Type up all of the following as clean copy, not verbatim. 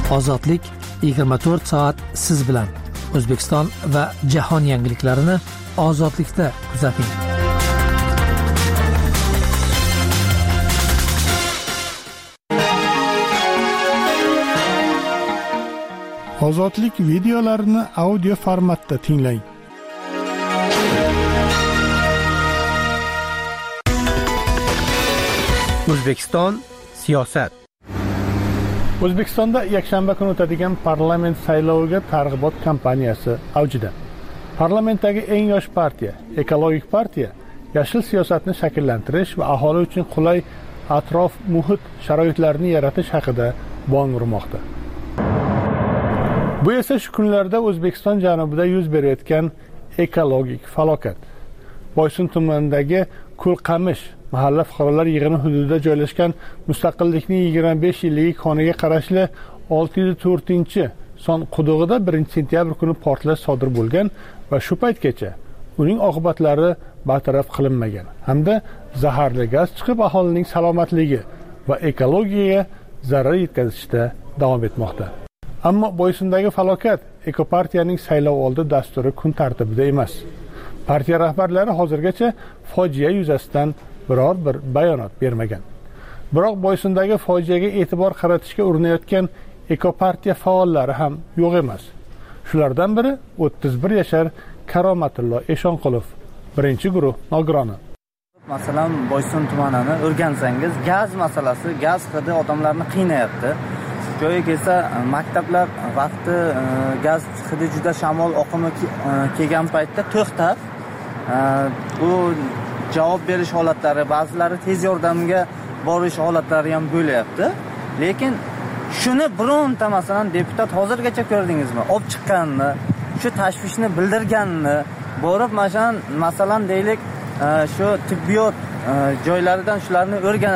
Ozodlik 24 soat siz bilan. O'zbekiston va jahon yangiliklarini ozodlikda kuzating. Ozodlik videolarini audio formatda tinglang. O'zbekiston siyosat. O'zbekistonda yakshanba kuni o'tadigan parlament sayloviga targ'ibot kampaniyasi avjida. Parlamentdagi eng yosh partiya, Ekologik partiya, yashil siyosatni shakllantirish va aholi uchun qulay atrof muhit sharoitlarini yaratish haqida bong urmoqda. Bu esa shu kunlarda O'zbekiston janubida yuz berayotgan ekologik falokat. Boysun tumanidagi Kulqamish mahalla fuqarolar yig'ini hududida joylashgan Mustaqillikning 25 yilligi koniga qarashli 604-son qudug'ida 1-sentyabr kuni portlash sodir bo'lgan va shu paytgacha uning oqibatlari bartaraf qilinmagan hamda zaharli gaz chiqib aholining salomatligi va ekologiyaga zarar yetkazishda davom etmoqda. Ammo Boysundagi falokat Ekopartiyaning saylov oldi dasturi kun tartibida emas. Partiya rahbarlari hozirgacha fojia yuzasidan biror bir bayonot bermagan. Biroq Boysundagi fojiaga e'tibor qaratishga urinayotgan Ekopartiya faollari ham yo'q emas. Shulardan biri 31 yashar Karomatillo Eshonqulov, birinchi guruh nogironi. Masalan, Boysun tumanini o'rgansangiz, gaz masalasi, gaz hidi odamlarni qiynayapti. Joyi kelsa, maktablar vaqti gaz hidi juda shamol oqimi kelgan paytda to'xtab, u javob berish holatlari, ba'zilari tez yordamga borish holatlari ham bo'lyapti. Lekin shuni bironta masalan deputat hozirgacha ko'rdingizmi? Olib chiqqanini, shu tashvishni bildirganini, borib masalan deylik, shu tibbiyot joylaridan shularni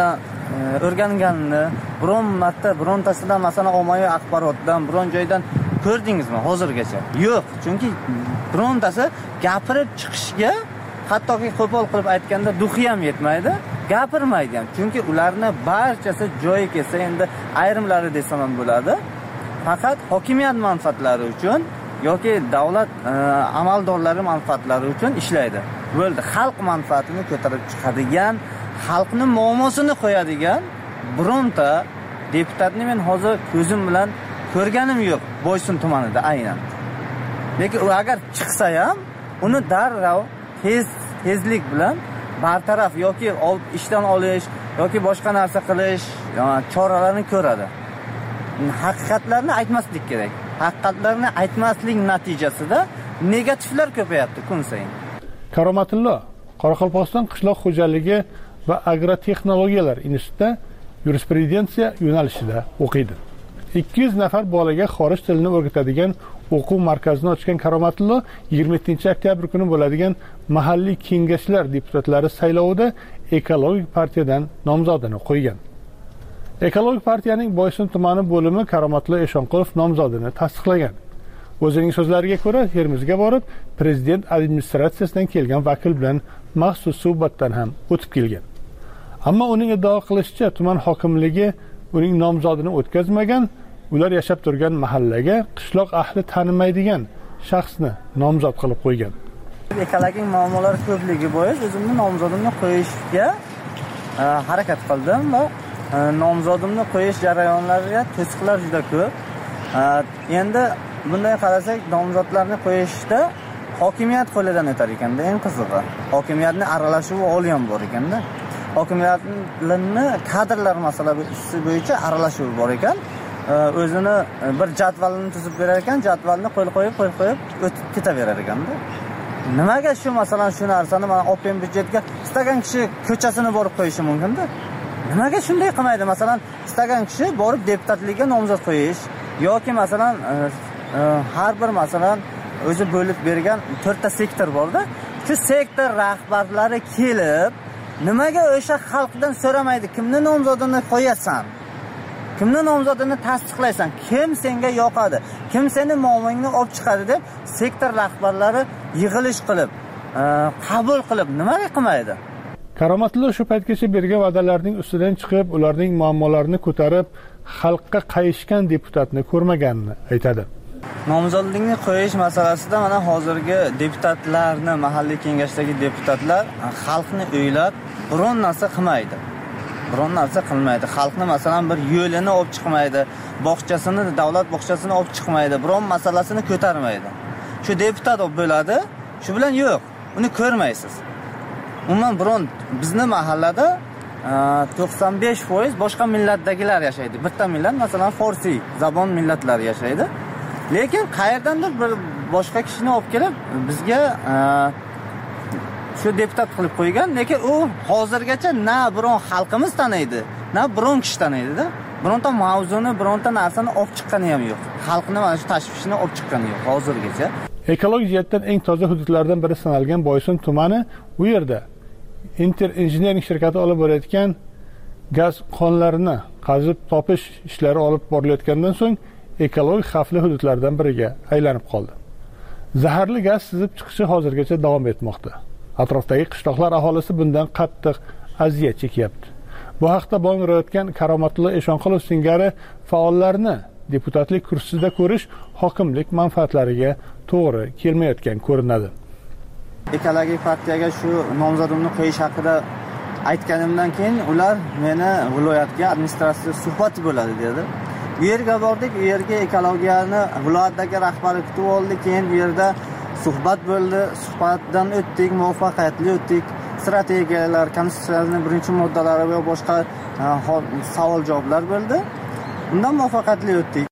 o'rganganini, biron marta birontasidan masalan ommaviy axborotdan, biron joydan ko'rdingizmi hozirgacha? Yo'q, chunki birontasi gapirib chiqishga, hattoki qo'pol qilib aytganda duxi ham yetmaydi, gapirmaydi ham. Chunki ularni barchasi joyi kelsa, endi ayrimlari desam ham bo'ladi, faqat hokimiyat manfaatlari uchun yoki davlat amaldorlari manfaatlari uchun ishlaydi. Bo'ldi, xalq manfaatini ko'tarib chiqadigan, xalqning muammosini qo'yadigan bironta deputatni men hozir ko'zim bilan ko'rganim yo'q Boysun tumanida aynan. Lekin u agar chiqsa ham uni darrov tezlik bilan bartaraf yoki ishdan olish yoki boshqa narsa qilish choralarini ko'radi. Haqiqatlarni aytmaslik kerak. Haqiqatlarni aytmaslik natijasida negativlar ko'payapti kun sayin. Karomatillo Qoraqalpog'iston qishloq xo'jaligi va agrotexnologiyalar institutida yurisprudensiya yo'nalishida o'qiydi. 200 nafar bolaga xorij tilini o'rgatadigan o'quv markazini ochgan Karomatillo 27-oktyabr kuni bo'ladigan mahalliy kengashlar deputatlari saylovida Ekologik partiyadan nomzodini qo'ygan. Ekologik partiyaning Boysun tumani bo'limi Karomatillo Eshonqulov nomzodini tasdiqlagan. O'zining so'zlariga ko'ra, Termizga borib, prezident administratsiyasidan kelgan vakil bilan maxsus suhbatdan ham o'tib kelgan. Ammo uning iddao qilishicha, tuman hokimligi uning nomzodini o'tkazmagan, ular yashab turgan mahallaga qishloq ahli tanimaydigan shaxsni nomzod qilib qo'ygan. Ekologik muammolar ko'pligi bois o'zimni nomzodimni qo'yishga harakat qildim va nomzodimni qo'yish jarayonlariga to'siqlar juda ko'p. Endi bunday qarasak, nomzodlarni qo'yishda hokimiyat qo'lidan o'tar ekanda, eng qizig'i. Hokimiyatning aralashuvi olgan bor ekanda. Hokimiyatning kadrlar masalasi bo'yicha aralashuvi bor ekan. O'zini bir jadvalini tuzib berar ekan, jadvalni qo'l qo'yib o'tib ketaverar ekanda. Nimaga shu masalan shu narsani mana Open byudjetga istagan kishi ko'chasini borib qo'yishi mumkin-da? Nimaga shunday qilmaydi? Masalan, istagan kishi borib deputatlikka nomzod qo'yish yoki masalan har bir masalan o'zi bo'lib bergan 4 ta sektor bor-da. Shu sektor rahbarlari kelib, nimaga o'sha xalqdan so'ramaydi, kimni nomzodini qo'yasan? Kimni nomzodini tasdiqlaysan? Kim senga yoqadi? Kim seni muammongni olib chiqadi deb sektor rahbarlari yig'ilish qilib, qabul qilib nimaga qilmaydi? Karomatillo shu paytgacha bergan va'dalarning ustidan chiqib, ularning muammolarini ko'tarib, xalqqa qayishgan deputatni ko'rmaganini aytadi. Nomzodlikni qo'yish masalasida mana hozirgi deputatlarni, mahalliy kengashdagi deputatlar xalqni o'ylab biron narsa qilmaydi. Biron narsa qilmaydi. Xalqni masalan bir yo'lini olib chiqmaydi, bog'chasini, davlat bog'chasini olib chiqmaydi, biron masalasini ko'tarmaydi. Shu deputat olib bo'ladi, shu bilan yo'q, uni ko'rmaysiz. Umuman biron bizni mahallada 95% boshqa millatdagilar yashaydi. Bitta millat, masalan, Forsiy zabon millatlari yashaydi. Lekin qayerdandir bir boshqa kishini olib kelib bizga shu deputat qilib qo'ygan, lekin u hozirgacha na biron xalqimiz taniydi, na biron kishi taniydi-da. Bironta mavzuni, bironta narsani olib chiqqani ham yo'q. Xalqni mana shu tashvishini olib chiqqani yo'q hozirgacha. Ekologik jihatdan eng toza hududlardan biri sanalgan Boysun tumani, u yerda Inter Engineering shirkati olib borayotgan gaz konlarini qazib topish ishlari olib borilayotgandan so'ng ekologik xavfli hududlardan biriga aylanib qoldi. Zaharli gaz sizib chiqishi hozirgacha davom etmoqda. Atrofdagi qishloqlar aholisi bundan qattiq aziyat chekyapti. Bu haqda bong urayotgan Karomatullo Eshonqulov singari faollarni deputatlik kursisida ko'rish hokimlik manfaatlariga to'g'ri kelmayotgan ko'rinadi. Ekologik partiyaga shu nomzodimni qo'yish haqida aytganimdan keyin ular meni viloyatga administratsiya suhbati bo'ladi dedi. Bu yerga bordik, u yerga ekologiyani viloyatdagi rahbari kutib oldi, keyin bu yerda suhbat bo'ldi. Suhbatdan o'tdik, muvaffaqiyatli o'tdik. Strategiyalar, konstitutsiyaning birinchi moddalari va boshqa savol javoblar bo'ldi. Undan muvaffaqiyatli o'tdik.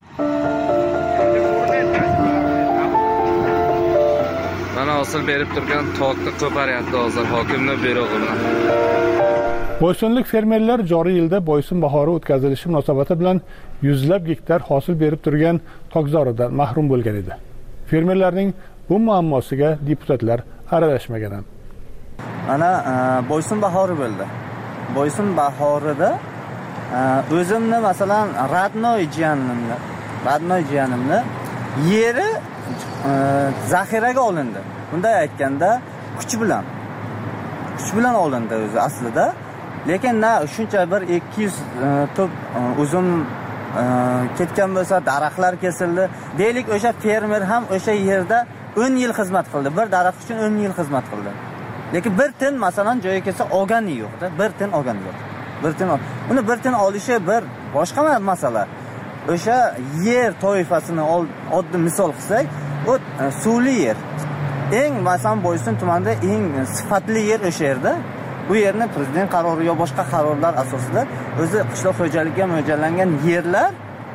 Mana hosil berib turgan tokni ko'paryapti hozir hokimning buyrug'i bilan. Boysunlik fermerlar joriy yilda Boysun bahori o'tkazilishi munosabati bilan yuzlab gektar hosil berib turgan tokzoridan mahrum bo'lgan edi. Fermerlarning bu muammosiga deputatlar aralashmagan ham. Mana Boysun bahori bo'ldi. Boysun bahorida o'zimni masalan Radnoy jiyanimni yeri zaxiraga olindi. Bunday aytganda kuch bilan olindi o'zi aslida. Lekin shuncha bir 200 top uzum ketgan bo'lsa, daraxtlar kesildi. Deylik, o'sha fermer ham o'sha yerda 10 yil xizmat qildi. Bir daraxt uchun 10 yil xizmat qildi. Lekin bir tin masalan joyi kelsa olgani yo'q-da, bir tin olgani yo'q. Uni bir tin olishi bir boshqa masala. O'sha yer toifasini oddiy misol qilsak, u suvli yer. Eng masalan Boysun tumanida eng sifatli yer o'sha yerda. Bu yerni prezident qarori yo boshqa qarorlar asosida o'zi qishloq xo'jaligiga mo'ljallangan yerlar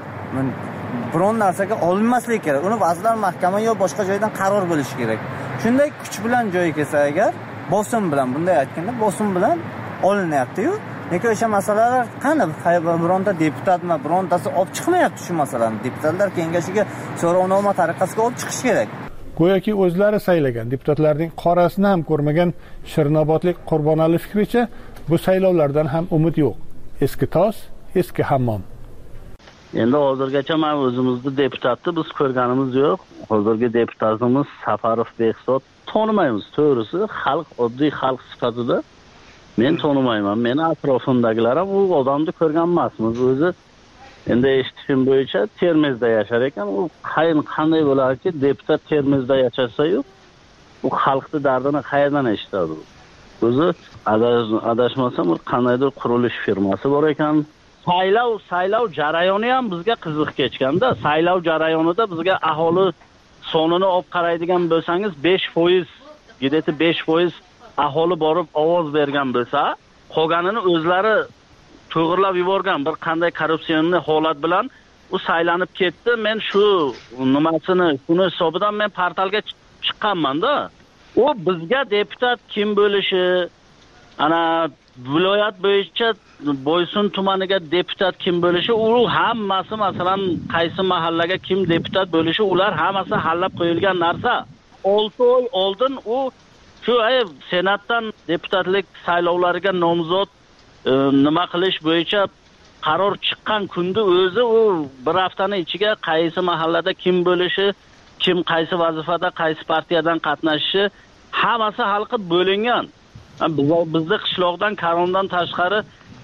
biron narsaga olinmasligi kerak. Uni vazirlar mahkamasi yo boshqa joydan qaror bo'lishi kerak. Shunday kuch bilan joyi kelsa agar, bosim bilan, bunday aytganda bosim bilan olinyapti-yu. Lekin o'sha masalalar qani bironta deputatmi, birontasi olib chiqmayapti shu masalani. Deputatlar kengashiga so'rovnoma tariqasida olib chiqish kerak. Go'yoki o'zlari saylagan deputatlarning qorasini ham ko'rmagan Shirnobodlik Qurbonali fikricha, bu saylovlardan ham umid yo'q. Eski tos, eski hammom. Endi hozirgacha men o'zimizni deputatni biz ko'rganimiz yo'q. Hozirgi deputatimiz Safarov Behzod tonimaymiz, to'g'risi, xalq, oddiy xalq sifatida men tonimayman. Meni atrofimdagilar ham u odamni ko'rgan emasmiz. O'zi endi eshitishim bo'yicha Termizda yashar ekan. U qanday bo'larki, deputat Termizda yashasa-yu, u xalqning dardini qayerdan eshitadi? O'zi adashmasam, qandaydir qurilish firmasi bor ekan. Saylov jarayoni ham bizga qiziq kechganda, saylov jarayonida bizga aholi sonini olib qaraydigan bo'lsangiz, 5%, gideti 5% aholi borib ovoz bergan bo'lsa, qolganini o'zlari to'g'irlab yuborgan bir qanday korrupsionniy holat bilan u saylanib ketdi. Men shu shuni hisobidan men portalga chiqqanman-da. U bizga deputat kim bo'lishi, ana viloyat bo'yicha Boysun tumaniga deputat kim bo'lishi, u hammasi masalan qaysi mahallaga kim deputat bo'lishi, ular hammasi hallab qo'yilgan narsa. 6 oy oldin u shu senatdan deputatlik saylovlariga nomzod nima qilish bo'yicha qaror chiqqan kunda o'zi u bir haftaning ichiga qaysi mahallada kim bo'lishi, kim qaysi vazifada, qaysi partiyadan qatnashishi hammasi hal qilib bo'lingan. Bizda qishloqdan, Karomdan tashqari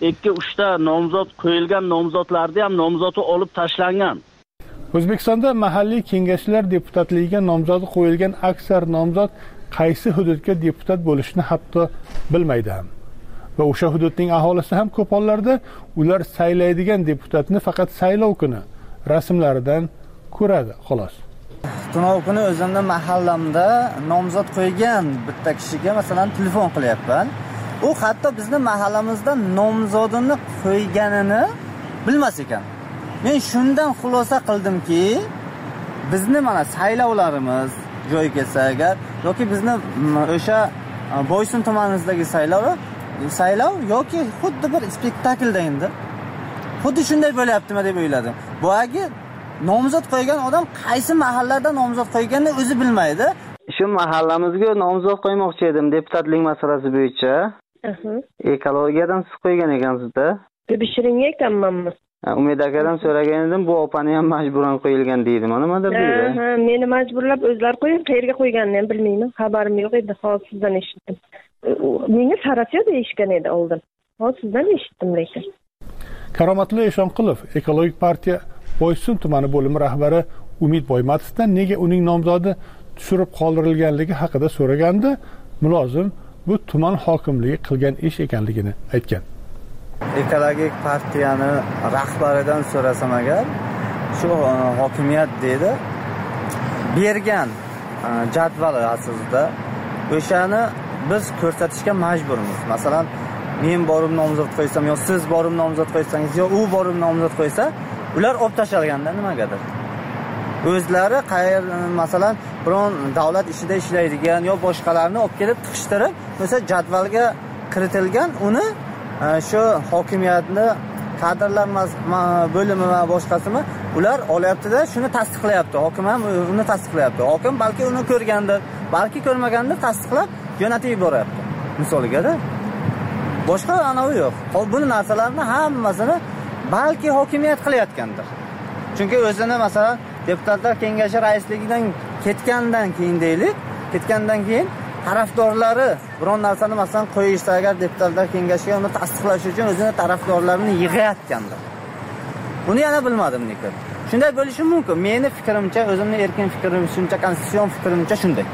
2-3 ta nomzod qo'yilgan nomzodlarni ham nomzodi olib tashlangan. O'zbekistonda mahalliy kengashlar deputatligiga nomzodi qo'yilgan aksar nomzod qaysi hududga deputat bo'lishini hatto bilmaydi ham. Va o'sha hududning aholisi ham ko'p hollarda ular saylaydigan deputatni faqat saylov kuni rasmlaridan ko'radi, xolos. Tunov kuni o'zimni mahallamda nomzod qo'ygan bitta kishiga masalan telefon qilyapman. U hatto bizning mahallamizda nomzodini qo'yganini bilmas ekan. Men shundan xulosa qildimki, bizni mana saylovlarimiz joy kelsa agar yoki bizni o'sha Boysun tumanimizdagi saylov yoki xuddi bir spektaklda endi. Xuddi shunday bo'lyaptimi deb o'yladim. Boyagi nomzod qo'ygan odam qaysi mahallada nomzod qo'yganini o'zi bilmaydi. Shu mahallamizga nomzod qo'ymoqchi edim deputatlik masalasi bo'yicha. Ekologiyadan siz qo'ygan ekansiz-da. Tekshiringa ekanmanmi? Umid akadan so'ragan edim, bu opani ham majburan qo'yilgan deydi. Nimadir deydi. Meni majburlab o'zlari qo'ygan, qayerga qo'yganini ham bilmayman. Xabarim yo'q edi, hozir sizdan eshitdim. Menga Sarafiya deyishgan edi oldin. Hozir sizdan eshitdim lekin. Karomatli Eshonqulov Ekologik partiya Boysun tumani bo'limi rahbari Umid Boymatovdan nega uning nomzodi tushirib qoldirilganligi haqida so'raganda, mulozim bu tuman hokimligi qilgan ish ekanligini aytgan. Ekologik partiyani rahbaridan so'rasam agar, shu hokimiyat deydi, bergan jadval asosida o'shani biz ko'rsatishga majburmiz. Masalan, men borib nomzod qo'ysam, yo siz borib nomzod qo'ysangiz, yo u borib nomzod qo'ysa, ular olib tashalganda nimagadir. O'zlari masalan, biron davlat ishida ishlaydigan yo boshqalarni olib kelib tiqishtirib, o'sha jadvalga kiritilgan uni shu hokimiyatni kadrlar bo'limi va boshqasimi ular olyapti-da, shuni tasdiqlayapti. Hokim ham uni tasdiqlayapti. Hokim balki uni ko'rgandir, balki ko'rmagandir, tasdiqlab jo'natib yuboryapti. Misoliga-da. Boshqa anavi yo'q. Buni narsalarni hammasini balki hokimiyat qilayotgandir. Chunki o'zini masalan deputatlar kengashi raisligidan ketgandan keyin tarafdorlari biron narsani masalan qo'yishsa agar deputatlar kengashiga uni tasdiqlash uchun o'zini tarafdorlarini yig'ayotgandir. Buni yana bilmadim lekin. Shunday bo'lishi mumkin. Meni fikrimcha, o'zimning erkin fikrim, shuncha konstitutsion fikrimcha shunday.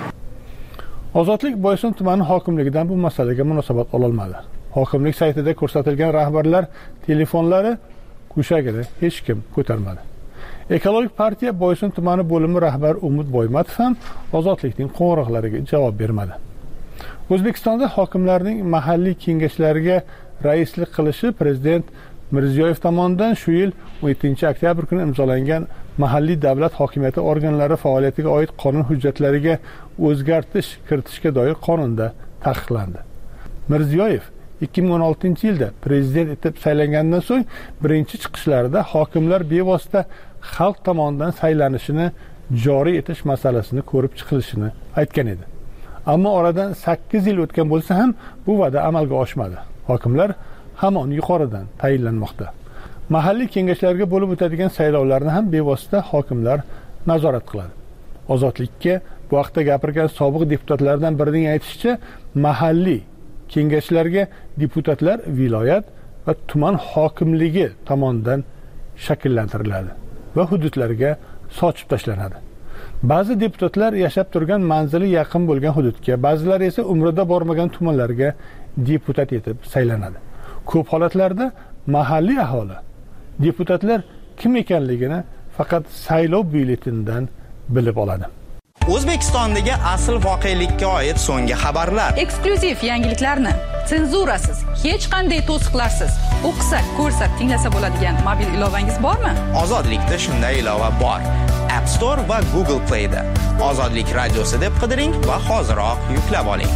Ozodlik Boysun tumani hokimligidan bu masalaga munosabat ololmadi. Hokimlik saytida ko'rsatilgan rahbarlar telefonlari go'shagida hech kim ko'tarmadi. Ekologik partiya Boysun tumani bo'limi rahbari Umid Boymatov ham Ozodlikning qo'ng'iroqlariga javob bermadi. O'zbekistonda hokimlarning mahalliy kengashlariga raislik qilishi prezident Mirziyoyev tomonidan shu yil 17-oktyabr kuni imzolangan mahalliy davlat hokimiyati organlari faoliyatiga oid qonun hujjatlariga o'zgartirish kiritishga doir qonunda taqiqlandi. Mirziyoyev 2016-yilda prezident etib saylangandan so'ng birinchi chiqishlarida hokimlar bevosita xalq tomonidan saylanishini joriy etish masalasini ko'rib chiqilishini aytgan edi. Ammo oradan 8 yil o'tgan bo'lsa ham bu va'da amalga oshmadi. Hokimlar hamon yuqoridan tayinlanmoqda. Mahalliy kengashlarga bo'lib o'tadigan saylovlarni ham bevosita hokimlar nazorat qiladi. Ozodlikka bu haqda gapirgan sobiq deputatlardan birining aytishicha, mahalliy kengashlarga deputatlar viloyat va tuman hokimligi tomonidan shakllantiriladi va hududlarga sochib tashlanadi. Ba'zi deputatlar yashab turgan manzili yaqin bo'lgan hududga, ba'zilari esa umrida bormagan tumanlarga deputat etib saylanadi. Ko'p holatlarda mahalliy aholi deputatlar kim ekanligini faqat saylov byulletenidan bilib oladi. O'zbekistondagi asl voqelikka oid so'nggi xabarlar, eksklyuziv yangiliklarni senzurasiz, hech qanday to'siqlarsiz o'qisa, ko'rsa, tinglasa bo'ladigan mobil ilovangiz bormi? Ozodlikda shunday ilova bor. App Store va Google Play da. Ozodlik radiosi deb qidiring va hoziroq yuklab oling.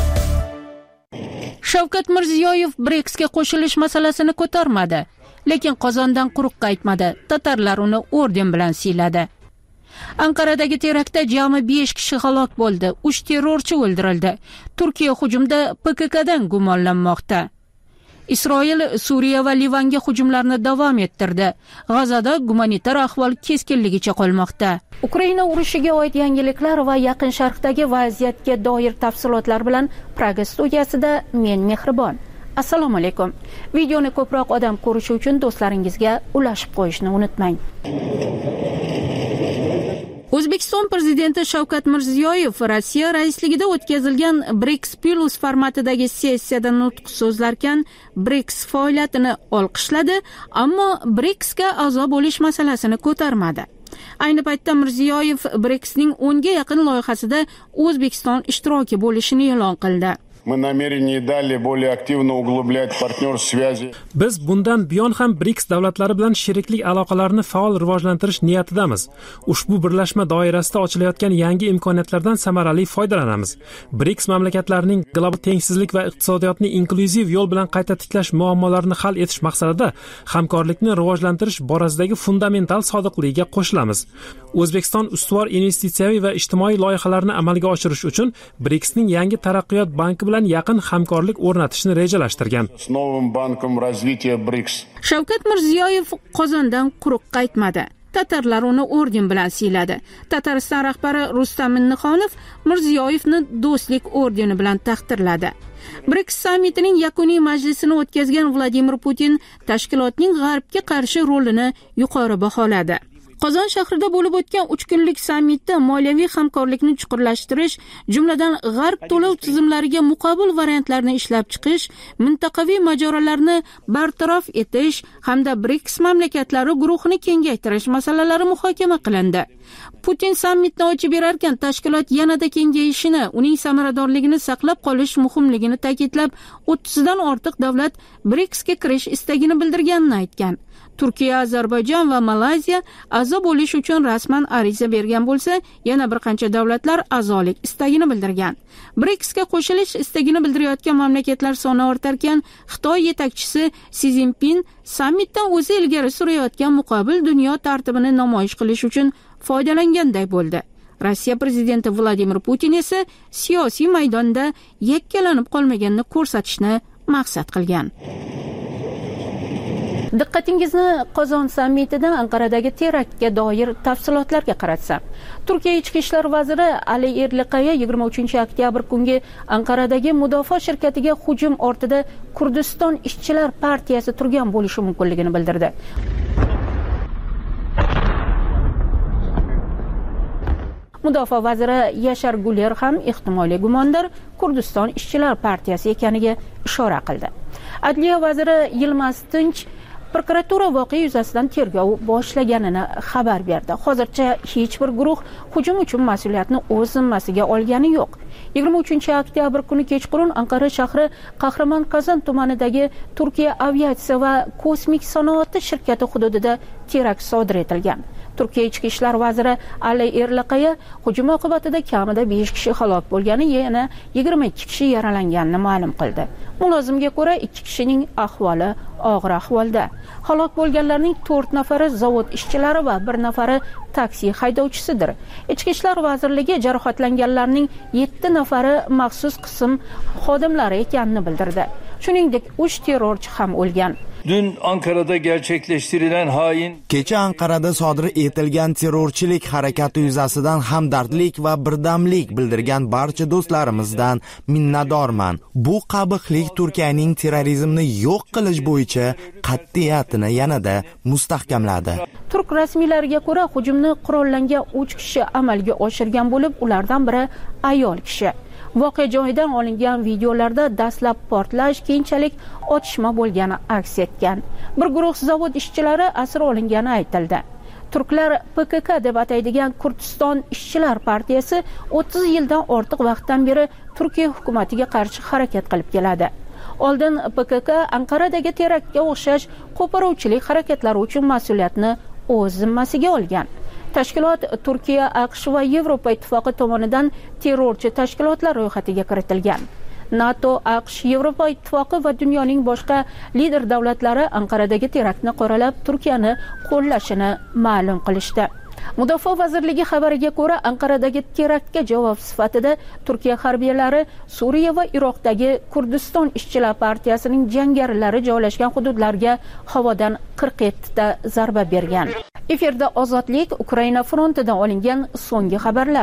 Shavkat Mirziyoyev BRICSga qo'shilish masalasini ko'tarmadi, lekin Qozondan quruq qaytmadi. Tatarlar uni orden bilan siyladi. Anqaradagi teraktda jami 5 kishi halok bo'ldi, 3 terrorchi o'ldirildi. Turkiya hujumda PKKdan gumonlanmoqda. Isroil Suriya va Livanga hujumlarni davom ettirdi. G'azada gumanitar ahvol keskinligicha qolmoqda. Ukraina urushiga oid yangiliklar va Yaqin Sharqdagi vaziyatga doir tafsilotlar bilan Praga studiyasida men Mehribon. Assalomu alaykum. Videoni ko'proq odam ko'rishi uchun do'stlaringizga ulashib qo'yishni unutmang. O'zbekiston prezidenti Shavkat Mirziyoyev Rossiya raisligida o'tkazilgan BRICS Plus formatidagi sessiyada nutq so'zlarkan BRICS faoliyatini olqishladi, ammo BRICSga a'zo bo'lish masalasini ko'tarmadi. Ayni paytda Mirziyoyev BRICSning 10 ga yaqin loyihasida O'zbekiston ishtiroki bo'lishini e'lon qildi. Мы намерены и далее более активно углублять партнерские связи. Biz bundan buyon ham BRICS davlatlari bilan sheriklik aloqalarini faol rivojlantirish niyatidamiz. Ushbu birlashma doirasida ochilayotgan yangi imkoniyatlardan samarali foydalanamiz. BRICS mamlakatlarining global tengsizlik va iqtisodiyotni inklyuziv yo'l bilan qayta tiklash muammolarini hal etish maqsadida hamkorlikni rivojlantirish borasidagi fundamental sodiqligiga qo'shilamiz. O'zbekiston ustuvor investitsiyaviy va ijtimoiy loyihalarni amalga oshirish uchun BRICSning yangi taraqqiyot banki bilan yaqin hamkorlik o'rnatishni rejalashtirgan. Shavkat Mirziyoyev Qozondan quruq qaytmadi. Tatarlar uni orden bilan siyladi. Tatariston rahbari Rustam Minnixonov Mirziyoyevni do'stlik ordeni bilan taqdirladi. BRICS sammitining yakuniy majlisini o'tkazgan Vladimir Putin tashkilotning G'arbga qarshi rolini yuqori baholadi. Qozon shahrida bo'lib o'tgan 3 kunlik sammitda moliyaviy hamkorlikni chuqurlashtirish, jumladan G'arb to'lov tizimlariga muqobil variantlarni ishlab chiqish, mintaqaviy mojarolarni bartaraf etish hamda BRICS mamlakatlari guruhini kengaytirish masalalari muhokama qilindi. Putin sammitni ochib berarkan, tashkilot yanada kengayishini, uning samaradorligini saqlab qolish muhimligini ta'kidlab, 30 dan ortiq davlat BRICSga kirish istagini bildirganini aytgan. Turkiya, Ozarbayjon va Malayziya a'zo bo'lish uchun rasman ariza bergan bo'lsa, yana bir qancha davlatlar a'zolik istagini bildirgan. BRICSga qo'shilish istagini bildirayotgan mamlakatlar soni ortarkan, Xitoy yetakchisi Si Zinpin sammitdan o'zi ilgari surayotgan muqobil dunyo tartibini namoyish qilish uchun foydalanganday bo'ldi. Rossiya prezidenti Vladimir Putin esa siyosiy maydonda yakkalanib qolmaganini ko'rsatishni maqsad qilgan. Diqqatingizni Qozon sammitidan Anqaradagi teraktga doir tafsilotlarga qaratsam. Turkiya ichki ishlar vaziri Ali Erliqaya 23-oktyabr kungi Anqaradagi mudofaa shirkatiga hujum ortida Kurdiston ishchilar partiyasi turgan bo'lishi mumkinligini bildirdi. Mudofaa vaziri Yashar Guler ham ehtimoliy gumondor Kurdiston ishchilar partiyasi ekaniga ishora qildi. Adliya vaziri Yilmaz Tinch prokuratura voqea yuzasidan tergov boshlaganini xabar berdi. Hozircha hech bir guruh hujum uchun mas'uliyatni o'z zimmasiga olgani yo'q. 23-oktyabr kuni kechqurun Anqara shahri Qahramon Qozon tumanidagi Turkiya aviatsiya va kosmik sanoati shirkati hududida terakt sodir etilgan. Turkiya ichki ishlar vaziri Ali Erliqaya hujum oqibatida kamida 5 kishi halok bo'lgani, yana 22 kishi yaralanganini ma'lum qildi. Mulozimga ko'ra 2 kishining ahvoli og'ir ahvolda. Halok bo'lganlarning 4 nafari zavod ishchilari va 1 nafari taksi haydovchisidir. Ichki ishlar vazirligi jarohatlanganlarning 7 nafari maxsus qism xodimlari ekanini bildirdi. Shuningdek, 3 terrorchi ham o'lgan. Dün Ankara'da gerçekleştirilen hain... Kecha Ankara'da sodir etilgan terrorchilik harakati yuzasidan hamdardlik va birdamlik bildirgan barcha do'stlarimizdan minnatdorman. Bu qabihlik Turkiyaning terrorizmni yo'q qilish bo'yicha qat'iyatini yanada mustahkamladi. Turk rasmiylariga ko'ra, hujumni qurollangan 3 kishi amalga oshirgan bo'lib, ulardan biri ayol kishi. Voqea joyidan olingan videolarda dastlab portlash, keyinchalik otishma bo'lgani aks etgan. Bir guruh zavod ishchilari asir olingani aytildi. Turklar PKK deb ataydigan Kurdiston ishchilar partiyasi 30 yildan ortiq vaqtdan beri Turkiya hukumatiga qarshi harakat qilib keladi. Oldin PKK Anqaradagi teraktga o'xshash qo'poruvchilik harakatlari uchun mas'uliyatni o'z zimmasiga olgan. Tashkilot Turkiya, AQSh va Yevropa ittifoqi tomonidan terrorchi tashkilotlar ro'yxatiga kiritilgan. NATO, AQSh, Yevropa ittifoqi va dunyoning boshqa lider davlatlari Anqaradagi teraktni qoralab, Turkiyani qo'llashini ma'lum qilishdi. Mudofaa vazirligi xabariga ko'ra, Anqaradagi teraktga javob sifatida Turkiya harbiylari Suriya va Iroqdagi Kurdiston ishchilar partiyasining jangarilari joylashgan hududlarga havodan 47 ta zarba bergan. Efirda Ozodlik, Ukraina frontidan olingan so'nggi xabarlar.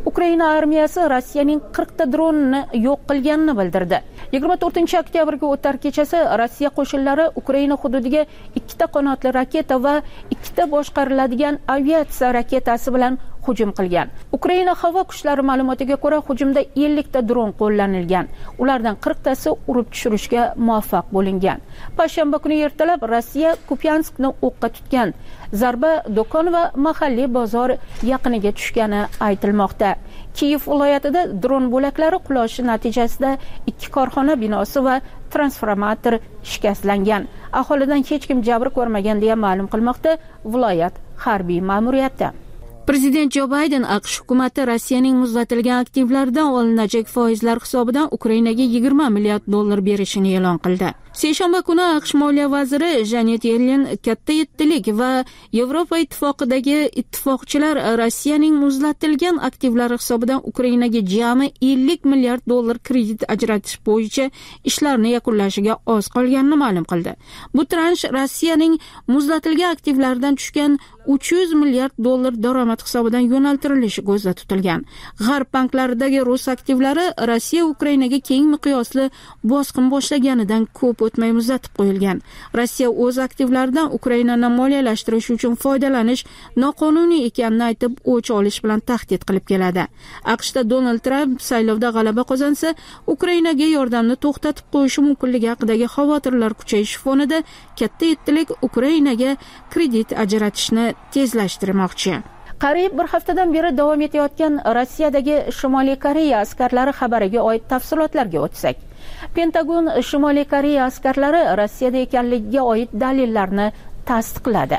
Ukraina armiyasi Rossiyaning 40 ta dronini yo'q qilganini bildirdi. 24 oktyabrga o'tar kechasi Rossiya qo'shinlari Ukraina hududiga 2 ta qanotli raketa va 2 ta boshqariladigan aviatsiya raketasi bilan hujum qilgan. Ukraina havo kuchlari ma'lumotiga ko'ra, hujumda 50 ta dron qo'llanilgan. Ulardan 40 tasi urib tushirishga muvaffaq bo'lingan. Payshanba kuni ertalab Rossiya Kupyanskni o'qqa tutgan. Zarba do'kon va mahalliy bozor yaqiniga tushgani aytilmoqda. Kiyev viloyatida dron bo'laklari qulashi natijasida 2 korxona binosi va transformator shikastlangan. Aholidan hech kim jabr ko'rmagan deya ma'lum qilmoqda viloyat harbiy ma'muriyati. Prezident Jo Bayden AQSh hukumati Rossiyaning muzlatilgan aktivlaridan olinajak foizlar hisobidan Ukrainaga 20 milliard dollar berishini e'lon qildi. Seshanba kuni AQSh moliya vaziri Janet Yellen katta yettilik va Yevropa ittifoqidagi ittifoqchilar Rossiyaning muzlatilgan aktivlari hisobidan Ukrainaga jami 50 milliard dollar kredit ajratish bo'yicha ishlarni yakunlashiga oz qolganini ma'lum qildi. Bu transh Rossiyaning muzlatilgan aktivlaridan tushgan 300 milliard dollar daromad hisobidan yo'naltirilishi ko'zda tutilgan. G'arb banklaridagi rus aktivlari Rossiya Ukrainaga keng miqyosli bosqin boshlaganidan ko'p o'tmay muzlatib qo'yilgan. Rossiya o'z aktivlaridan Ukrainani moliyalashtirish uchun foydalanish noqonuniy ekanini aytib, o'ch olish bilan tahdid qilib keladi. AQShda Donald Tramp saylovda g'alaba qozonsa, Ukrainaga yordamni to'xtatib qo'yishi mumkinligi haqidagi xavotirlar kuchayishi fonida katta yettilik Ukrainaga kredit ajratishni tezlashtirmoqchi. Qariyb bir haftadan beri davom etayotgan Rossiyadagi Shimoliy Koreya askarlari xabariga oid tafsilotlarga o'tsak. Pentagon Shimoliy Koreya askarlari Rossiyada ekanligiga oid dalillarni tasdiqladi.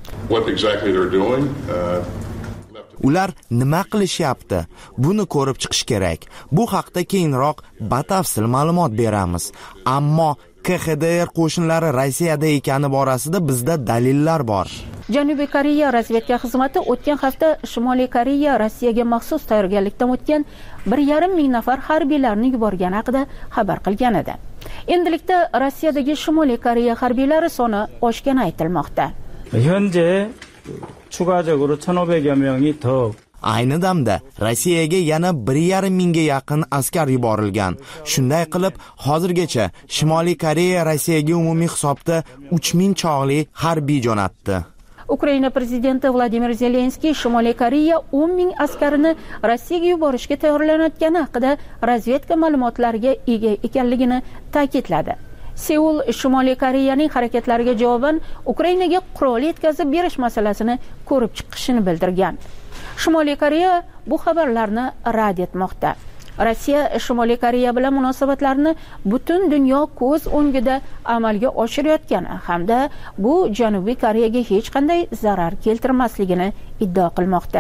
Ular nima qilishyapti? Buni ko'rib chiqish kerak. Bu haqda keyinroq batafsil ma'lumot beramiz. Ammo KXDR qo'shinlari Rossiyada ekani borasida bizda dalillar bor. Janubiy Koreya razvedka xizmati o'tgan hafta Shimoliy Koreya Rossiyaga maxsus tayyorgarlikdan o'tgan 1,5 ming nafar harbiylarni yuborgani haqida xabar qilgan edi. Endilikda Rossiyadagi Shimoliy Koreya harbiylari soni oshgani aytilmoqda. 현재 추가적으로 1,500여 명이 더 Ayni damda Rossiyaga yana 1,5 mingga yaqin askar yuborilgan. Shunday qilib, hozirgacha Shimoliy Koreya Rossiyaga umumiy hisobda 3000 chog'li harbiy jo'natdi. Ukraina prezidenti Vladimir Zelenskiy Shimoliy Koreya 10 ming askarini Rossiyaga yuborishga tayyorlanayotgani haqida razvedka ma'lumotlariga ega ekanligini ta'kidladi. Seul Shimoliy Koreyaning harakatlariga javoban Ukrainaga qurol yetkazib berish masalasini ko'rib chiqishini bildirgan. Shimoliy Koreya bu xabarlarni rad etmoqda. Rossiya Shimoliy Koreya bilan munosabatlarni butun dunyo ko'z o'ngida amalga oshirayotgani hamda bu Janubiy Koreyaga hech qanday zarar keltirmasligini iddao qilmoqda.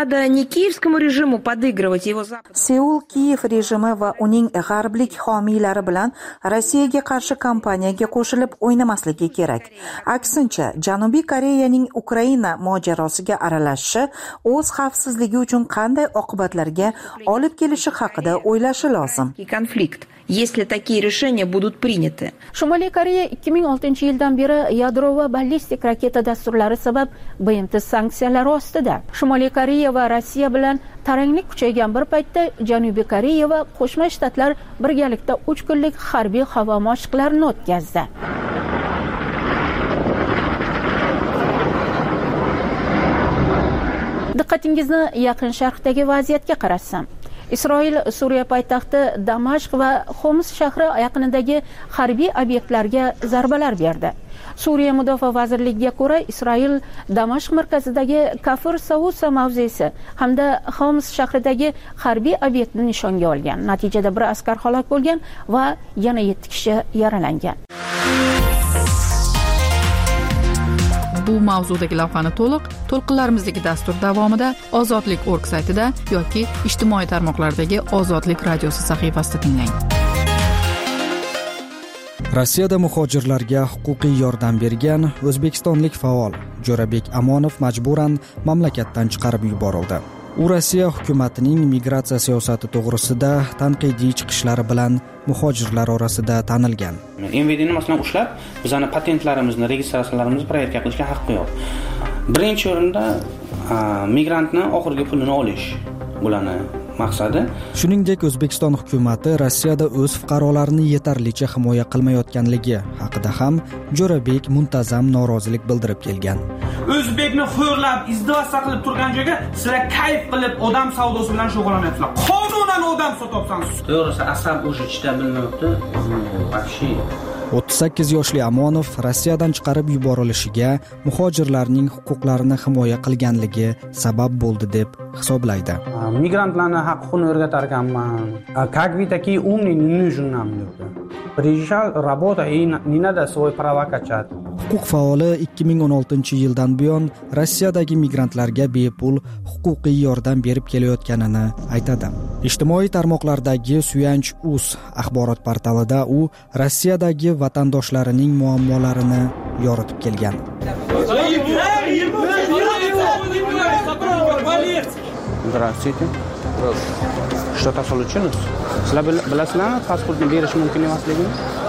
Seul Kiyev rejimi va uning g'arblik homiylari bilan Rossiyaga qarshi kampaniyaga qo'shilib o'ynamasligi kerak. Aksincha, Janubiy Koreyaning Ukraina mojarosiga aralashishi o'z xavfsizligi uchun qanday oqibatlarga olib kelishi haqida o'ylashi lozim. Если такие решения будут приняты. Shimoliy Koreya 2006-yildan beri yadro va ballistik raketa dasturlari sabab BMT sanksiyalari ostida. Shimoliy Koreya va Rossiya bilan taranglik kuchaygan bir paytda Janubiy Koreya va Qo'shma Shtatlar birgalikda 3 kunlik harbiy havo mashqlarini o'tkazdi. Diqqatingizni Yaqin Sharqdagi vaziyatga qaratsam. Isroil Suriya poytaxti Damashq va Xoms shahri yaqinidagi harbiy obyektlarga zarbalar berdi. Suriya Mudofaa vazirligiga ko'ra, Isroil Damashq markazidagi Kafir Sausa mavzesi hamda Xoms shahridagi harbiy obyektni nishonga olgan. Natijada bir askar halok bo'lgan va yana 7 kishi yaralangan. Bu mavzudagi lavhani to'lqinlarimizdagi dastur davomida ozodlik.org saytida yoki ijtimoiy tarmoqlardagi Ozodlik radiosi sahifasida tinglang. Rossiyada muhojirlarga huquqiy yordam bergan o'zbekistonlik faol Jo'rabek Amonov majburan mamlakatdan chiqarib yuborildi. U Rossiya hukumatining migratsiya siyosati to'g'risida tanqidiy chiqishlari bilan muhojirlar orasida tanilgan. MVDni masalan ushlab, bizning patentlarimizni, registratsiyalarimizni proyektga qilishga haqqi yo'q. Birinchi o'rinda migrantni oxirgi pulini olish. bularni maqsadi. Shuningdek, O'zbekiston hukumatı Rossiyada o'z fuqarolarini yetarlicha himoya qilmayotganligi haqida ham Jo'rabek muntazam norozilik bildirib kelgan. O'zbekni xo'rlab, izdivasta qilib turgan joyga sizlar kayf qilib odam savdosi bilan shug'ullanyapsizlar. Qonunan odam sotyapsiz. To'g'risi, asab o'sha chita bilmayapti. Вообще 38 yoshli Amonov Rossiyadan chiqarib yuborilishiga muhojirlarning huquqlarini himoya qilganligi sabab bo'ldi deb hisoblaydi. Migrantlarning haqqini o'rgatar ekanman. Как вы такие умные, не нужны нам люди. Приезжал, работа и не надо свой права качать. Huquq faoli 2016-yildan buyon Rossiyadagi migrantlarga bepul huquqiy yordam berib kelayotganini aytadi. Ijtimoiy tarmoqlardagi Suyanch.uz axborot portalida u Rossiyadagi vatandoshlarining muammolarini yoritib kelgan. Здравствуйте. Что-то случилось? Sizlar bilasizlarmi pasportni berish mumkin emasligini?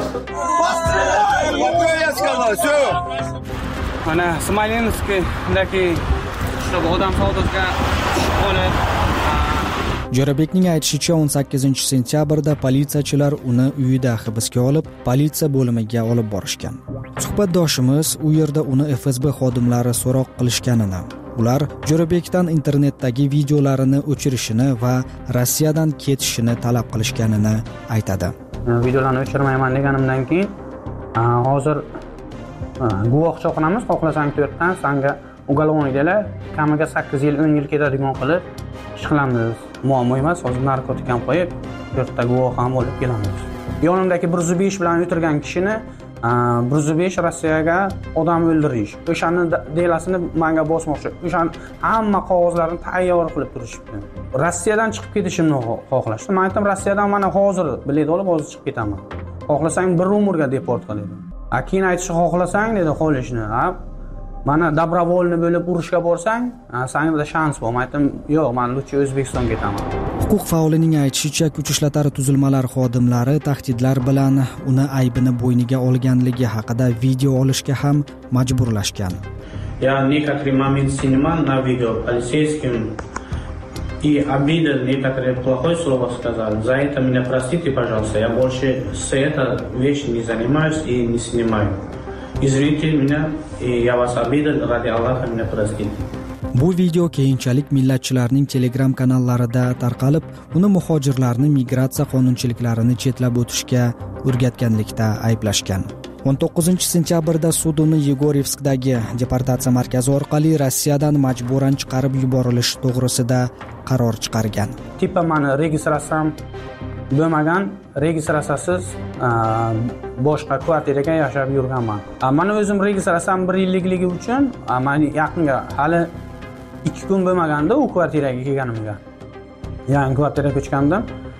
Mana Smolenskdagi odam savdosiga qolib. Jo'rabekning aytishicha 18-sentyabrda politsiyachilar uni uyida hibsga olib, politsiya bo'limiga olib borishgan. Suhbatdoshimiz u yerda uni FSB xodimlari so'roq qilishganini, ular Jo'rabekdan internetdagi videolarini o'chirishini va Rossiyadan ketishini talab qilishganini aytadi. Videolarni o'chirmayman deganimdan keyin hozir guvohcha qilamiz, xohlasang 4 dan senga uголовникlar kamiga 8 yil 10 yil ketadigan qilib ish qilamiz. Muammo emas, hozir narkotik ham qo'yib 4 ta guvoh ham olib kelamiz. Yonimdagi 105 bilan o'tirgan kishini 105 Rossiyaga odam o'ldirish. O'shani delasini menga bosmoqchi. O'shan hamma qog'ozlarni tayyor qilib turishibdi. Rossiyadan chiqib ketishimni xohlashdi. Men aytdim, Rossiyadan mana hozir bilet olib hozir chiqib ketaman. Xohlasang bir umrga deport qiladi. Keyin aytishni xohlasang dedi qolishni. Mana добровольно bo'lib urushga borsang, senga shans bor. Men aytdim, yo'q, men lutchi O'zbekistonga ketaman. Huquq faolining aytishicha, kuch ishlatar tuzilmalari xodimlari tahdidlar bilan uni aybini bo'yniga olganligi haqida video olishga ham majburlashgan. Я некоторый момент снимал на видео полицейским и обидел, некоторые плохое слово сказал. За это меня простите, пожалуйста. Я больше с этой вещью не занимаюсь и не снимаю. Извините меня, и я вас обидел, ради Аллаха меня простите. Bu video keyinchalik millatchilarning Telegram kanallarida tarqalib, uni muhojirlarni migratsiya qonunchiliklarini chetlab o'tishga o'rgatganlikda ayblashgan. 19-sentyabrda sud uni Yegorevskdagi deportatsiya markazi orqali Rossiyadan majburan chiqarib yuborilishi to'g'risida qaror chiqargan. Tipa meni registratsiyam bo'lmagan, registratsiyasiz boshqa kvartiraga yashab yurganman. Mana o'zim registratsiyam 1 yillikligi uchun men yaqinga hali 2 kun bo'lmaganda u kvartiraga kelganimga. Yangi kvartiraga ko'chgandim.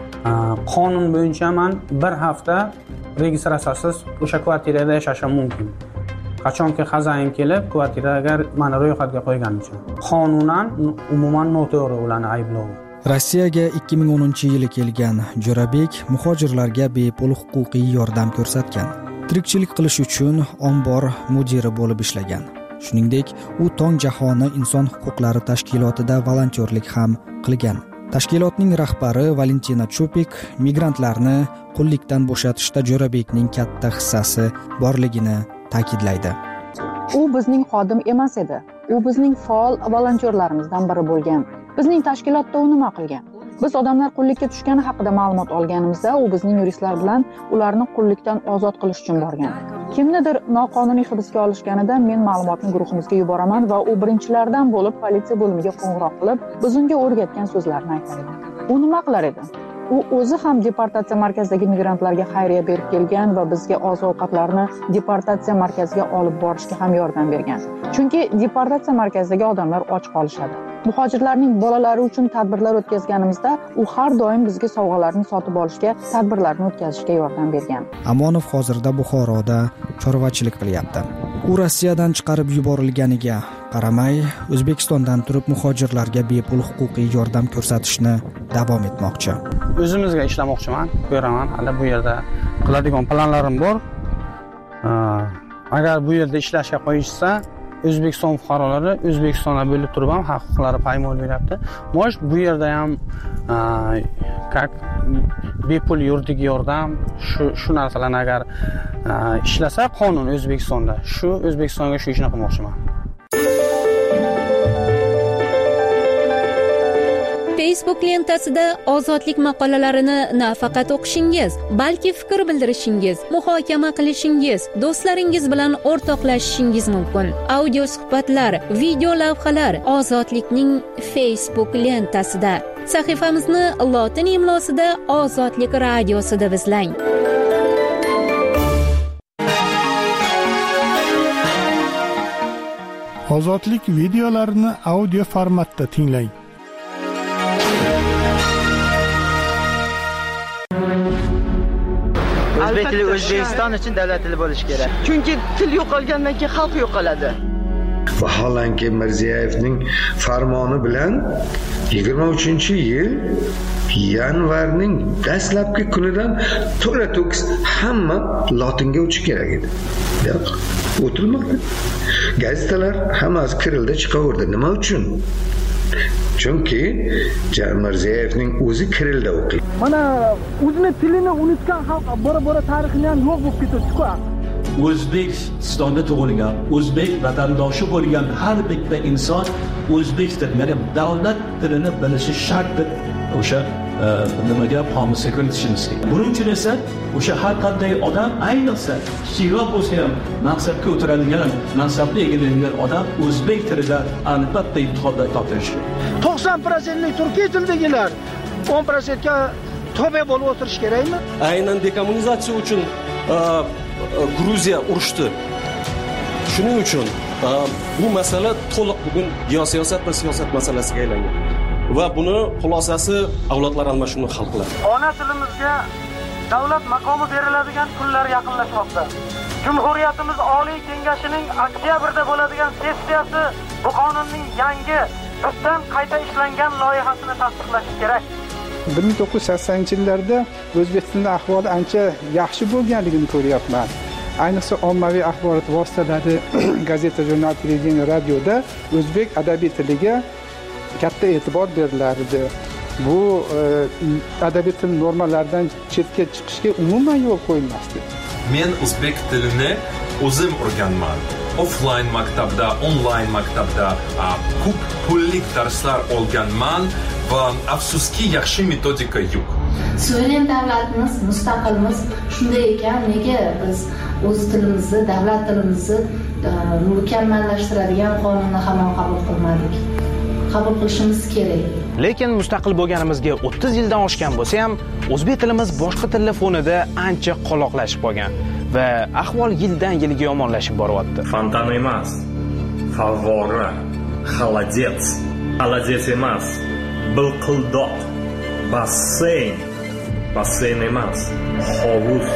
Qonun bo'yicha men 1 hafta registratsiyasiz o'sha kvartirada yashashim mumkin. Qachonki xazayin kelib kvartiraga meni ro'yxatga qo'ygani uchun. Qonunan umuman noto'g'ri ularni ayblovi. Rossiyaga 2010-yili kelgan Jo'rabek muhojirlarga bepul huquqiy yordam ko'rsatgan. Tirikchilik qilish uchun ombor mudiri bo'lib ishlagan. Shuningdek, u Tong jahoni inson huquqlari tashkilotida volontyorlik ham qilgan. Tashkilotning rahbari Valentina Chupik migrantlarni qullikdan bo'shatishda Jo'rabekning katta hissasi borligini ta'kidlaydi. U bizning xodim emas edi. U bizning faol volontyorlarimizdan biri bo'lgan. Bizning tashkilotda u nima qilgan? Biz odamlar qullikka tushgani haqida ma'lumot olganimizda, u bizning yuristlar bilan ularni qullikdan ozod qilish uchun borgan. Kimnidir noqonuniy hibsga olishganida men ma'lumotni guruhimizga yuboraman va u birinchilardan bo'lib politsiya bo'limiga qo'ng'iroq qilib, biz unga o'rgatgan so'zlarni aytadi. U nima qilar edi? U o'zi ham deportatsiya markazidagi migrantlarga xayriya berib kelgan va bizga oziq-ovqatlarni deportatsiya markaziga olib borishga ham yordam bergan. Chunki deportatsiya markazidagi odamlar och qolishadi. Muhojirlarning bolalari uchun tadbirlar o'tkazganimizda u har doim bizga sovg'alarni sotib olishga, tadbirlarni o'tkazishga yordam bergan. Amonov hozirda Buxoroda chorvachilik qilyapti. U Rossiyadan chiqarib yuborilganiga qaramay, O'zbekistondan turib muhojirlarga bepul huquqiy yordam ko'rsatishni davom etmoqchi. O'zimizga ishlamoqchiman, ko'raman, hali bu yerda qiladigan planlarim bor. Agar bu yerda ishlashga qo'yishsa, O'zbekiston fuqarolari O'zbekistonda bo'lib turib ham huquqlari poymol beryapti. Mosh bu yerda ham как bepul yuridik yordam shu narsalarni agar ishlasa qonun O'zbekistonda, shu O'zbekistonga shu ishni qilmoqchiman. Facebook lentasida ozodlik maqolalarini nafaqat o'qishingiz, balki fikr bildirishingiz, muhokama qilishingiz, do'stlaringiz bilan o'rtoqlashishingiz mumkin. Audio suhbatlar, video lavhalar ozodlikning Facebook lentasida. Sahifamizni lotin imlosida Ozodlik radiosida izlang. Ozodlik videolarini audio formatda tinglang. O'zbek tili O'zbekiston uchun davlat tili bo'lishi kerak. Chunki til yo'qolgandan keyin xalq yo'qoladi. Vaholanki Mirziyoyevning farmoni bilan 23-yil yanvarning dastlabki kunidan to'la-to'kis hamma lotinga o'tishi kerak edi. Yo'q, o'tilmoqda. Gazetalar hammasi kirilda chiqaverdi. Nima uchun? Chunki Mirziyoyevning o'zi kirilda o'qiydi. Mana o'zini tilini unutgan xalq bora-bora tarixini ham yo'q bo'lib ketadi-ku. O'zbekistonda tug'ilgan, o'zbek vatandoshi bo'lgan har bitta inson o'zbek tilini, davlat tilini bilishi shart deb o'sha nimaga qomusga kiritishimiz kerak. Buning uchun esa o'sha har qanday odam, ayniqsa kichikroq bo'lsa ham mansabga o'tiradigan, mansabni egallaydigan odam o'zbek tilida albatta imtihonda topshirishi kerak. 90% turkiy tildagilar 10% ga tobe bo'lib o'tirish kerakmi? Aynan dekommunizatsiya uchun Gruziya urushdi. Shuning uchun bu masala to'liq bugun geosiyosat va siyosat masalasiga aylangan. Va buni xulosasi avlodlar almashinuvini hal qiladi. Ona tilimizga davlat maqomi beriladigan kunlar yaqinlashmoqda. Jumhuriyatimiz Oliy Kengashining oktyabrda bo'ladigan sessiyasi bu qonunning yangi tubdan qayta ishlangan loyihasini tasdiqlashi kerak. 1980-yillarda O'zbekistonda ahvoli ancha yaxshi bo'lganligini ko'ryapman. Ayniqsa ommaviy axborot vositalari, gazeta, jurnal, televideniya, radioda o'zbek adabiy tiliga katta e'tibor berilardi. Bu adabiy til normalaridan chetga chiqishga umuman yo'l qo'yilmasdi. Men o'zbek tilini o'zim o'rganman. Offline maktabda, online maktabda ko'p pullik darslar olganman va afsuski yaxshi metodika yo'q. Suveren davlatimiz, mustaqilmiz shunday ekan, nega biz o'z tilimizni, davlat tilimizni mukammallashtiradigan qonunni hamon qabul qilmadik? Qabul qilishimiz kerak. Lekin mustaqil bo'lganimizga 30 yildan oshgan bo'lsa ham, o'zbek tilimiz boshqa tillar fonida ancha qoloqlashib qolgan va ahvol yildan yilga yomonlashib boryapti. Fontan emas, favvora, xolodets, xolodets emas, bilqildoq, basseyn, basseyn emas, hovuz.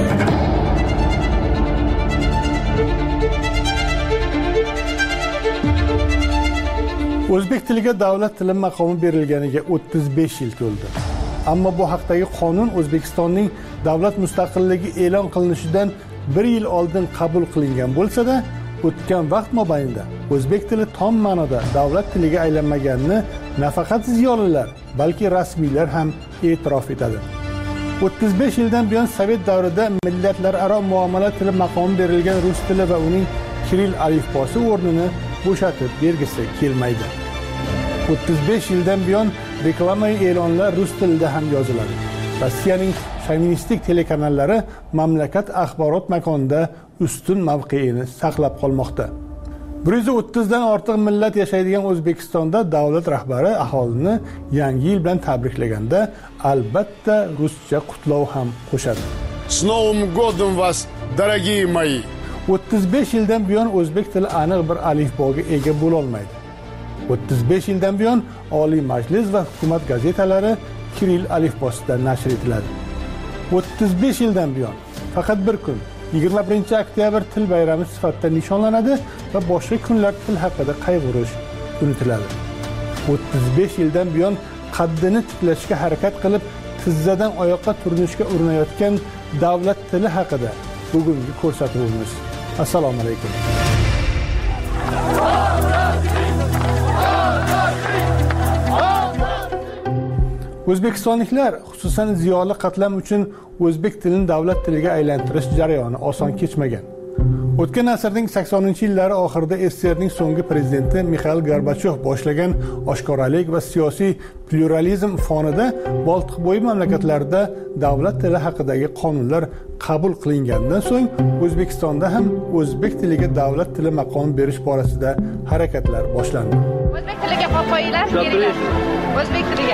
O'zbek tiliga davlat tili maqomi berilganiga 35 yil to'ldi. Ammo bu haqdagi qonun O'zbekistonning davlat mustaqilligi e'lon qilinishidan 1 yil oldin qabul qilingan bo'lsa-da, o'tgan vaqt mobaynida o'zbek tili tom ma'noda davlat tiliga aylanmaganini nafaqat ziyolilar, balki rasmiylar ham e'tirof etadi. 35 yildan buyon Sovet davrida millatlararo muomala tili maqomi berilgan rus tili va uning kiril alifbosi o'rnini bo'shatib bergisi kelmaydi. 35 yildan buyon reklamaviy e'lonlar rus tilida ham yoziladi. Rossiyaning shovinistik telekanallari mamlakat axborot makonida ustun mavqeini saqlab qolmoqda. 130 dan ortiq millat yashaydigan O'zbekistonda davlat rahbari aholini yangi yil bilan tabriklaganda albatta ruscha qutlov ham qo'shadi. С Новым годом вас, дорогие мои! 35 yildan buyon o'zbek tili aniq bir alifboga ega bo'la olmaydi. 35 yildan buyon Oliy Majlis va hukumat gazetalari kiril alifbosida nashr etiladi. 35 yildan buyon faqat bir kun 21-oktyabr til bayrami sifatida nishonlanadi va boshqa kunlar til haqida qayg'urish unutiladi. 35 yildan buyon qaddini tiklashga harakat qilib, tizzadan oyoqqa turinishga urinayotgan davlat tili haqida bugungi ko'rsatuvimiz. Assalomu alaykum. O'zbekistonliklar, xususan ziyoli qatlam uchun o'zbek tilini davlat tiliga aylantirish jarayoni oson kechmagan. O'tgan asrning 80-yillari oxirida SSRning so'nggi prezidenti Mixail Gorbachyov boshlagan oshkoralik va siyosiy pluralizm fonida Boltiqbo'yi mamlakatlarida davlat tili haqidagi qonunlar qabul qilingandan so'ng O'zbekistonda ham o'zbek tiliga davlat tili maqomi berish borasida harakatlar boshlandi. O'zbek tiliga qo'yinglar, o'zbek tiliga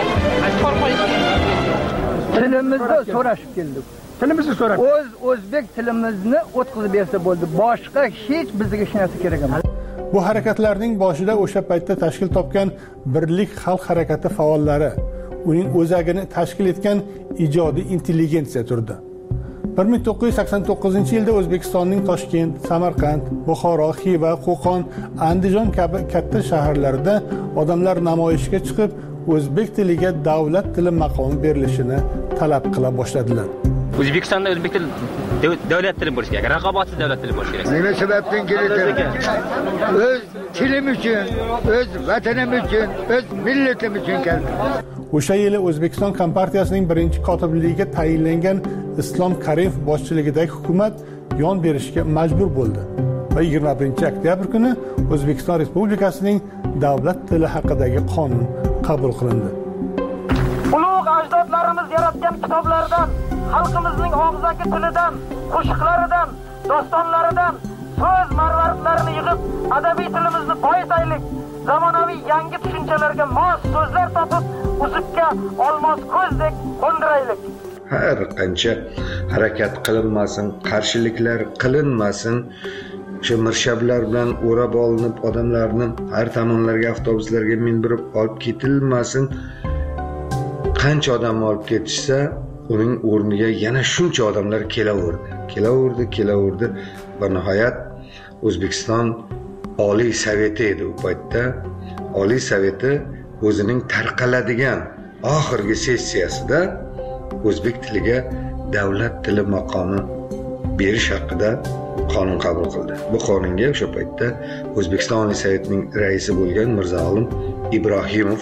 tilimizda so'rashib keldik. Tilimizni so'rab. O'zbek tilimizni o'tkazib bersa bo'ldi. Boshqa hech bizga hech narsa kerak emas. Bu harakatlarning boshida o'sha paytda tashkil topgan Birlik xalq harakati faollari, uning o'zagini tashkil etgan ijodiy intelligensiya turdi. 1989-yilda O'zbekistonning Toshkent, Samarqand, Buxoro, Xiva, Qo'qon, Andijon kabi katta shaharlarida odamlar namoyishga chiqib, o'zbek tiliga davlat tili maqomi berilishini talab qila boshladilar. O'zbekistonda o'zbek tili davlat tili bo'lishi kerak, raqobatsiz davlat tili bo'lishi kerak. Nima sababdan keladi? O'z tilim uchun, o'z vatanim uchun, o'z millatim uchun keldi. O'sha yili O'zbekiston Kompartiyasining birinchi kotibligiga tayinlangan Islom Karimov boshchiligidagi hukumat yon berishga majbur bo'ldi va 21-oktyabr kuni O'zbekiston Respublikasining davlat tili haqidagi qonun qabul qilindi. Ulug' ajdodlarimiz yaratgan kitoblardan, xalqimizning og'zaki tilidan, qo'shiqlaridan, dostonlaridan so'z marvaridlarini yig'ib, adabiy tilimizni boyitaylik. Zamonaviy yangi tushunchalarga mos so'zlar topib, uzukka olmos ko'zdek qo'ndiraylik. Har qancha harakat qilinmasin, qarshiliklar qilinmasin, o'sha mirshablar bilan o'rab olinib, odamlarni har tomonlarga, avtobuslarga mindirib olib ketilmasin. Qancha odam olib ketishsa, uning o'rniga yana shuncha odamlar kelaverdi va nihoyat O'zbekiston Oliy Soveti edi u paytda. Oliy Soveti o'zining tarqaladigan oxirgi sessiyasida o'zbek tiliga davlat tili maqomi berish haqida qonun qabul qildi. Bu qonunga o'sha paytda O'zbekiston Oliy Sovetining raisi bo'lgan Mirzo-Olim Ibrohimov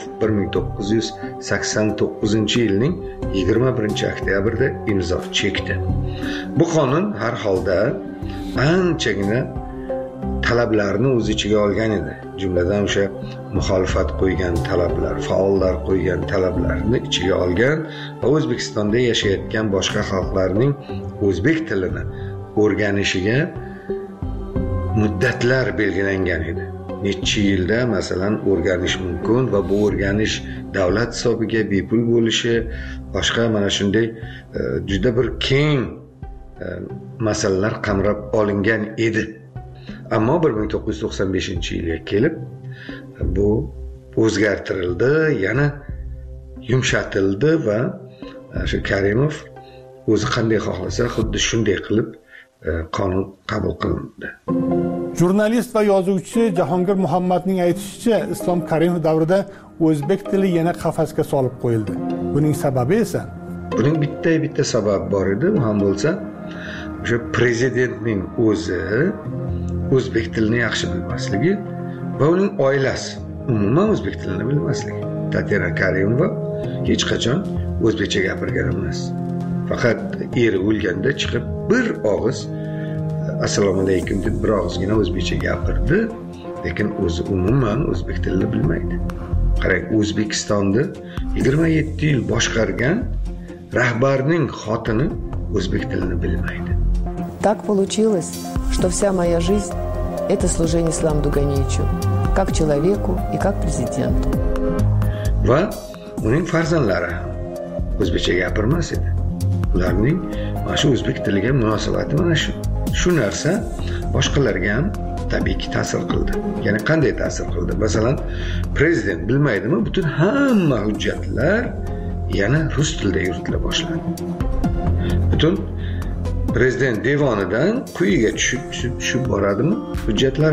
1989-yilning 21-oktyabrda imzo chekdi. Bu qonun har holda anchagina talablarni o'z ichiga olgan edi. Jumladan o'sha muxolifat qo'ygan talablar, faollar qo'ygan talablarni ichiga olgan va O'zbekistonda yashayotgan boshqa xalqlarning o'zbek tilini o'rganishiga muddatlar belgilangan edi. Necha yilda masalan o'rganish mumkin va bu o'rganish davlat hisobiga bepul bo'lishi, boshqa mana shunday juda bir keng masalalar qamrab olingan edi. Ammo 1995-yilga kelib bu o'zgartirildi, yana yumshatildi va shu Karimov o'zi qanday xohlasa xuddi shunday qilib qonun qabul qilindi. Jurnalist va yozuvchi Jahongir Muhammadning aytishicha, Islom Karimov davrida o'zbek tili yana qafasga solib qo'yildi. Buning sababi esa buning bitta sabab bor edi, u ham bo'lsa o'sha prezidentning o'zi o'zbek tilini yaxshi bilmasligi va uning oilasi umuman o'zbek tilini bilmasligi. Tatyana Karimova hech qachon o'zbekcha gapirgan emas. Faqat eri o'lganda chiqib bir og'iz assalomu alaykum deb bir og'izgina o'zbekcha gapirdi, lekin o'zi umuman o'zbek tilini bilmaydi. Qarang, O'zbekistonni 27 yil boshqargan rahbarning xotini o'zbek tilini bilmaydi. Так получилось, что вся моя жизнь – это служение Исламу Дуганичу, как человеку и как президенту. Va uning farzandlari o'zbekcha gapirmas edi. Ularning mana shu o'zbek tiliga munosabati mana shu narsa boshqalarga ham tabiiyki ta'sir qildi. Ya'ni qanday ta'sir qildi? Masalan, prezident bilmaydimi, butun hamma hujjatlar yana rus tilida yuritila boshladi. Butun prezident devonidan quyiga tushib boradimi? Hujjatlar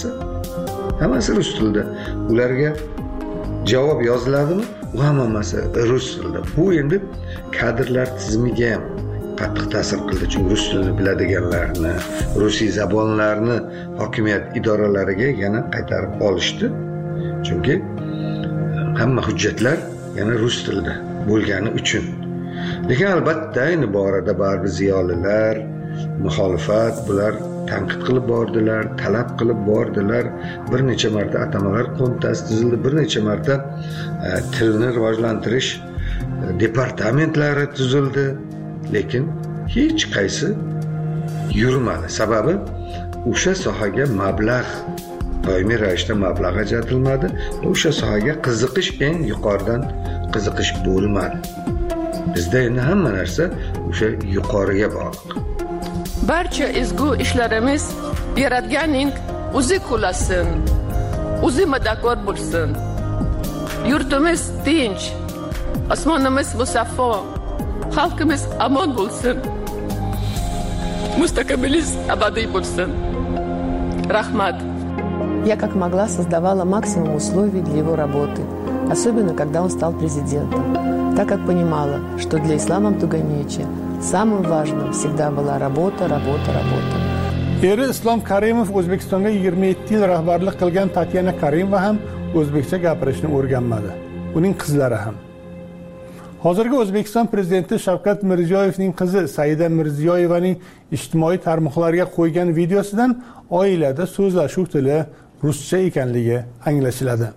hammasi rus tilida. Ularga javob yoziladimi? U hammasi rus tilida. Bu endi kadrlar tizimiga ham qattiq ta'sir qildi. Chunki rus tilini biladiganlarni, rusiy zabonlarni hokimiyat idoralariga yana qaytarib olishdi. Chunki hamma hujjatlar yana rus tilida bo'lgani uchun. Lekin albatta ayni borada baribir ziyolilar, muxolifat bular tanqid qilib bordilar, talab qilib bordilar. Bir necha marta atamalar qo'mitasi tuzildi, bir necha marta tilni rivojlantirish departamentlari tuzildi. Lekin hech qaysi yurmadi. Sababi o'sha sohaga mablag' doimiy ravishda mablag' ajratilmadi. O'sha sohaga qiziqish eng yuqoridan qiziqish bo'lmadi. Bizda endi hamma narsa o'sha yuqoriga bog'liq. Barcha ezgu ishlarimiz Yaratganning o'zi qo'llasin, o'zi madadkor bo'lsin. Yurtimiz tinch, osmonimiz musaffo, xalqimiz omon bo'lsin. Mustaqilimiz abadiy bo'lsin. Rahmat. Я как могла создавала максимум условий для его работы, особенно когда он стал президентом, так как понимала, что для Ислама Абдуганиевича самым важным всегда была работа. Eri Islom Karimov O'zbekistonga 27 yil rahbarlik qilgan Tatyana Karimova ham o'zbekcha gapirishni o'rganmadi. Uning qizlari ham. Hozirgi O'zbekiston prezidenti Shavkat Mirziyoyevning qizi Saida Mirziyoyevaning ijtimoiy tarmoqlarga qo'ygan videosidan oilada so'zlashuv tili ruscha ekanligi anglashiladi.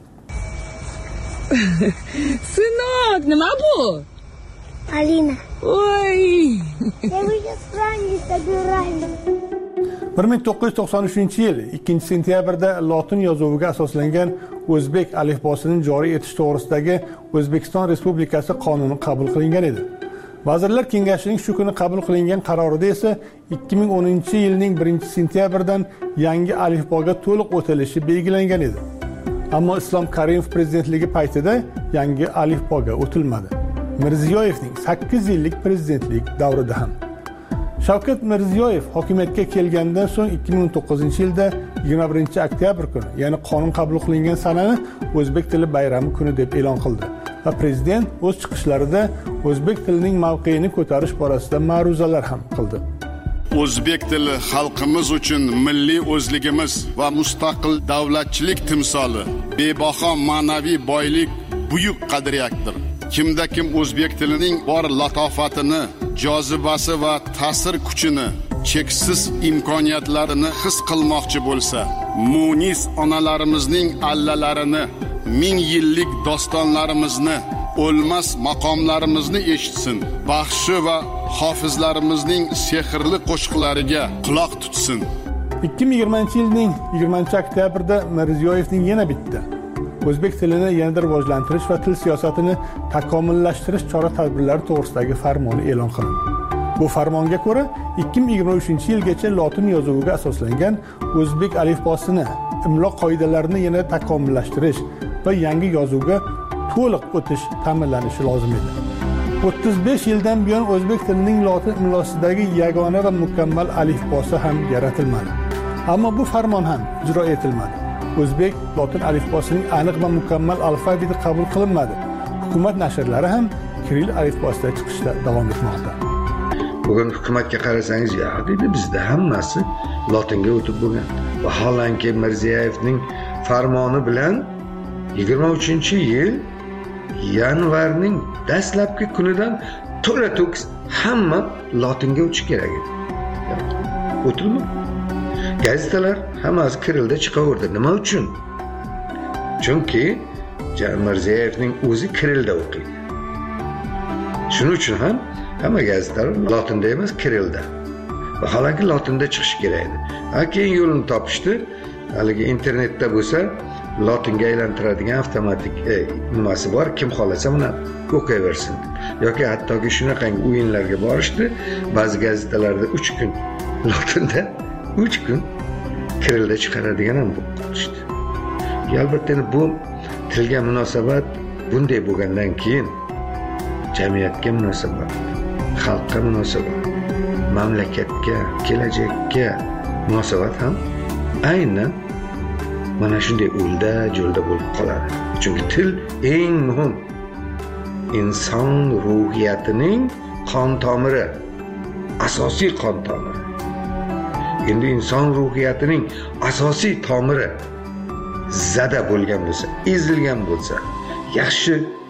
Сынок, nima bu? Alina. Oy. Я уже с вами собираюсь. 1993-yil 2-sentyabrda lotin yozuviga asoslangan o'zbek alifbosining joriy etish to'g'risidagi O'zbekiston Respublikasi qonuni qabul qilingan edi. Vazirlar Kengashining shu kuni qabul qilingan qarorida esa 2010-yilning 1-sentyabridan yangi alifboga to'liq o'tilishi belgilangan edi. Ammo Islom Karimov prezidentligi paytida yangi alifboga o'tilmadi. Mirziyoyevning 8 yillik prezidentlik davrida ham. Shavkat Mirziyoyev hokimiyatga kelgandan so'ng 2009-yilda 21-oktyabr kuni, ya'ni qonun qabul qilingan sanani o'zbek tili bayrami kuni deb e'lon qildi va prezident o'z chiqishlarida o'zbek tilining mavqeini ko'tarish borasida ma'ruzalar ham qildi. O'zbek tili xalqimiz uchun milliy o'zligimiz va mustaqil davlatchilik timsoli, bebaho ma'naviy boylik, buyuk qadriyatdir. Kimda kim o'zbek tilining bor latofatini, jozibasi va ta'sir kuchini, cheksiz imkoniyatlarini his qilmoqchi bo'lsa, munis onalarimizning allalarini, ming yillik dostonlarimizni, o'lmas maqomlarimizni eshitsin, baxshi va hofizlarimizning sehrli qo'shiqlariga quloq tutsin. 2020-yilning 20-oktyabrda Mirziyoyevning yana bitta o'zbek tilini yanada rivojlantirish va til siyosatini takomillashtirish chora-tadbirlari to'g'risidagi farmoni e'lon qilindi. Bu farmonga ko'ra 2023-yilgacha lotin yozuviga asoslangan o'zbek alifbosini, imlo qoidalarini yanada takomillashtirish va yangi yozuvga to'liq o'tish ta'minlanishi lozim edi. 35 yildan buyon o'zbek tilining lotin imlosidagi yagona va mukammal alifbosi ham yaratilmadi. Ammo bu farmon ham ijro etilmadi. O'zbek lotin alifbosining aniq va mukammal alfabeti qabul qilinmadi. Hukumat nashrlari ham kiril alifbosida chiqishda davom etmoqda. Bugun hukumatga qarasangiz, ya dedi, bizda hammasi lotinga o'tib bo'lgan. Vaholanki Mirziyoyevning farmoni bilan 23-yil yanvarning dastlabki kunidan to'la-to'kis hamma lotinga o'tish kerak edi. O'tildi. Gazetalar hammasi kirilda chiqaverdi. Nima uchun? Chunki Mirziyoyevning o'zi kirilda o'qiydi. Shuning uchun ham hamma gazetalar lotinda emas, kirilda. Vaholanki lotinda chiqish kerak edi. Keyin yo'lini topishdi. Haligi internetda bo'lsa, lotinga aylantiradigan avtomatik nimasi bor, kim xolasa uni o'qiyversin. Yoki hattoki shunaqangi o'yinlarga borishdi. Ba'zi gazetalarda 3 kun lotinda 3 kun kirilda chiqaradigan ham bo'lishdi. Albatta bu tilga munosabat bunday bo'lgandan keyin jamiyatga munosabat, xalqqa munosabat, mamlakatga, kelajakka munosabat ham aynan mana shunday o'lda jo'lda bo'lib qoladi. Chunki til eng muhim inson ruhiyatining qon tomiri, asosiy qon tomiri. Endi inson ruhiyatining asosiy tomiri zada bo'lgan bo'lsa, ezilgan bo'lsa, yaxshi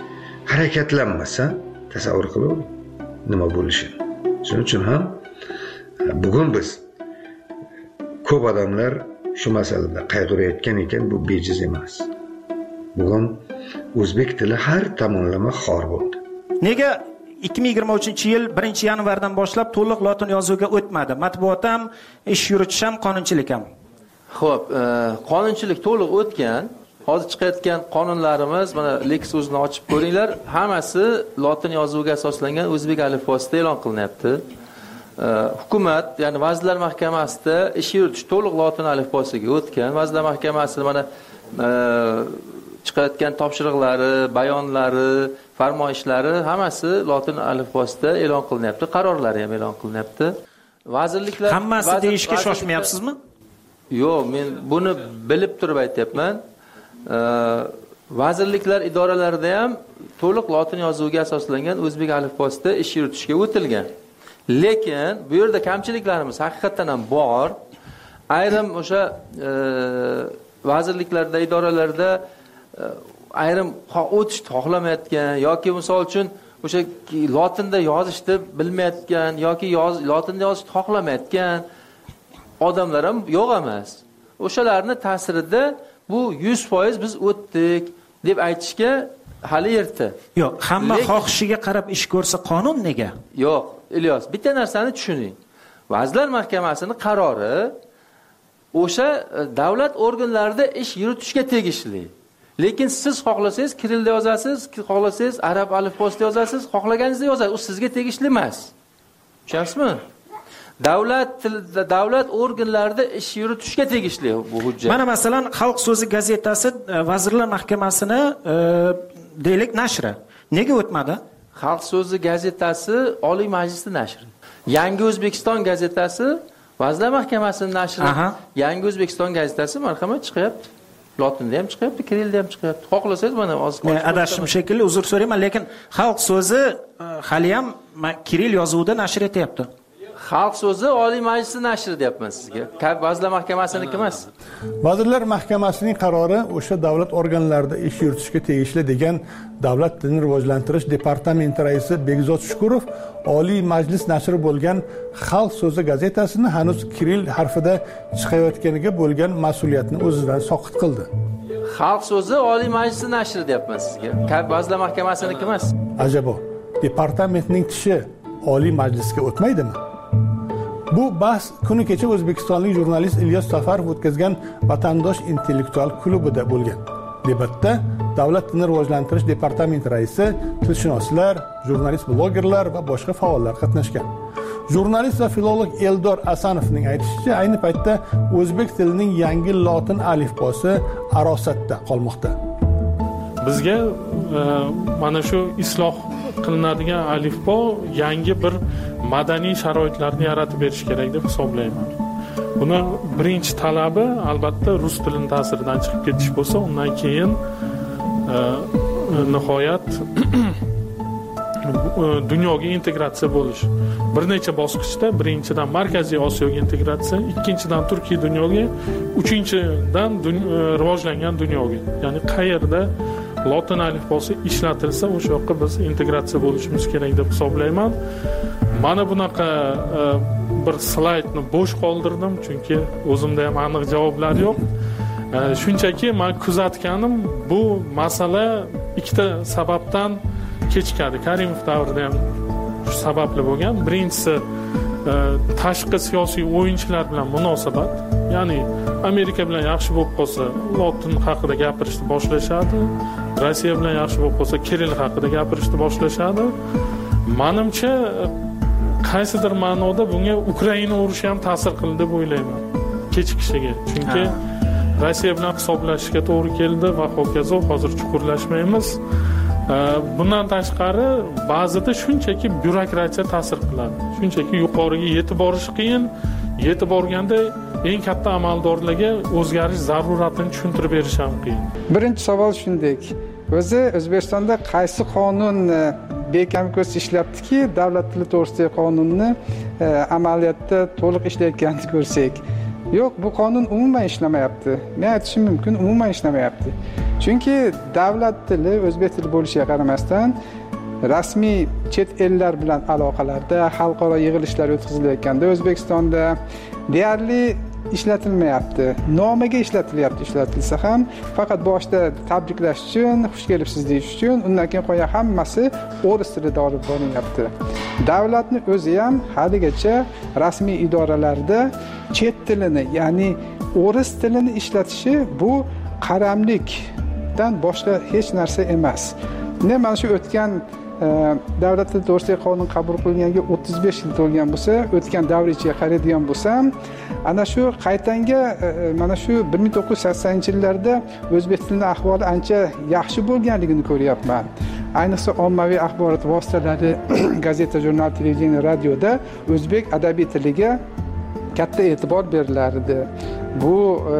harakatlanmasa tasavvur qilavering nima bo'lishini. Shuning uchun ham bugun biz ko'p odamlar shu masalada qayg'urayotgan ekan, bu bejiz emas. Bugun o'zbek tili har tomonlama xor bo'ldi. Nega 2023-yil 1-yanvardan boshlab to'liq lotin yozuviga o'tmadi? Matbuot ham, ish yuritish ham, qonunchilik ham. Xo'p, qonunchilik to'liq o'tgan. Hozir chiqayotgan qonunlarimiz, mana Lex o'zini ochib ko'ringlar, hammasi lotin yozuviga asoslangan o'zbek alifbosida e'lon qilinyapti. Hukumat, ya'ni Vazirlar Mahkamasida ish yuritish to'liq lotin alifbosiga o'tgan. Vazirlar Mahkamasi mana chiqayotgan topshiriqlari, bayonlari, farmoyishlari hammasi lotin alifbosida e'lon qilinyapti. Qarorlari ham e'lon qilinyapti. Vazirliklar hammasi deyishga shoshmayapsizmi? Yo'q, men buni bilib turib aytyapman. Vazirliklar idoralarida ham to'liq lotin yozuviga asoslangan o'zbek alifbosida ish yuritishga o'tilgan. Lekin bu yerda kamchiliklarimiz haqiqatan ham bor. Ayrim o'sha vazirliklarda, idoralarda ayrim o'tishni xohlamayotgan yoki misol uchun o'sha lotinda yozishni bilmayotgan yoki lotinda yozishni xohlamayotgan odamlar ham yo'q emas. O'shalarning ta'sirida bu 100% biz o'tdik deb aytishga hali erta. Yo'q, hamma xohishiga qarab ish ko'rsa qonun nega? Yo'q, Ilyos, bitta narsani tushuning. Vazirlar Mahkamasining qarori o'sha davlat organlarida ish yuritishga tegishli. Lekin siz xohlasangiz kirilda yozasiz, xohlasangiz arab alifbosida yozasiz, xohlaganingizni yozasiz. U sizga tegishli emas. Tushunyapsizmi? Davlat organlarida ish yuritishga tegishli bu hujjat. Mana masalan, Xalq so'zi gazetasi Vazirlar Mahkamasini deylik nashri. Nega o'tmadi? Xalq so'zi gazetasi Oliy Majlisning nashri. Yangi O'zbekiston gazetasi Vazirlar Mahkamasining nashri. Yangi O'zbekiston gazetasi marhamat chiqyapti. Lotinda ham chiqyapti, kirilda ham chiqyapti. Xohlasangiz mana hozir adashim shekilli, uzr so'rayman, lekin Xalq so'zi hali ham kiril yozuvida nashr etyapti. Xalq so'zi Oliy Majlisning nashri deyapman sizga. Vazirlar Mahkamasiniki emas. Vazirlar Mahkamasining qarori o'sha davlat organlarida ish yuritishga tegishli degan Davlat tilini rivojlantirish departamenti raisi Begzod Shukurov Oliy Majlis nashri bo'lgan Xalq so'zi gazetasini hanuz kiril harfida chiqayotganiga bo'lgan mas'uliyatni o'zidan soqit qildi. Xalq so'zi Oliy Majlisning nashri deyapman sizga. Vazirlar Mahkamasiniki emas. Ajabo, departamentning tishi Oliy Majlisga o'tmaydimi? Bu bahs kuni kecha o'zbekistonlik jurnalist Ilyos Safarov o'tkazgan Vatandosh intellektual klubida bo'lgan. Debatda Davlat tilini rivojlantirish departamenti raisi, tilshunoslar, jurnalist blogerlar va boshqa faollar qatnashgan. Jurnalist va filolog Eldor Asanovning aytishicha, ayni paytda o'zbek tilining yangi lotin alifbosi arosatda qolmoqda. Bizga mana shu isloh qilinadigan alifbo yangi bir madaniy sharoitlarni yaratib berish kerak deb hisoblayman. Buni birinchi talabi albatta rus tilining ta'siridan chiqib ketish bo'lsa, undan keyin nihoyat dunyoga integratsiya bo'lish. Bir necha bosqichda, birinchidan Markaziy Osiyoga integratsiya, ikkinchidan Turkiy dunyoga, uchinchidan rivojlangan dunyoga. Ya'ni qayerda lotin alifbosi ishlatilsa, o'sha yoqqa biz integratsiya bo'lishimiz kerak deb hisoblayman. Mana bunaqa bir slaydni bo'sh qoldirdim, chunki o'zimda ham aniq javoblar yo'q. Shunchaki men kuzatganim, bu masala ikkita sababdan kechikadi. Karimov davrida ham shu sababli bo'lgan. Birinchisi tashqi siyosiy o'yinchilar bilan munosabat. Ya'ni Amerika bilan yaxshi bo'lib qolsa, lotin haqida gapirishni boshlashadi. Rossiya bilan yaxshi bo'lib qolsa, kiril haqida gapirishni boshlashadi. Menimcha qaysidir ma'noda bunga Ukraina urushi ham ta'sir qildi deb o'ylayman. Kechikishiga. Chunki Rossiya bilan hisoblashishga to'g'ri keldi va hokazo, hozir chuqurlashmaymiz. Bundan tashqari ba'zida shunchaki byurokratiya ta'sir qiladi. Shunchaki yuqoriga yetib borish qiyin, yetib borganda eng katta amaldorlarga o'zgarish zaruratini tushuntirib berish ham qiyin. Birinchi savol shunday. O'zi O'zbekistonda qaysi qonun bekam ko'z ishlatdiki, davlat tili to'g'risidagi qonunni amaliyotda to'liq ishlayotganini ko'rsak. Yo'q, bu qonun umuman ishlamayapti. Men aytishim mumkin, umuman ishlamayapti. Chunki davlat tili, o'zbek tili bo'lishiga qaramasdan, rasmiy chet ellar bilan aloqalarda, xalqaro yig'ilishlar o'tkazilayotganda O'zbekistonda deyarli ishlatilmayapti. Nomiga ishlatilsa ham faqat boshda tabriklash uchun, xush kelibsiz deyish uchun, undan keyin qo'ya hammasi o'ris tilida olib borilyapti. Davlatni o'zi ham haligacha rasmiy idoralarda chet tilini, ya'ni o'ris tilini ishlatishi bu qaramlikdan boshqa hech narsa emas. Mana shu o'tgan davlat tili to'g'risidagi qonun qabul qilinganiga 35 yil to'lgan bo'lsa, o'tgan davr ichiga qaraydigan bo'lsam, ana shu qaytanga mana shu 1980-yillarda o'zbek tilining ahvoli ancha yaxshi bo'lganligini ko'ryapman. Ayniqsa ommaviy axborot vositalari, gazeta, jurnal, televideniya, radioda o'zbek adabiy tiliga katta e'tibor berilardi. Bu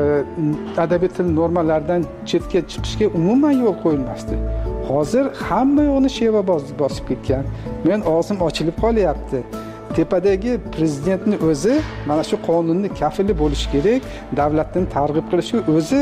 adabiy til normalaridan chetga chiqishga umuman yo'l qo'yilmasdi. Hozir hamma yo'qni sheva bosib ketgan. Men og'zim ochilib qolyapti. Tepadagi prezidentning o'zi mana shu qonunni kafili bo'lishi kerak, davlatni targ'ib qilishi, o'zi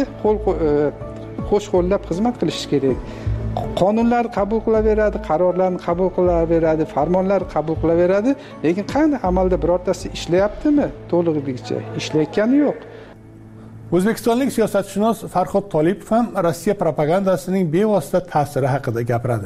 qo'shqo'llab xizmat qilishi kerak. Qonunlar qabul qilaveradi, qarorlarni qabul qilaveradi, farmonlar qabul qilaveradi, lekin qani amalda birortasi ishlayaptimi? To'lig'icha ishlayotgani yo'q. O'zbekistonlik siyosatshunos Farhod Tolipov ham Rossiya propagandasining bevosita ta'siri haqida gapiradi.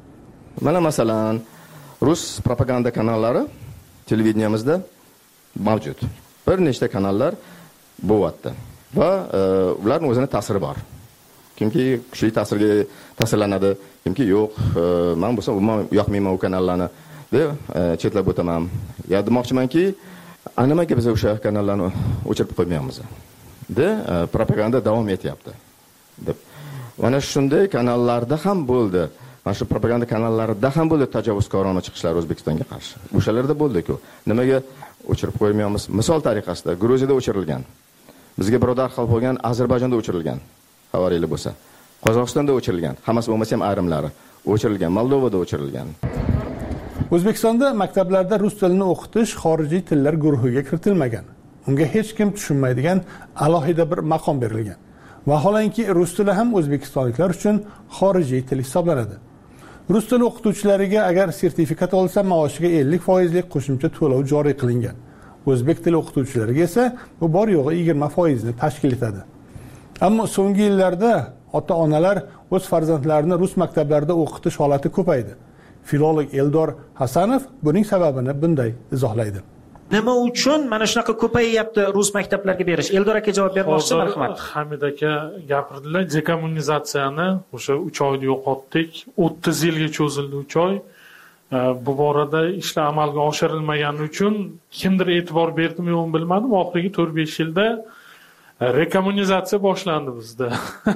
Mana masalan, rus propaganda kanallari televideniyamizda mavjud. Bir nechta kanallar bo'lyapti va ularning o'zining ta'siri bor. Kimki kuchli ta'sirlanadi, kimki yo'q, men bo'lsa umuman yoqmayman u kanallarni deb chetlab o'taman. Ya demoqchimanki, nimaga biz o'sha kanallarni o'chirib qo'ymaymiz? De propaganda davom etyapti deb. Mana shunday kanallarda ham bo'ldi. Mana shu propaganda kanallarida ham bo'ldi tajovuzkorona chiqishlar O'zbekistonga qarshi. O'shalarda bo'ldi-ku. Nimaga o'chirib qo'ymaymiz? Misol tariqasida Gruziyada o'chirilgan. Bizga birodar xalq bo'lgan Ozarbayjonda o'chirilgan. Xabaringiz bo'lsa. Qozog'istonda o'chirilgan. Hammasi bo'lmasa ham ayrimlari o'chirilgan. Moldovada o'chirilgan. O'zbekistonda maktablarda rus tilini o'qitish xorijiy tillar guruhiga kiritilmagan. Unga hech kim tushunmaydigan alohida bir maqom berilgan. Vaholanki rus tili ham o'zbekistonliklar uchun xorijiy til hisoblanadi. Rus tili o'qituvchilariga agar sertifikat olsa, maoshiga 50% lik qo'shimcha to'lov joriy qilingan. O'zbek tili o'qituvchilariga esa bu bor yo'g'i 20% ni tashkil etadi. Ammo so'nggi yillarda ota-onalar o'z farzandlarini rus maktablarida o'qitish holati ko'paydi. Filolog Eldor Hasanov buning sababini bunday izohlaydi. Nima uchun mana shunaqa ko'payyapti rus maktablarga berish? Eldor aka javob bermoqchi, marhamat. Hamid aka gapirdilar, dekommunizatsiyani o'sha 3 oyda yo'qotdik, 30 yilga cho'zildi 3 oy. Bu borada ishlar amalga oshirilmagani uchun kimdir e'tibor berdimi yo'qmi bilmadim, oxirgi 4-5 yilda rekommunizatsiya boshlandi bizda.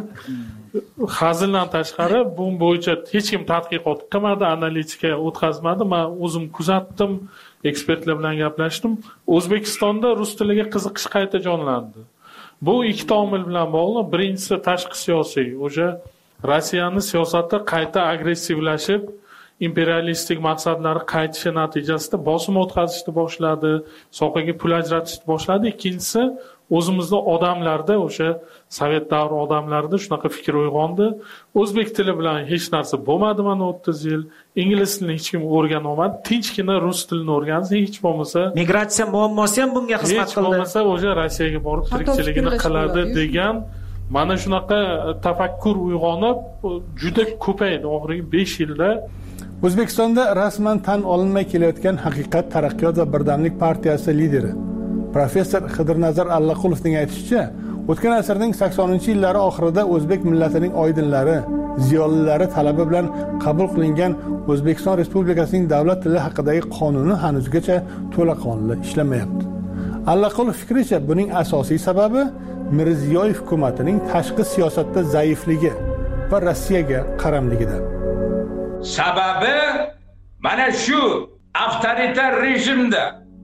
Hazildan tashqari bu bo'yicha hech kim tadqiqot qilmadi, analitika o'tkazmadi. Men o'zim kuzatdim, ekspertlar bilan gaplashdim. O'zbekistonda rus tiliga qiziqish qayta jonlandi. Bu ikki omil bilan bog'liq. Birinchisi tashqi siyosiy. O'sha Rossiyaning siyosati qayta agressivlashib, imperialistik maqsadlari qaytishi natijasida bosim o'tkazishni boshladi, sohaga pul ajratishni boshladi. Ikkinchisi o'zimizda odamlarda, o'sha sovet davri odamlarida shunaqa fikr uyg'ondi. O'zbek tili bilan hech narsa bo'lmadi mana 30 yil. Ingliz tilini hech kim o'rgana olmadi. Tinchgina rus tilini o'rgansa, hech bo'lmasa migratsiya muammosi ham bunga xizmat qildi. Hech bo'lmasa o'sha Rossiyaga borib tirikchiligini qiladi degan mana shunaqa tafakkur uyg'onib juda ko'paydi oxirgi 5 yilda. O'zbekistonda rasman tan olinmay kelayotgan Haqiqat, Taraqqiyot va Birdamlik partiyasi lideri professor Xidirnazar Allaqulovning aytishicha, o'tgan asrning 80-yillari oxirida o'zbek millatining oydinlari, ziyolilari talabi bilan qabul qilingan O'zbekiston Respublikasining davlat tili haqidagi qonuni hanuzgacha to'laqonli ishlamayapti. Allaqulov fikricha, buning asosiy sababi Mirziyoyev hukumatining tashqi siyosatda zaifligi va Rossiyaga qaramligidir. Sababi mana shu avtoritar rejimda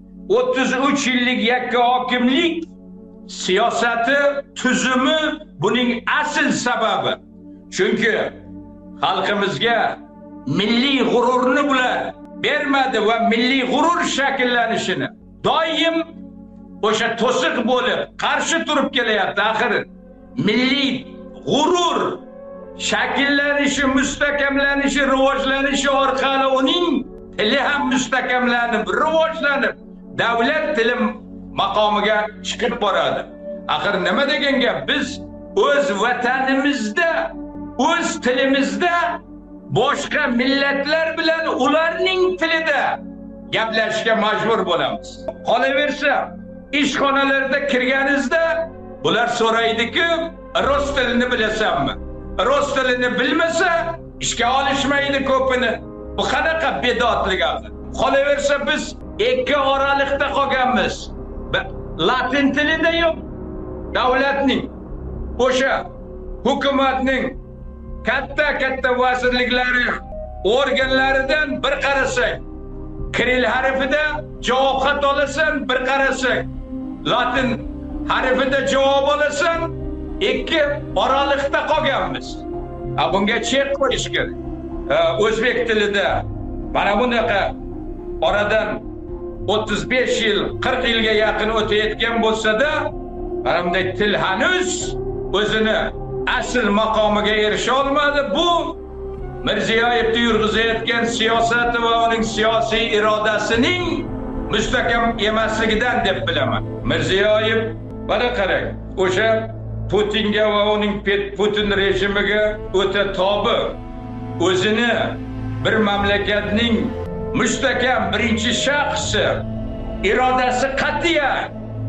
33 yillik yakka hokimlik siyosati tuzumi buning asl sababi. Chunki xalqimizga milliy g'ururni bular bermadi va milliy g'urur shakllanishini doim o'sha to'siq bo'lib qarshi turib kelyapti. Axir milliy g'urur shakllanishi, mustahkamlanishi, rivojlanishi orqali uning tili ham mustahkamlanib, rivojlanib, davlat tili maqomiga chiqib boradi. Axir nima degan gap? Biz o'z vatanimizda, o'z tilimizda boshqa millatlar bilan ularning tilida gaplashishga majbur bo'lamiz. Qolaversa, ishxonalarda kirganingizda bular so'raydi-ku, rus tilini bilasanmi? Rus tilini bilmasa ishga olishmaydi ko'pini. Bu qanaqa bedodlik axir? Qolaversa biz ikki oralikda qolganmiz. Latin tilida yo'q. Davlatning, o'sha hukumatning katta vazirliklari, organlaridan bir qarasak, kiril harfida javob xat olasan, bir qarasak, latin harfida javob olasan, ikki oralikda qolganmiz. Bunga chek qo'yish kerak. O'zbek tilida mana bunaqa oradan 35 yil, 40 yilga yaqin o'tayotgan bo'lsa-da, mana bunday til hanuz o'zini asl maqomiga erisha olmadi. Bu Mirziyoyevning yurg'izayotgan siyosati va uning siyosiy irodasining mustahkam emasligidan deb bilaman. Mirziyoyev mana qarang, o'sha Putinga va uning Putin rejimiga o'ta tobi, o'zini bir mamlakatning mustahkam birinchi shaxsi, irodasi qat'iy,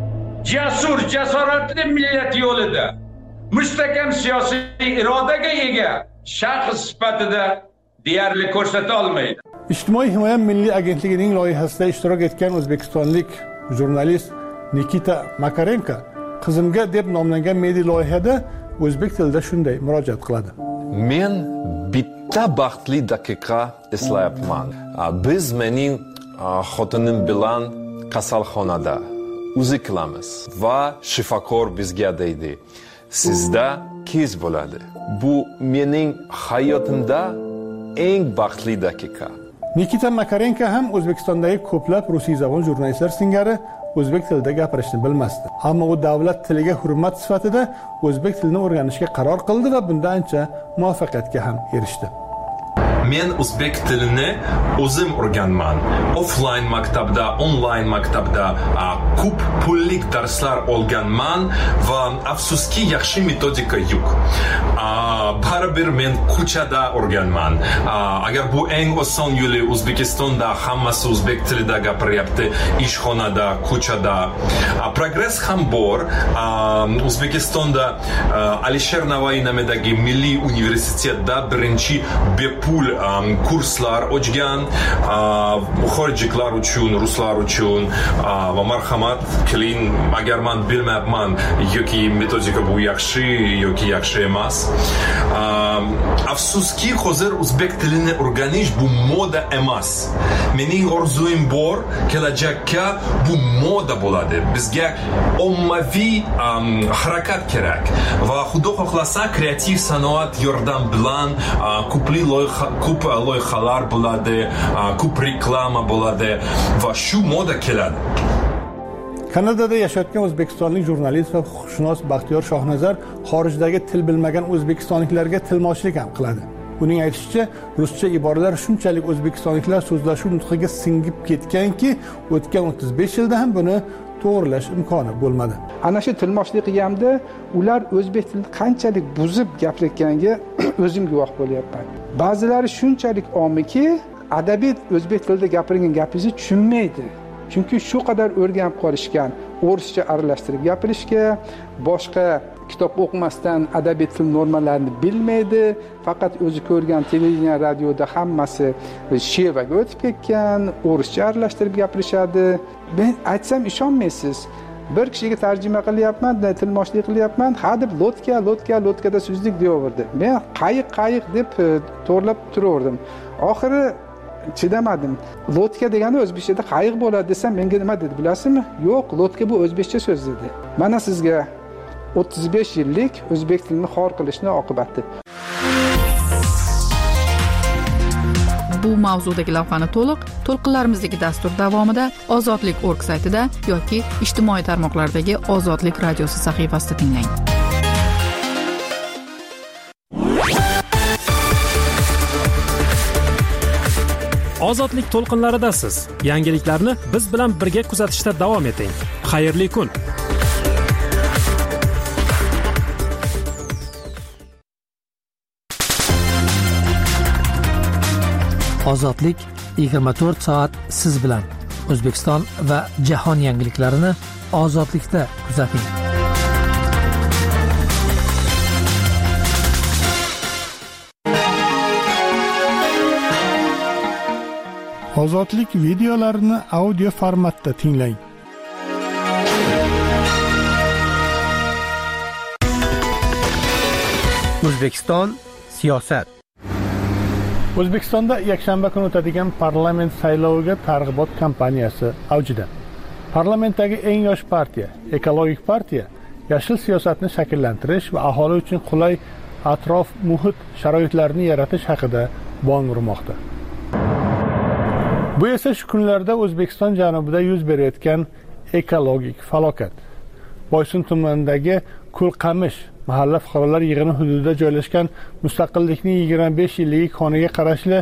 jasur, jasoratli millat yo'lida mustahkam siyosiy irodaga ega shaxs sifatida deyarli ko'rsata olmaydi. Ijtimoiy himoya milliy agentligining loyihasida ishtirok etgan o'zbekistonlik jurnalist Nikita Makarenko qizimga deb nomlangan milliy loyihada o'zbek tilida shunday murojaat qiladi. Men bitta baxtli daqiqa eslayapman. Biz mening xotinim bilan kasalxonada uzi qilamiz va shifokor bizga deydi: sizda qiz bo'ladi. Bu mening hayotimda eng baxtli daqiqa. Nikita Makarenko ham O'zbekistondagi ko'plab rusiyzabon jurnalistlar singari o'zbek tilida gapirishni bilmasdi. Ammo u davlat tiliga hurmat sifatida o'zbek tilini o'rganishga qaror qildi va bunda ancha muvaffaqiyatga ham erishdi. Men o'zbek tilini o'zim o'rganman. Offline maktabda, online maktabda ko'p pullik darslar olganman va afsuski yaxshi metodika yo'q. Baribir men ko'chada o'rganman. Agar bu eng oson yo'li, O'zbekistonda hammasi o'zbek tilida gapiryapti, ishxonada, ko'chada. Progress ham bor. O'zbekistonda Alisher Navoiy nomidagi Milliy universitetda birinchi bepul kurslar ochgan, xorijliklar uchun, ruslar uchun va marhamat qiling, agar men bilmayapman yoki metodika bu yaxshi yoki yaxshi emas. Afsuski hozir o'zbek tilini o'rganish bu moda emas. Mening orzuim bor, kelajakda bu moda bo'ladi. Bizga ommaviy harakat kerak va xudo xohlasa kreativ sanoat yordam bilan ko'p loyihalar bo'ladi, ko'p reklama bo'ladi va shu moda keladi. Kanadada yashayotgan o'zbekistonlik jurnalist va huquqshunos Baxtiyor Shohnazar xorijdagi til bilmagan o'zbekistonliklarga tilmochlik ham qiladi. Uning aytishicha, ruscha iboralar shunchalik o'zbekistonliklar so'zlashuv nutqiga singib ketganki, o'tgan 35 yilda ham buni to'g'rilash imkoni bo'lmadi. Ana shu tilmochlik qilganda ular o'zbek tilini qanchalik buzib gapirayotganiga o'zim guvoh bo'lyapman. Ba'zilari shunchalik omiki, adabiyot o'zbek tilida gapirgan gapingizni tushunmaydi. Chunki shu qadar o'rganib qolishgan, o'rischa aralashtirib gapirishga, boshqa kitob o'qimasdan adabiyot til normalarini bilmaydi. Faqat o'zi ko'rgan televideniya, radioda hammasi shevaga o'tib ketgan, o'rischa aralashtirib gapirishadi. Men aytsam ishonmaysiz. Bir kishiga tarjima qilyapman, tilmochlik qilyapman, ha deb lotkada so'zlik deyaverdi. Men qayiq deb to'g'rilab turaverdim. Oxiri chidamadim. Lotka degani o'zbekchada qayiq bo'ladi desam, menga nima dedi bilasizmi? Yo'q, lotka bu o'zbekcha so'z dedi. Mana sizga 35 yillik o'zbek tilini xor qilishning oqibati. bu mavzudagi lavhani to'lqinlarimizdagi dastur davomida ozodlik.org saytida yoki ijtimoiy tarmoqlardagi Ozodlik radiosi sahifasida tinglang. Ozodlik to'lqinlaridasiz. Yangiliklarni biz bilan birga kuzatishda davom eting. Xayrli kun. Ozodlik 24 soat siz bilan. O'zbekiston va jahon yangiliklarini ozodlikda kuzating. Ozodlik videolarini audio formatda tinglang. O'zbekiston siyosat. O'zbekistonda yakshanba kuni o'tadigan parlament sayloviga targ'ibot kampaniyasi avjida. Parlamentdagi eng yosh partiya, Ekologik partiya, yashil siyosatni shakllantirish va aholi uchun qulay atrof muhit sharoitlarini yaratish haqida bong urmoqda. Bu esa shu kunlarda O'zbekiston janubida yuz berayotgan ekologik falokat. Boysun tumanidagi Kulqamish mahalla fuqarolar yig'ini hududida joylashgan Mustaqillikning 25 yilligi koniga qarashli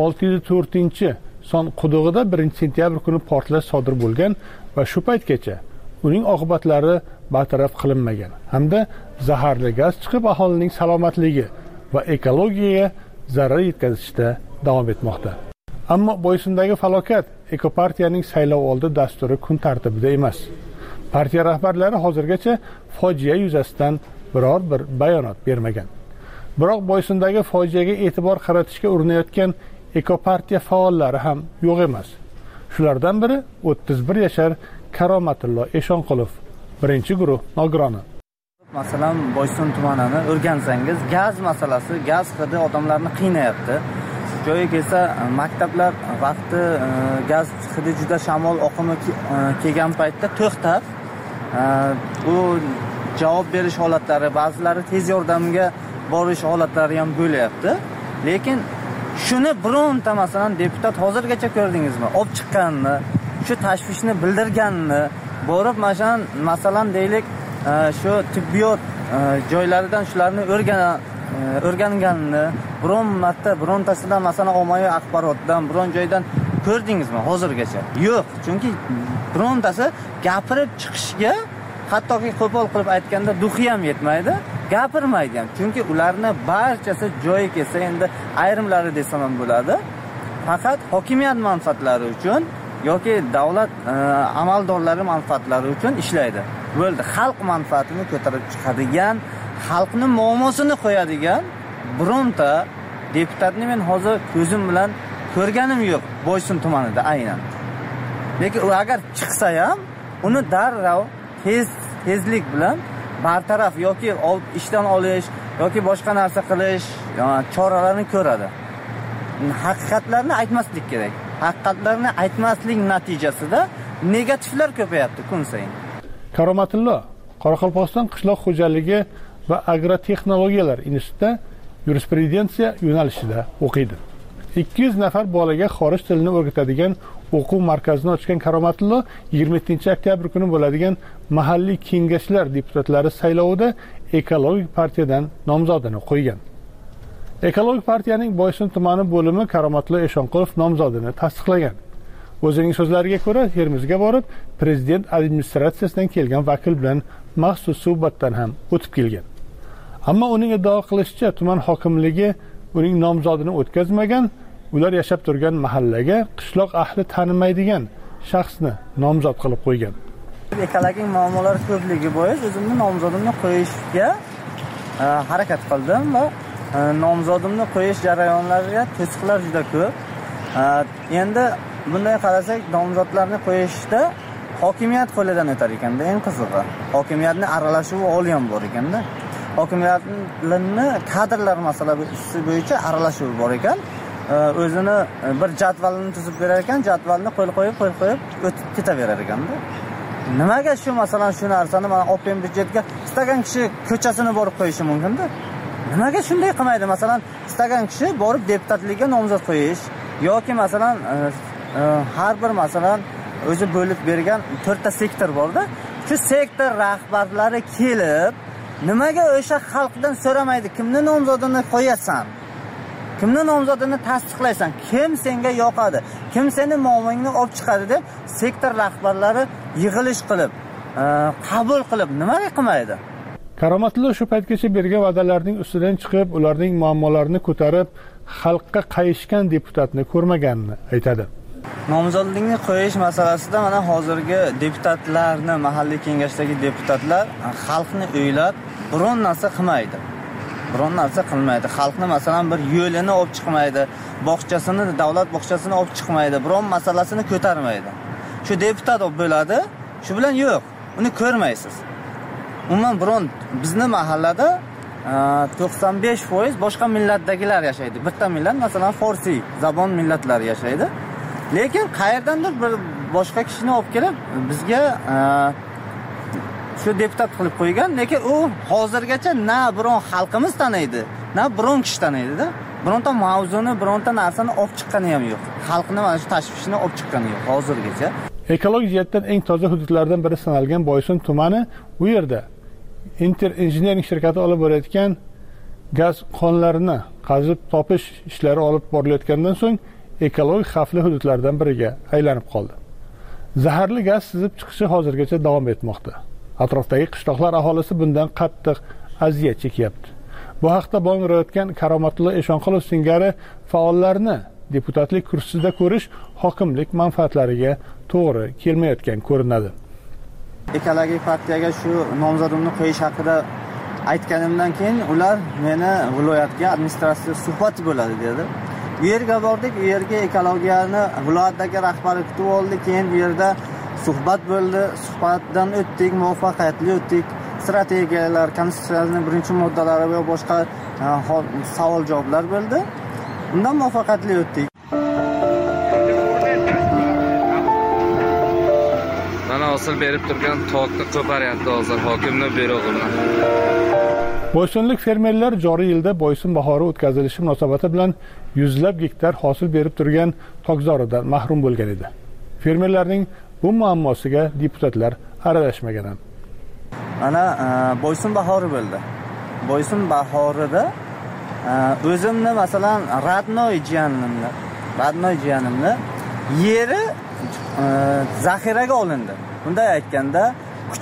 604-son qudug'ida 1-sentyabr kuni portlash sodir bo'lgan va shu paytgacha uning oqibatlari bartaraf qilinmagan hamda zaharli gaz chiqib aholining salomatligi va ekologiyaga zarar yetkazishda davom etmoqda. Ammo Boysundagi falokat Ekopartiyaning saylov oldi dasturi kun tartibida emas. Partiya rahbarlari hozirgacha fojia yuzasidan biror bir bayonot bermagan. Biroq Boysundagi fojiaga e'tibor qaratishga urinayotgan Ekopartiya faollari ham yo'q emas. Shulardan biri 31 yashar Karomatillo Eshonqulov, birinchi guruh nogironi. Masalan, Boysun tumanini o'rgansangiz, gaz masalasi, gaz hidi odamlarni qiynayapti. Joyi kelsa, maktablar vaqti gaz hidi juda shamol oqimi kelgan paytda to'xtab, u javob berish holatlari, ba'zilari tez yordamga borish holatlari ham bo'lyapti. Lekin shuni bironta masalan deputat hozirgacha ko'rdingizmi? Olib chiqqanini, shu tashvishni bildirganini, borib masalan deylik, shu tibbiyot joylaridan shularni o'rganganini biron marta birontasidan masalan ommaviy axborotdan biron joydan ko'rdingizmi hozirgacha? Yo'q, chunki birontasi gapirib chiqishga hattoki qo'pol qilib aytganda duxi ham yetmaydi, gapirmaydi ham. Chunki ularni barchasi joyi kelsa endi ayrimlari desam ham bo'ladi, faqat hokimiyat manfaatlari uchun yoki davlat amaldorlari manfaatlari uchun ishlaydi. Bo'ldi, xalq manfaatini ko'tarib chiqadigan, xalqni muammosini qo'yadigan bironta deputatni men hozir ko'zim bilan ko'rganim yo'q Boysun tumanida aynan. Lekin u agar chiqsa ham uni darrov tezlik bilan bartaraf yoki ishdan olish yoki boshqa narsa qilish choralarini ko'radi. Haqiqatlarni aytmaslik kerak. Haqiqatlarni aytmaslik natijasida negativlar ko'payapti kun sayin. Karomatillo Qoraqalpog'iston qishloq xo'jaligi va agrotexnologiyalar institutida yurisprudensiya yo'nalishida o'qiydi. 200 nafar bolaga xorij tilini o'rgatadigan o'quv markazini ochgan Karomatillo 27-oktyabr kuni bo'ladigan mahalliy kengashlar deputatlari saylovida Ekologik partiyadan nomzodini qo'ygan. Ekologik partiyaning Boysun tumani bo'limi Karomatillo Eshonqulov nomzodini tasdiqlagan. O'zining so'zlariga ko'ra, Termizga borib, prezident administratsiyasidan kelgan vakil bilan maxsus suhbatdan ham o'tib kelgan. Ammo uning iddao qilishicha, tuman hokimligi uning nomzodini o'tkazmagan, ular yashab turgan mahallaga qishloq ahli tanimaydigan shaxsni nomzod qilib qo'ygan. Ekologik muammolar ko'pligi bois o'zimni nomzodimni qo'yishga harakat qildim va nomzodimni qo'yish jarayonlariga to'siqlar juda ko'p. Endi bunday qarasak, nomzodlarni qo'yishda hokimiyat qo'lidan o'tar ekanda, eng qizig'i. Hokimiyatning aralashuvi oli ham bor ekanda. Hokimiyatning kadrlar masalasi bo'yicha aralashuvi bor ekan. O'zini bir jadvalini tuzib berar ekan, jadvalni qo'l qo'yib o'tib ketaverar ekanda. Nimaga shu masalan shu narsani mana open byudjetga istagan kishi ko'chasini borib qo'yishi mumkin-da? Nimaga shunday qilmaydi? Masalan, istagan kishi borib deputatlikka nomzod qo'yish yoki masalan har bir masalan o'zi bo'lib bergan 4 ta sektor borda. Shu sektor rahbarlari kelib, nimaga o'sha xalqdan so'ramaydi, kimni nomzodini qo'yasan? Kimni nomzodini tasdiqlaysan? Kim senga yoqadi? Kim seni muammongni olib chiqadi deb sektor rahbarlari yig'ilish qilib, qabul qilib nimaga qilmaydi? Karomatli shu paytgacha bergan va'dalarning ustidan chiqib, ularning muammolarini ko'tarib, xalqqa qayishgan deputatni ko'rmaganini aytadi. Nomzodlikni qo'yish masalasida mana hozirgi deputatlarni, mahalliy kengashdagi deputatlar xalqni o'ylab biron narsa qilmaydi. Biron narsa qilmaydi. Xalqni masalan bir yo'lini olib chiqmaydi, bog'chasini, davlat bog'chasini olib chiqmaydi, biron masalasini ko'tarmaydi. Shu deputat bo'ladi, shu bilan yo'q, uni ko'rmaysiz. Umuman biron bizni mahallada 95% boshqa millatdagilar yashaydi. Bitta millat, masalan, Forsiy zabon millatlari yashaydi. Lekin qayerdandir bir boshqa kishini olib kelib bizga shu deputat qilib qo'ygan, lekin u hozirgacha na biron xalqimiz taniydi, na biron kishi taniydi-da. Bironta mavzuni, bironta narsani olib chiqqani ham yo'q. Xalqni mana shu tashvishini olib chiqqani yo'q hozirgacha. Ekologik jihatdan eng toza hududlardan biri sanalgan Boysun tumani, u yerda Inter Engineering shirkati olib borayotgan gaz konlarini qazib topish ishlari olib borilayotgandan so'ng ekologik xavfli hududlardan biriga aylanib qoldi. Zaharli gaz sizib chiqishi hozirgacha davom etmoqda. Atrofdagi qishloqlar aholisi bundan qattiq aziyat chekyapti. Bu haqda bong urayotgan Karomatullo Eshonqulov singari faollarni deputatlik kursisida ko'rish hokimlik manfaatlariga to'g'ri kelmayotgan ko'rinadi. Ekologik partiyaga shu nomzodimni qo'yish haqida aytganimdan keyin ular meni viloyatga administratsiya suhbati bo'ladi dedi. Bu yerga bordik, u yerga ekologiyani viloyatdagi rahbari kutib oldi, keyin bu yerda suhbat bo'ldi. Suhbatdan o'tdik, muvaffaqiyatli o'tdik. Strategiyalar, konstitutsiyaning birinchi moddalari va boshqa savol-javoblar bo'ldi. Undan muvaffaqiyatli o'tdik. Mana hosil berib turgan toqni ko'paryapti hozir hokimning buyrug'i bilan. Boysunlik fermerlar joriy yilda Boysun bahori o'tkazilishi munosabati bilan yuzlab gektar hosil berib turgan tokzoridan mahrum bo'lgan edi. Fermerlarning bu muammosiga deputatlar aralashmagan ham. Mana Boysun bahori bo'ldi. Boysun bahorida o'zimni masalan Radnoy jiyanimni yeri zaxiraga olindi. Bunday aytganda kuch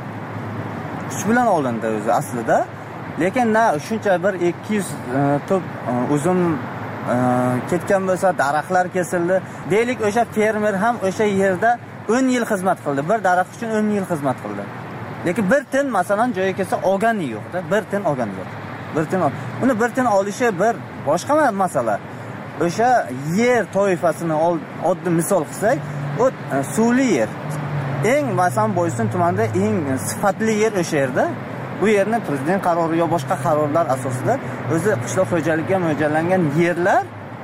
bilan olindi o'zi aslida. Lekin na shuncha bir 200 top uzum ketgan bo'lsa, daraxtlar kesildi. Deylik, o'sha fermer ham o'sha yerda 10 yil xizmat qildi. Bir daraxt uchun 10 yil xizmat qildi. Lekin bir tin masalan joyiga kelsa olgani yo'q-da, bir tin olgani yo'q. Uni bir tin olishi bir boshqa masala. O'sha yer toifasini oddiy misol qilsak, u suvli yer. Eng masalan Boysun tumanida eng sifatli yer o'sha yerda. Bu yerni prezident qarori yo boshqa qarorlar asosida o'zi qishloq xo'jaligiga mo'ljallangan yerlar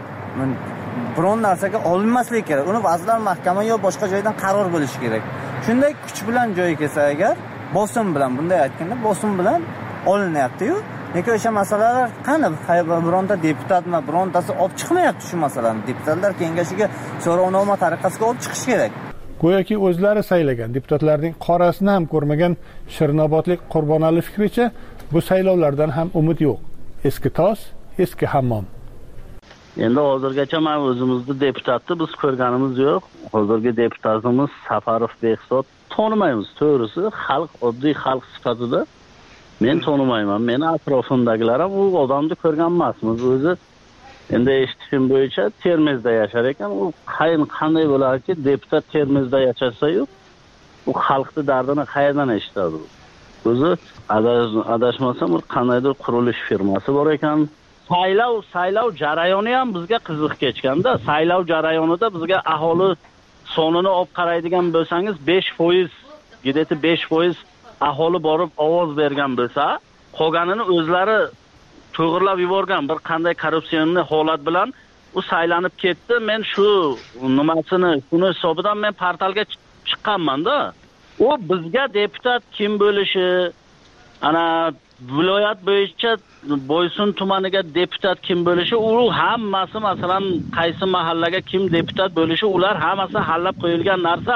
biron narsaga olinmasligi kerak. Uni vazirlar mahkamasi yo boshqa joydan qaror bo'lishi kerak. Shunday kuch bilan joyi kelsa agar, bosim bilan, bunday aytganda bosim bilan olinyapti-yu. Lekin o'sha masalalar qani bironta deputatmi, birontasi olib chiqmayapti shu masalani. Deputatlar kengashiga so'rovnoma tariqasida olib chiqish kerak. Go'yoki o'zlari saylagan deputatlarning qorasini ham ko'rmagan Shirnobodlik Qurbonali fikricha, bu saylovlardan ham umid yo'q. Eski tos, eski hammom. Endi hozirgacha men o'zimizni deputatni biz ko'rganimiz yo'q. Hozirgi deputatimiz Safarov Behzod tonimaymiz, to'g'risi, xalq, oddiy xalq sifatida men tonimayman. Meni atrofimdagilar ham u odamni ko'rgan emasmiz. O'zi endi eshitishim bo'yicha Termizda yashar ekan. U qanday bo'larki, deputat Termizda yashasa-yu, u xalqning dardini qayerdan eshitadi? O'zi adashmasam, qandaydir qurilish firmasi bor ekan. Saylov jarayoni ham bizga qiziq kechganda, saylov jarayonida bizga aholi sonini olib qaraydigan bo'lsangiz, 5%, gideti 5% aholi borib ovoz bergan bo'lsa, qolganini o'zlari to'g'irlab yuborgan bir qanday korrupsionniy holat bilan u saylanib ketdi. Men shu shuni hisobidan men portalga chiqqanman-da. U bizga deputat kim bo'lishi, ana viloyat bo'yicha Boysun tumaniga deputat kim bo'lishi, u hammasi masalan qaysi mahallaga kim deputat bo'lishi, ular hammasi hallab qo'yilgan narsa.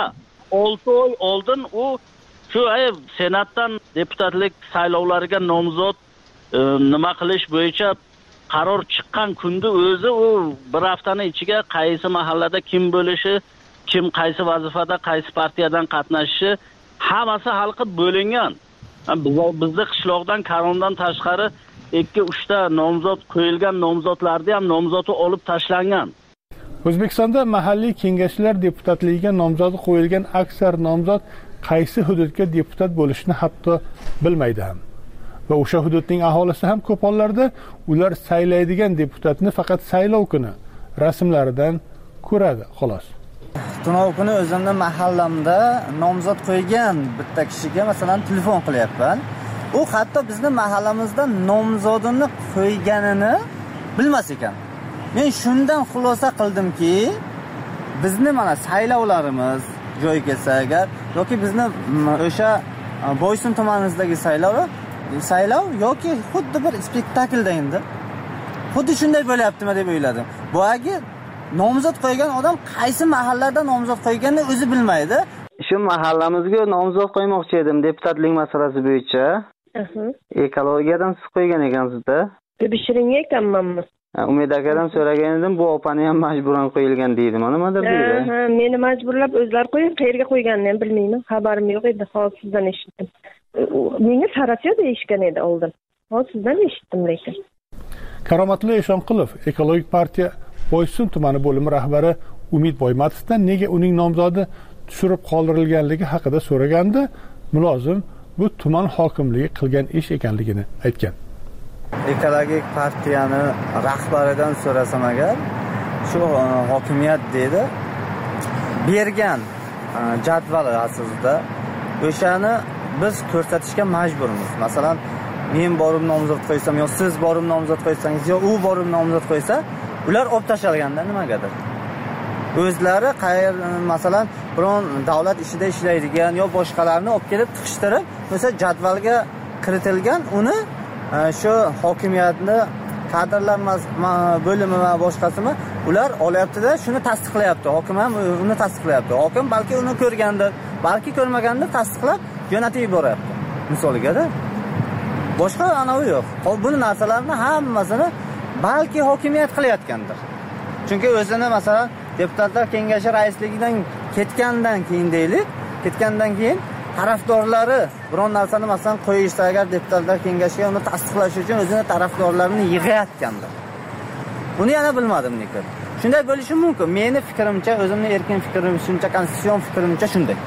6 oy oldin u shu senatdan deputatlik saylovlariga nomzod nima qilish bo'yicha qaror chiqqan kunda o'zi u bir haftani ichiga qaysi mahallada kim bo'lishi, kim qaysi vazifada, qaysi partiyadan qatnashishi hammasi hal qilib bo'lingan. Bizda qishloqdan Karomdan tashqari 2-3 ta nomzod qo'yilgan, nomzodlarni ham nomzodi olib tashlangan. O'zbekistonda mahalliy kengashlar deputatligiga nomzodi qo'yilgan aksar nomzod qaysi hududga deputat bo'lishini hatto bilmaydi ham. Va o'sha hududning aholisi ham ko'p hollarda ular saylaydigan deputatni faqat saylov kuni rasmlaridan ko'radi, xolos. Tunov kuni o'zimni mahallamda nomzod qo'ygan bitta kishiga masalan telefon qilyapman. U hatto bizning mahallamizda nomzodini qo'yganini bilmas ekan. Men shundan xulosa qildimki, bizni mana saylovlarimiz joy kelsa agar yoki bizni o'sha Boysun tumanimizdagi saylov yoki xuddi bir spektaklda endi. Xuddi shunday bo'lyaptimi deb o'yladim. Boyagi nomzod qo'ygan odam qaysi mahallada nomzod qo'yganini o'zi bilmaydi. Shu mahallamizga nomzod qo'ymoqchi edim deputatlik masalasi bo'yicha. Ekologiyadan siz qo'ygan ekansiz-da. Tekshiringa ekanmanmi? Umid akadan so'ragan edim, bu opani ham majburan qo'yilgan deydi. Mana nimadir deydi. Meni majburlab o'zlari qo'ygan, qayerga qo'yganini ham bilmayman. Xabarim yo'q edi, hozir sizdan eshitdim. Menga Sarafiya deyishgan edi oldin. Hozir sizdan eshitdim lekin. Karomatli Eshonqulov Ekologik partiya Boysun tumani bo'limi rahbari Umid Boymatovdan nega uning nomzodi tushirib qoldirilganligi haqida so'raganda, mulozim bu tuman hokimligi qilgan ish ekanligini aytgan. Ekologik partiyani rahbaridan so'rasam agar, shu hokimiyat dedi, bergan jadval asosida o'shani biz ko'rsatishga majburmiz. Masalan, men borib nomzod qo'ysam, yo siz borib nomzod qo'ysangiz, yo u borib nomzod qo'ysa, ular olib tashalganda nimagadir. O'zlari masalan, biron davlat ishida ishlaydigan yo boshqalarni olib kelib tiqishtirib, o'sha jadvalga kiritilgan uni shu hokimiyatni kadrlar bo'limi va boshqasimi ular olyapti-da, shuni tasdiqlayapti. Hokim ham uni tasdiqlayapti. Hokim balki uni ko'rgandir, balki ko'rmagandir, tasdiqlab jo'natib yuboryapti. Misoliga-da. Boshqa anavi yo'q. Bu narsalarni hammasini balki hokimiyat qilayotgandir. Chunki o'zini masalan deputatlar kengashi raisligidan ketgandan keyin tarafdorlari biron narsani masalan qo'yishsa agar deputatlar kengashiga uni tasdiqlash uchun o'zini tarafdorlarini yig'ayotgandir. Buni yana bilmadim lekin. Shunday bo'lishi mumkin. Meni fikrimcha, o'zimning erkin fikrim, shuncha konstitutsion fikrimcha shunday.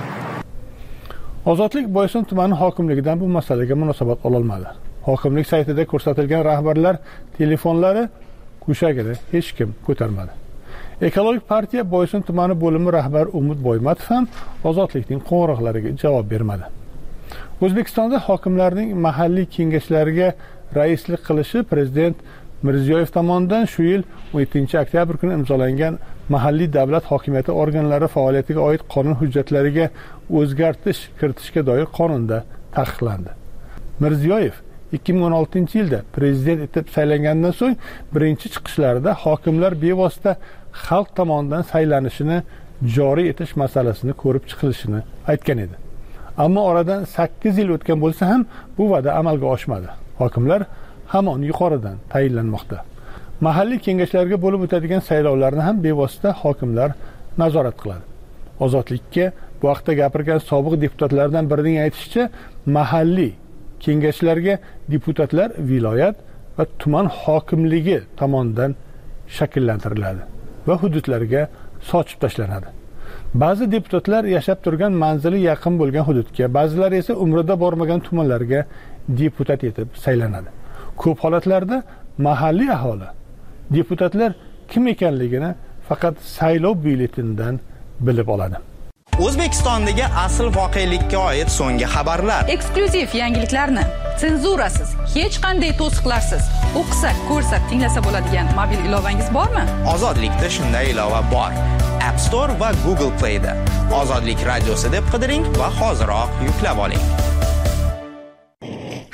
Ozodlik Boysun tumani hokimligidan bu masalaga munosabat ololmadi. Hokimlik saytida ko'rsatilgan rahbarlar telefonlari go'shagida hech kim ko'tarmadi. Ekologik partiya Boysun tumani bo'limi rahbari Umid Boymatov ham Ozodlikning qo'ng'iroqlariga javob bermadi. O'zbekistonda hokimlarning mahalliy kengashlariga raislik qilishi prezident Mirziyoyev tomonidan shu yil 17-oktyabr kuni imzolangan mahalliy davlat hokimiyati organlari faoliyatiga oid qonun hujjatlariga o'zgartirish kiritishga doir qonunda taqiqlandi. Mirziyoyev 2016-yilda prezident etib saylangandan so'ng birinchi chiqishlarida hokimlar bevosita xalq tomonidan saylanishini joriy etish masalasini ko'rib chiqilishini aytgan edi. Ammo oradan 8 yil o'tgan bo'lsa ham bu va'da amalga oshmadi. Hokimlar hamon yuqoridan tayinlanmoqda. Mahalliy kengashlarga bo'lib o'tadigan saylovlarni ham bevosita hokimlar nazorat qiladi. Ozodlikka bu haqda gapirgan sobiq deputatlardan birining aytishicha, mahalliy kengashlarga deputatlar viloyat va tuman hokimligi tomonidan shakllantiriladi va hududlarga sochib tashlanadi. Ba'zi deputatlar yashab turgan manzili yaqin bo'lgan hududga, ba'zilari esa umrida bormagan tumanlarga deputat etib saylanadi. Ko'p holatlarda mahalliy aholi deputatlar kim ekanligini faqat saylov byulletenidan bilib oladi. O'zbekistondagi asl voqelikka oid so'nggi xabarlar, eksklyuziv yangiliklarni senzurasiz, hech qanday to'siqlarsiz o'qisa, ko'rsa, tinglasa bo'ladigan mobil ilovangiz bormi? Ozodlikda shunday ilova bor. App Store va Google Play da Ozodlik radiosi deb qidiring va hoziroq yuklab oling.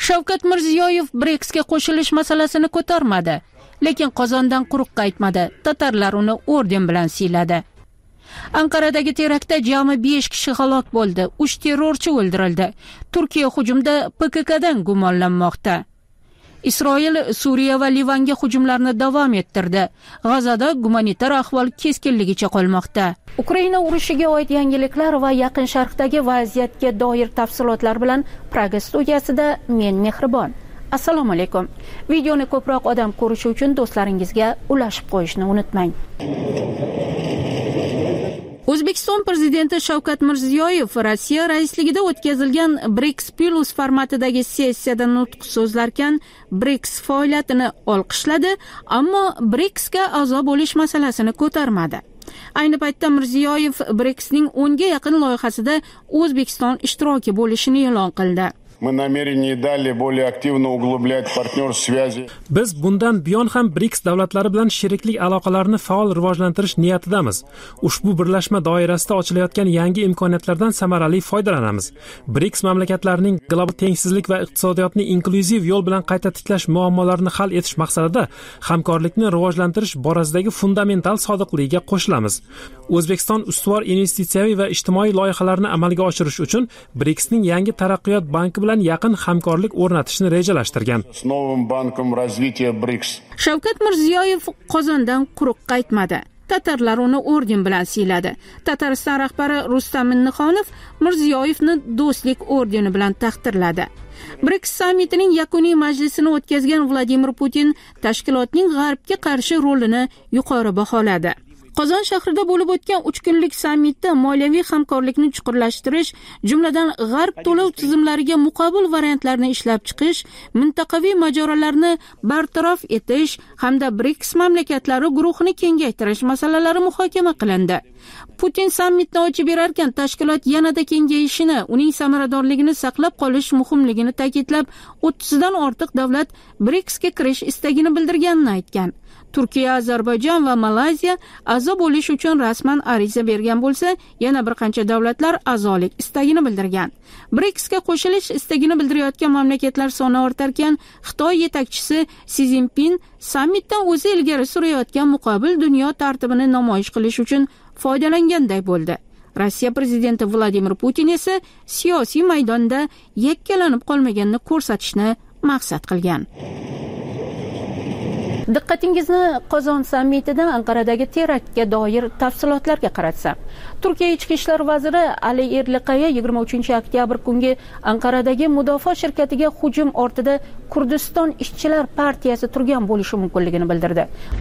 Shavkat Mirziyoyev BRICSga qo'shilish masalasini ko'tarmadi, lekin Qozondan quruq qaytmadi. Tatarlar uni orden bilan siyladi. Anqaradagi teraktda jami 5 kishi halok bo'ldi, 3 terrorchi o'ldirildi. Turkiya hujumda PKKdan gumonlanmoqda. Isroil Suriya va Livanga hujumlarni davom ettirdi. G'azada gumanitar ahvol keskinligicha qolmoqda. Ukraina urushiga oid yangiliklar va Yaqin Sharqdagi vaziyatga doir tafsilotlar bilan Praga studiyasida men Mehribon. Assalomu alaykum. Videoni ko'proq odam ko'rishi uchun do'stlaringizga ulashib qo'yishni unutmang. O'zbekiston prezidenti Shavkat Mirziyoyev Rossiya raisligida o'tkazilgan BRICS Plus formatidagi sessiyada nutq so'zlarkan BRICS faoliyatini olqishladi, ammo BRICSga a'zo bo'lish masalasini ko'tarmadi. Ayni paytda Mirziyoyev BRICSning 10 ga yaqin loyihasida O'zbekiston ishtiroki bo'lishini e'lon qildi. Мы намерены и далее более активно углублять партнерские связи. Biz bundan buyon ham BRICS davlatlari bilan sheriklik aloqalarini faol rivojlantirish niyatidamiz. Ushbu birlashma doirasida ochilayotgan yangi imkoniyatlardan samarali foydalanamiz. BRICS mamlakatlarining global tengsizlik va iqtisodiyotni inklyuziv yo'l bilan qayta tiklash muammolarini hal etish maqsadida hamkorlikni rivojlantirish borasidagi fundamental sodiqligiga qo'shilamiz. O'zbekiston ustuvor investitsiyaviy va ijtimoiy loyihalarni amalga oshirish uchun BRICSning yangi taraqqiyot banki bilan yaqin hamkorlik o'rnatishni rejalashtirgan. Shavkat Mirziyoyev Qozondan quruq qaytmadi. Tatarlar uni orden bilan siyladi. Tatariston rahbari Rustam Minnixonov Mirziyoyevni do'stlik ordeni bilan taqdirladi. BRICS sammitining yakuniy majlisini o'tkazgan Vladimir Putin tashkilotning G'arbga qarshi rolini yuqori baholadi. Qozon shahrida bo'lib o'tgan 3 kunlik sammitda moliyaviy hamkorlikni chuqurlashtirish, jumladan G'arb to'lov tizimlariga muqobil variantlarni ishlab chiqish, mintaqaviy mojarolarni bartaraf etish hamda BRICS mamlakatlari guruhini kengaytirish masalalari muhokama qilindi. Putin sammitni ochib berarkan, tashkilot yanada kengayishini, uning samaradorligini saqlab qolish muhimligini ta'kidlab, 30 dan ortiq davlat BRICSga kirish istagini bildirganini aytgan. Turkiya, Ozarbayjon va Malayziya a'zo bo'lish uchun rasman ariza bergan bo'lsa, yana bir qancha davlatlar a'zolik istagini bildirgan. BRICSga qo'shilish istagini bildirayotgan mamlakatlar soni ortarkan, Xitoy yetakchisi Si Zinpin sammitdan o'zi ilgari surayotgan muqobil dunyo tartibini namoyish qilish uchun foydalanganday bo'ldi. Rossiya prezidenti Vladimir Putin esa siyosiy maydonda yakkalanib qolmaganini ko'rsatishni maqsad qilgan. Diqqatingizni Qozon sammitidan Anqaradagi teraktga doir tafsilotlarga qaratsam. Turkiya ichki ishlar vaziri Ali Erliqaya 23-oktyabr kungi Anqaradagi mudofaa shirkatiga hujum ortida Kurdiston ishchilar partiyasi turgan bo'lishi mumkinligini bildirdi.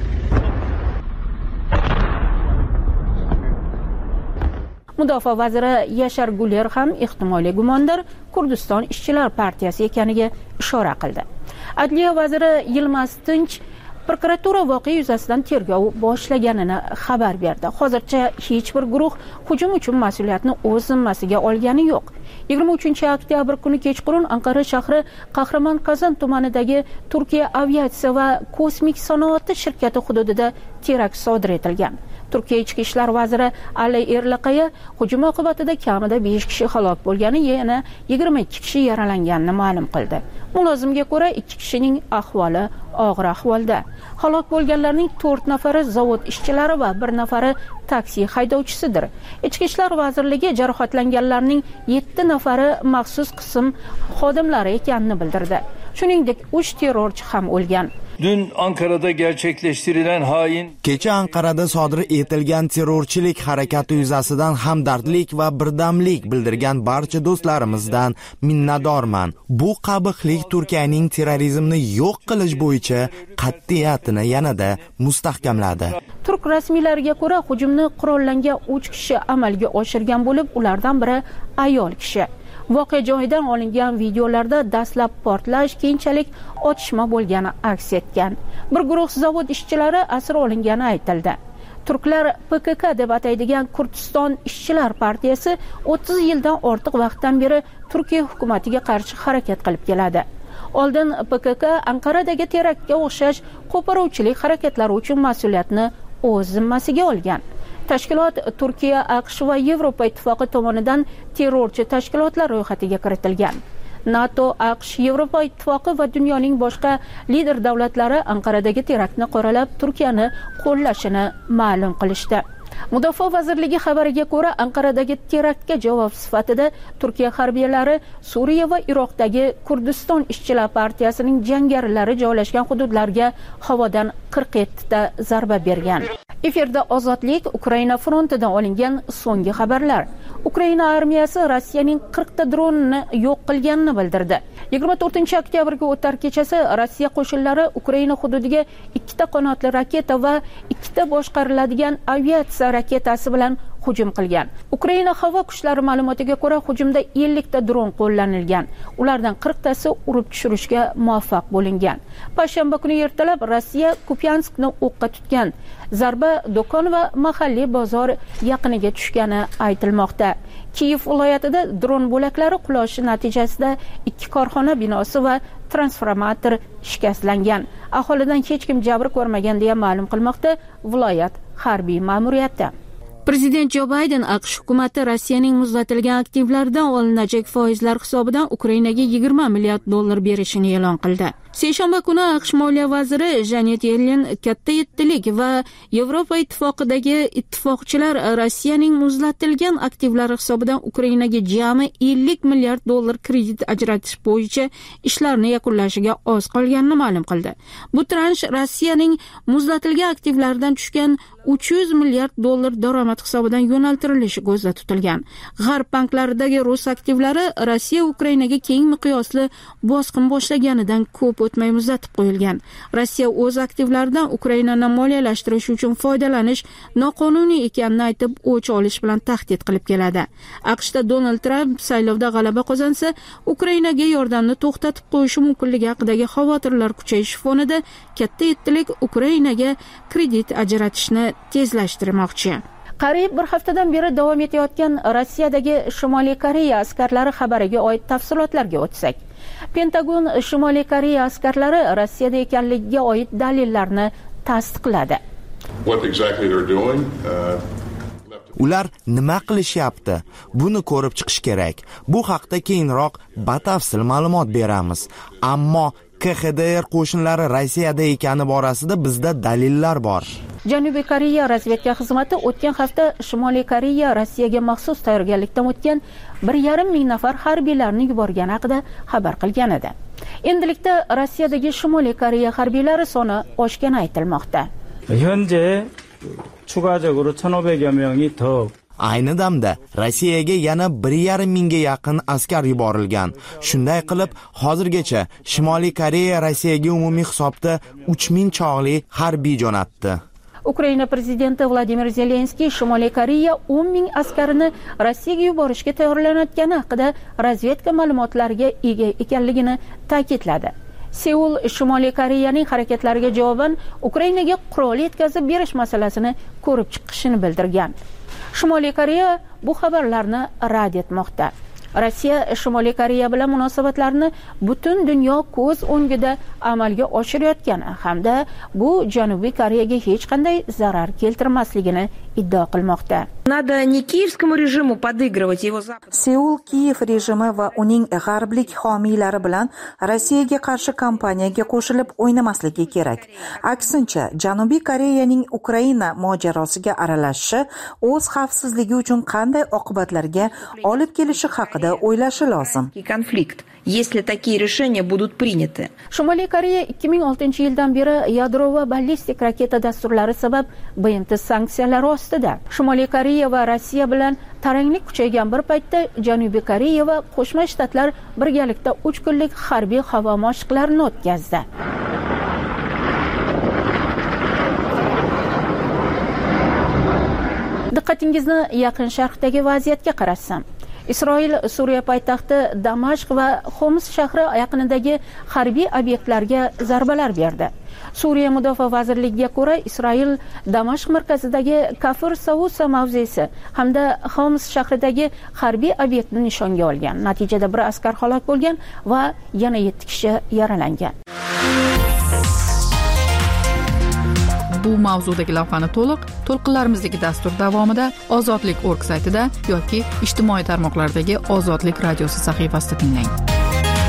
Mudofaa vaziri Yashar Guler ham ehtimoliy gumondor Kurdiston ishchilar partiyasi ekaniga ishora qildi. Adliya vaziri Yilmaz Tinch prokuratura voqea yuzasidan tergov boshlaganini xabar berdi. Hozircha hech bir guruh hujum uchun mas'uliyatni o'z zimmasiga olgani yo'q. 23-oktyabr kuni kechqurun Anqara shahri Qahramon Qazon tumanidagi Turkiya aviatsiya va kosmik sanoati shirkati hududida terakt sodir etilgan. Turkiya ichki ishlar vaziri Ali Erliqaya hujum oqibatida kamida 5 kishi halok bo'lgani, yana 22 kishi yaralanganini ma'lum qildi. Mulozimga ko'ra 2 kishining ahvoli og'ir ahvolda. Halok bo'lganlarning 4 nafari zavod ishchilari va 1 nafari taksi haydovchisidir. Ichki ishlar vazirligi jarohatlanganlarning 7 nafari maxsus qism xodimlari ekanini bildirdi. Shuningdek, 3 terrorchi ham o'lgan. Dün Ankara'da gerçekleştirilen hain... Kecha Anqarada sodir etilgan terrorchilik harakati yuzasidan hamdardlik va birdamlik bildirgan barcha do'stlarimizdan minnatdorman. Bu qabihlik Turkiyaning terrorizmni yo'q qilish bo'yicha qat'iyatini yanada mustahkamladi. Turk rasmiylariga ko'ra, hujumni qurollangan 3 kishi amalga oshirgan bo'lib, ulardan biri ayol kishi. Voqea joyidan olingan videolarda dastlab portlash, keyinchalik otishma bo'lgani aks etgan. Bir guruh zavod ishchilari asir olingani aytildi. Turklar PKK deb ataydigan Kurdiston ishchilar partiyasi 30 yildan ortiq vaqtdan beri Turkiya hukumatiga qarshi harakat qilib keladi. Oldin PKK Anqaradagi teraktga o'xshash qo'poruvchilik harakatlari uchun mas'uliyatni o'z zimmasiga olgan. Tashkilot Turkiya, AQSh va Yevropa ittifoqi tomonidan terrorchi tashkilotlar ro'yxatiga kiritilgan. NATO, AQSh, Yevropa ittifoqi va dunyoning boshqa lider davlatlari Anqaradagi teraktni qoralab Turkiyani qo'llashini ma'lum qilishdi. Mudofaa vazirligi xabariga ko'ra, Anqaradagi teraktga javob sifatida Turkiya harbiylari Suriya va Iroqdagi Kurdiston ishchilar partiyasining jangarilari joylashgan hududlarga havodan 47 ta zarba bergan. Efirda Ozodlik Ukraina frontidan olingan so'nggi xabarlar. Ukraina armiyasi Rossiyaning 40 ta dronini yo'q qilganini bildirdi. 24-oktyabrga o'tar kechasi Rossiya qo'shinlari Ukraina hududiga 2 ta qanotli raketa va 2 ta boshqariladigan aviatsiya raketasi bilan hujum qilgan. Ukraina havo kuchlari ma'lumotiga ko'ra, hujumda 50 ta dron qo'llanilgan. Ulardan 40 tasi urib tushirishga muvaffaq bo'lingan. Payshanba kuni ertalab Rossiya Kupyanskni o'qqa tutgan. Zarba do'kon va mahalliy bozor yaqiniga tushgani aytilmoqda. Kiyev viloyatida dron bo'laklari qulashi natijasida 2 korxona binosi va transformator shikastlangan. Aholidan hech kim jabr ko'rmagan deya ma'lum qilmoqda viloyat harbiy ma'muriyati. Prezident Jo Bayden AQSh hukumati Rossiyaning muzlatilgan aktivlaridan olinajak foizlar hisobidan Ukrainaga 20 milliard dollar berishini e'lon qildi. Seshanba kuni AQSh moliya vaziri Janet Yellen katta yettilik va Yevropa ittifoqidagi ittifoqchilar Rossiyaning muzlatilgan aktivlari hisobidan Ukrainaga jami 50 milliard dollar kredit ajratish bo'yicha ishlarni yakunlashiga oz qolganini ma'lum qildi. Bu transh Rossiyaning muzlatilgan aktivlaridan tushgan 300 milliard dollar daromad hisobidan yo'naltirilishi ko'zda tutilgan. G'arb banklaridagi rus aktivlari Rossiya Ukrainaga keng miqyosli bosqin boshlaganidan ko'p o'tmay muzlatib qo'yilgan. Rossiya o'z aktivlaridan Ukrainani moliyalashtirish uchun foydalanish noqonuniy ekanini aytib, o'ch olish bilan tahdid qilib keladi. AQShda Donald Tramp saylovda g'alaba qozonsa, Ukrainaga yordamni to'xtatib qo'yishi mumkinligi haqidagi xavotirlar kuchayishi fonida katta yettilik Ukrainaga kredit ajratishni tezlashtirmoqchi. Qariyb bir haftadan beri davom etayotgan Rossiyadagi Shimoliy Koreya askarlari xabariga oid tafsilotlarga o'tsak. Pentagon Shimoliy Koreya askarlari Rossiyada ekanligiga oid dalillarni tasdiqladi. Ular nima qilishyapti? Buni ko'rib chiqish kerak. Bu haqda keyinroq batafsil ma'lumot beramiz. Ammo KXDR qo'shinlari Rossiyada ekani borasida bizda dalillar bor. Janubiy Koreya razvedka xizmati o'tgan hafta Shimoliy Koreya Rossiyaga maxsus tayyorgarlikdan o'tgan 1,5 ming nafar harbiylarni yuborgani haqida xabar qilgan edi. Endilikda Rossiyadagi Shimoliy Koreya harbiylari soni oshgani aytilmoqda. 현재 추가적으로 1,500여 명이 더 Ayni damda Rossiyaga yana 1,5 mingga yaqin askar yuborilgan. Shunday qilib, hozirgacha Shimoliy Koreya Rossiyaga umumiy hisobda 3000 chog'li harbiy jo'natdi. Ukraina prezidenti Vladimir Zelenskiy Shimoliy Koreya 10 ming askarini Rossiyaga yuborishga tayyorlanayotgani haqida razvedka ma'lumotlariga ega ekanligini ta'kidladi. Seul Shimoliy Koreyaning harakatlariga javoban Ukrainaga qurol yetkazib berish masalasini ko'rib chiqishini bildirgan. Shimoliy Koreya bu xabarlarni rad etmoqda. Rossiya Shimoliy Koreya bilan munosabatlarni butun dunyo ko'z o'ngida amalga oshirayotgani hamda bu Janubiy Koreyaga hech qanday zarar keltirmasligini iddao qilmoqda. Надо не киевскому режиму подыгрывать его запад. Seul Kiyev rejimi va uning g'arblik homiylari bilan Rossiyaga qarshi kampaniyaga qo'shilib o'ynamasligi kerak. Aksincha, Janubiy Koreyaning Ukraina mojarosiga aralashishi o'z xavfsizligi uchun qanday oqibatlarga olib kelishi haqida o'ylashi lozim. Konflikt, если такие решения будут приняты. Shimoliy Koreya 2006-yildan beri yadro va ballistik raketa dasturlari sabab BNT sanksiyalari ostida. Shimoliy Koreya va Rossiya bilan taranglik kuchaygan bir paytda Janubiy Koreya va Qo'shma Shtatlar birgalikda 3 kunlik harbiy havo mashqlarini o'tkazdi. Diqqatingizni Yaqin Sharqdagi vaziyatga qaratsam. Isroil Suriya poytaxti Damashq va Xoms shahri yaqinidagi harbiy obyektlarga zarbalar berdi. Suriya Mudofaa vazirligiga ko'ra, Isroil Damashq markazidagi Kafir Sausa mavzesi hamda Xoms shahridagi harbiy obyektni nishonga olgan. Natijada bir askar halok bo'lgan va yana 7 kishi yaralangan. Bu mavzudagi lavhani to'lqinlarimizdagi dastur davomida ozodlik.org saytida yoki ijtimoiy tarmoqlardagi Ozodlik radiosi sahifasida tinglang.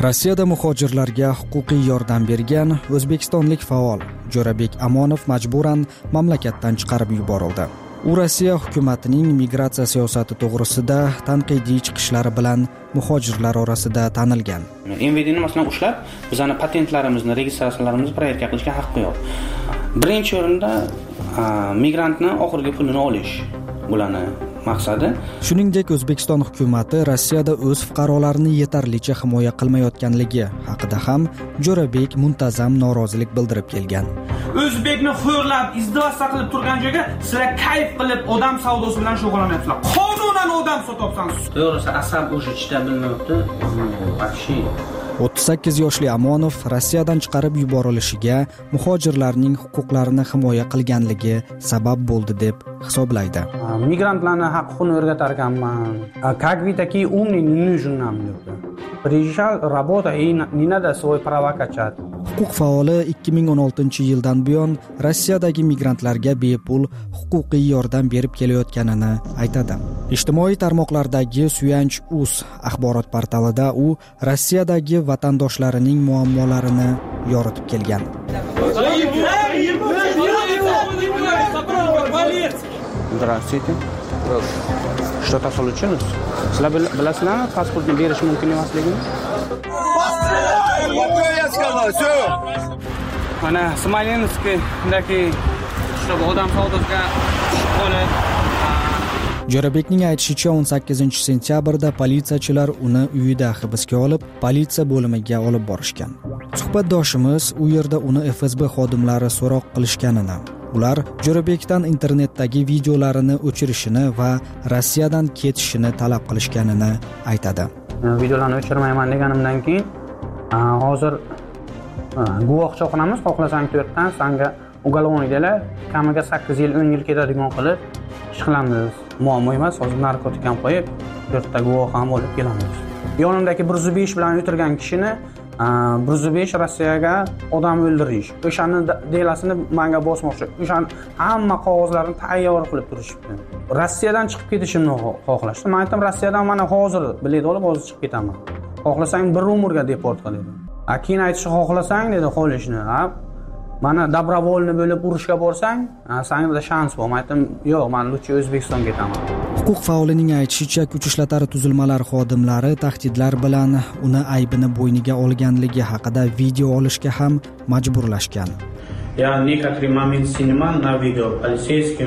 Rossiyada muhojirlarga huquqiy yordam bergan o'zbekistonlik faol Jo'rabek Amonov majburan mamlakatdan chiqarib yuborildi. U Rossiya hukumatining migratsiya siyosati to'g'risida tanqidiy chiqishlari bilan muhojirlar orasida tanilgan. MVDni masalan ushlab, bizning patentlarimizni, registratsiyalarimizni proyektga qilishga haqqi yo'q. Birinchi o'rinda migrantni oxirgi pulini olish bularni maqsadi. Shuningdek, O'zbekiston hukumati Rossiyada o'z fuqarolarini yetarlicha himoya qilmayotganligi haqida ham Jo'rabek muntazam norozilik bildirib kelgan. O'zbekni xo'rlab, izdivostsa qilib turgan joyga sizlar kayf qilib odam savdosi bilan shug'ullanyapsizlar. Qonunan odam sotibsiz. To'g'risi asab o'sha chita bilmayapti. Вообще 38 yoshli Amonov Rossiyadan chiqarib yuborilishiga muhojirlarning huquqlarini himoya qilganligi sabab bo'ldi deb hisoblaydi. Migrantlarning haqqini o'rgatar ekanman. Как вы такие умные, не нужны нам. Приезжал, работа и не надо свои права качать. Huquq faoli 2016-yildan buyon Rossiyadagi migrantlarga bepul huquqiy yordam berib kelayotganini aytadi. Ijtimoiy tarmoqlardagi Suyanch.uz axborot portalida u Rossiyadagi vatandoshlarining muammolarini yoritib kelgan. Здравствуйте. Что-то случилось? Sizlar bilasizlarmi pasportni berish mumkin emasligini? Mana Smolenskdagi odam savdosiga qolib. Jo'rabekning aytishicha 18-sentyabrda politsiyachilar uni uyida hibsga olib, politsiya bo'limiga olib borishgan. Suhbatdoshimiz u yerda uni FSB xodimlari so'roq qilishganini, ular Jo'rabekdan internetdagi videolarini o'chirishini va Rossiyadan ketishini talab qilishganini aytadi. Videolarni o'chirmayman deganimdan keyin hozir guvohcha qilamiz, xohlasang 4 dan senga uголовныйdalar, kamiga 8 yil 10 yil ketadigan qilib ish qilamiz. Muammo emas, hozir narkotik ham qo'yib 4 ta guvoh ham olib kelamiz. Yonimdagi 105 bilan o'tirgan kishini 105 Rossiyaga odam o'ldirish. O'shani delasini menga bosmoqchi. O'shan hamma qog'ozlarni tayyor qilib turishibdi. Rossiyadan chiqib ketishimni xohlashdi. Men aytdim, Rossiyadan mana hozir bilet olib hozir chiqib ketaman. Xohlasang bir umrga deport qil dedi. Keyin aytishni xohlasang dedi qolishni. Mana добровольно bo'lib urushga borsang, senda shans bor. Men aytdim, yo'q, men lutchi O'zbekistonga ketaman. Huquq faolining aytishicha, kuch ishlatar tuzilmalar xodimlari tahdidlar bilan uni aybini bo'yniga olganligi haqida video olishga ham majburlashgan. Я некоторый момент снимал на видео полицейским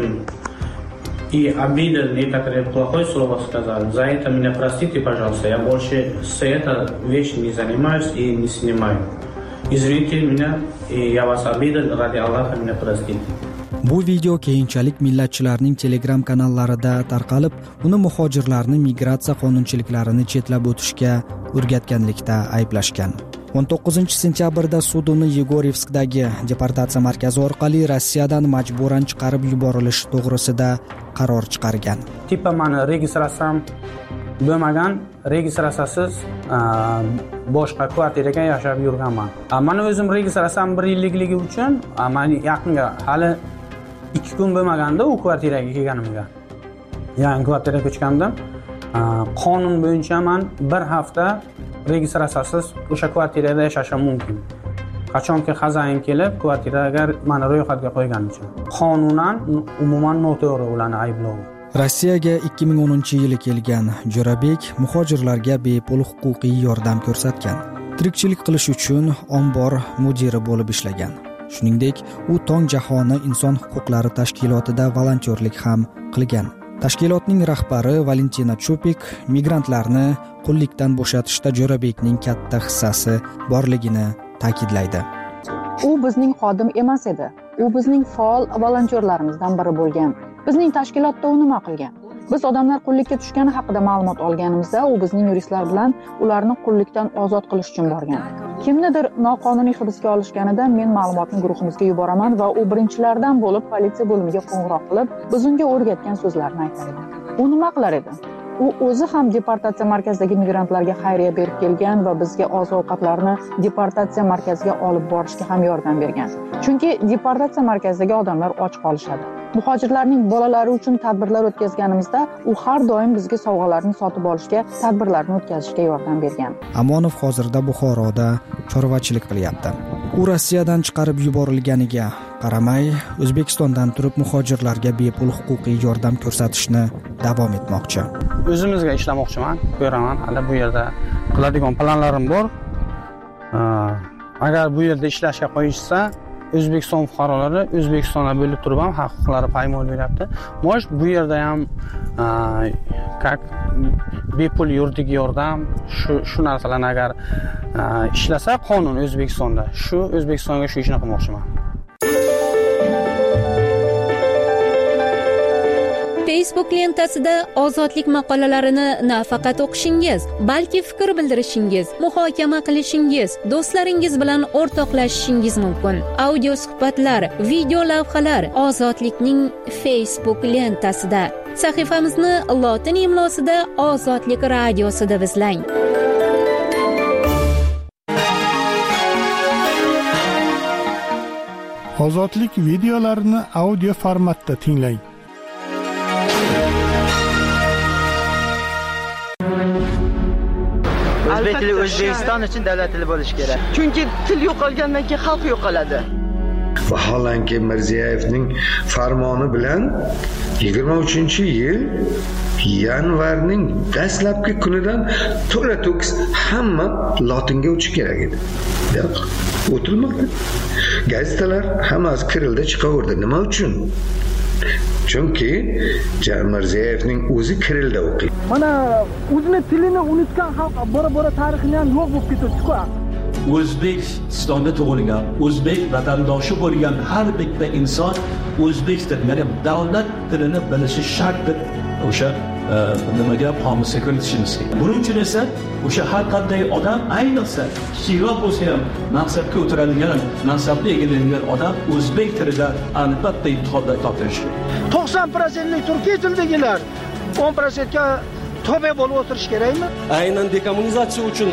и обидел, некоторые плохое слово сказал. За это меня простите, пожалуйста. Я больше с этой вещью не занимаюсь и не снимаю. Извините меня, и я вас обидел, ради Аллаха меня простите. Bu video keyinchalik millatchilarning Telegram kanallarida tarqalib, uni muhojirlarni migratsiya qonunchiliklarini chetlab o'tishga o'rgatganlikda ayblashgan. 19-sentyabrda sud uni Yegorevskdagi deportatsiya markazi orqali Rossiyadan majburan chiqarib yuborilishi to'g'risida qaror chiqargan. Tipa meni registratsiyam bo'lmagan, registratsiyasiz boshqa kvartiraga yashab yurganman. Mana o'zim registratsiyam 1 yillikligi uchun men yaqinga hali 2 kun bo'lmaganda u kvartiraga kelganimga. Yangi kvartiraga ko'chgandim. Qonun bo'yicha men 1 hafta registratsiyasiz o'sha kvartirada yashashim mumkin. Qachonki xazayin kelib kvartiraga meni ro'yxatga qo'ygan uchun. Qonunan umuman noto'g'ri ularni ayblovdi. Rossiyaga 2010-yili kelgan Jo'rabek muhojirlarga bepul huquqiy yordam ko'rsatgan. Tirikchilik qilish uchun ombor mudiri bo'lib ishlagan. Shuningdek, u Tong jahoni inson huquqlari tashkilotida volontyorlik ham qilgan. Tashkilotning rahbari Valentina Chupik migrantlarni qullikdan bo'shatishda Jo'rabekning katta hissasi borligini ta'kidlaydi. U bizning xodim emas edi. U bizning faol volontyorlarimizdan biri bo'lgan. Bizning tashkilotda u nima qilgan? Biz odamlar qullikka tushgani haqida ma'lumot olganimizda, u bizning yuristlar bilan ularni qullikdan ozod qilish uchun borgan. Kimnidir noqonuniy hibsga olishganida men ma'lumotni guruhimizga yuboraman va u birinchilardan bo'lib politsiya bo'limiga qo'ng'iroq qilib, biz unga o'rgatgan so'zlarni aytar edi. U nima qilar edi? U o'zi ham deportatsiya markazidagi migrantlarga xayriya berib kelgan va bizga oziq-ovqatlarni deportatsiya markaziga olib borishga ham yordam bergan. Chunki deportatsiya markazidagi odamlar och qolishadi. muhojirlarning bolalari uchun tadbirlar o'tkazganimizda u har doim bizga sovg'alarni sotib olishga, tadbirlarni o'tkazishga yordam bergan. Amonov hozirda Buxoroda chorvachilik qilyapti. U Rossiyadan chiqarib yuborilganiga qaramay, O'zbekistondan turib muhojirlarga bepul huquqiy yordam ko'rsatishni davom etmoqchi. O'zimizga ishlamoqchiman, ko'raman, hali bu yerda qiladigan planlarim bor. Agar bu yerda ishlashga qo'yishsa, O'zbekiston fuqarolari O'zbekistonda bo'lib turib ham huquqlari poymol bo'lyapti. Может, bu yerda ham как bepul yuridik yordam shu narsalarni agar ishlasa qonun O'zbekistonda, shu O'zbekistonga shu ishni qilmoqchiman. Facebook lentasida ozodlik maqolalarini nafaqat o'qishingiz, balki fikr bildirishingiz, muhokama qilishingiz, do'stlaringiz bilan o'rtoqlashishingiz mumkin. Audio suhbatlar, video lavhalar Ozodlikning Facebook lentasida. Sahifamizni lotin imlosida Ozodlik radiosi deb izlang. Ozodlik videolarini audio formatda tinglang. O'zbek tili O'zbekiston uchun davlat tili bo'lishi kerak. Chunki til yo'qolgandan keyin xalq yo'qoladi. Vaholanki Mirziyoyevning farmoni bilan 23-yil yanvarning dastlabki kunidan to'la-to'kis hamma lotinga o'tish kerak edi. Yo'q, o'tilmadi. Gazetalar hammasi kirilda chiqaverdi. Nima uchun? Chunki Mirziyoyevning o'zi kirilda o'qiydi. Mana o'zini tilini unutgan xalq bora-bora tarixini ham yo'q bo'lib ketadi-ku. O'zbekistonda tug'ilgan, o'zbek vatandoshi bo'lgan har bitta inson o'zbek tilini, davlat tilini bilishi shartdir. O'sha nimaga qomusga kiritishimiz kerak. Buning uchun esa o'sha har qanday odam, ayniqsa kichikroq bo'lsa ham mansabga o'tiradigan, mansabni egallaydigan odam o'zbek tilida albatta imtihonda topshirishi kerak. 90% turkiy tildagilar 10% ga tobe bo'lib o'tirish kerakmi? Aynan dekommunizatsiya uchun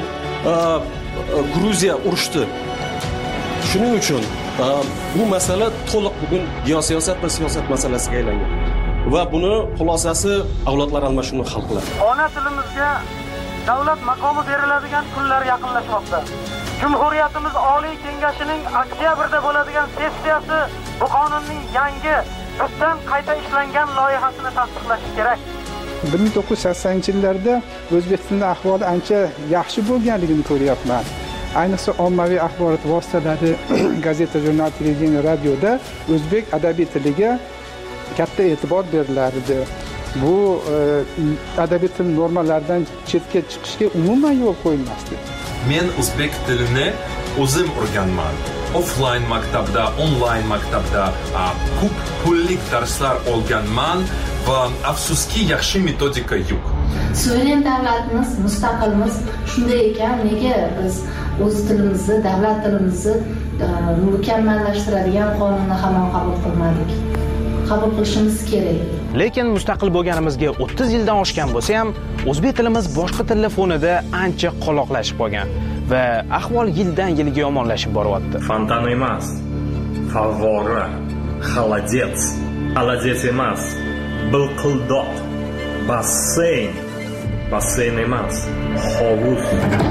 Gruziya urushdi. Shuning uchun bu masala to'liq bugun geosiyosat va siyosat masalasiga aylangan. Va buni xulosasi avlodlar almashinuvini hal qiladi. Ona tilimizga davlat maqomi beriladigan kunlar yaqinlashmoqda. Jumhuriyatimiz Oliy Kengashining oktyabrda bo'ladigan sessiyasi bu qonunning yangi tubdan qayta ishlangan loyihasini tasdiqlashi kerak. 1980-yillarda O'zbekistonda ahvoli ancha yaxshi bo'lganligini ko'ryapman. Ayniqsa ommaviy axborot vositalari, gazeta, jurnal, televideniya, radioda o'zbek adabiy tiliga katta e'tibor berilardi. Bu adabiy til normalaridan chetga chiqishga umuman yo'l qo'yilmasdi. Men o'zbek tilini o'zim o'rganman. Offline maktabda, online maktabda ko'p pullik darslar olganman va afsuski yaxshi metodika yo'q. Suveren davlatimiz, mustaqilmiz shunday ekan, nega biz o'z tilimizni, davlat tilimizni mukammallashtiradigan qonunni hamon qabul qilmadik? Qabul qilishimiz kerak. Lekin mustaqil bo'lganimizga 30 yildan oshgan bo'lsa ham, o'zbek tilimiz boshqa tillar fonida ancha qoloqlashib qolgan va ahvol yildan yilga yomonlashib boryapti. Fontan emas, favvora, xolodets, xolodets emas, bilqildoq, basseyn, basseyn emas, hovuz.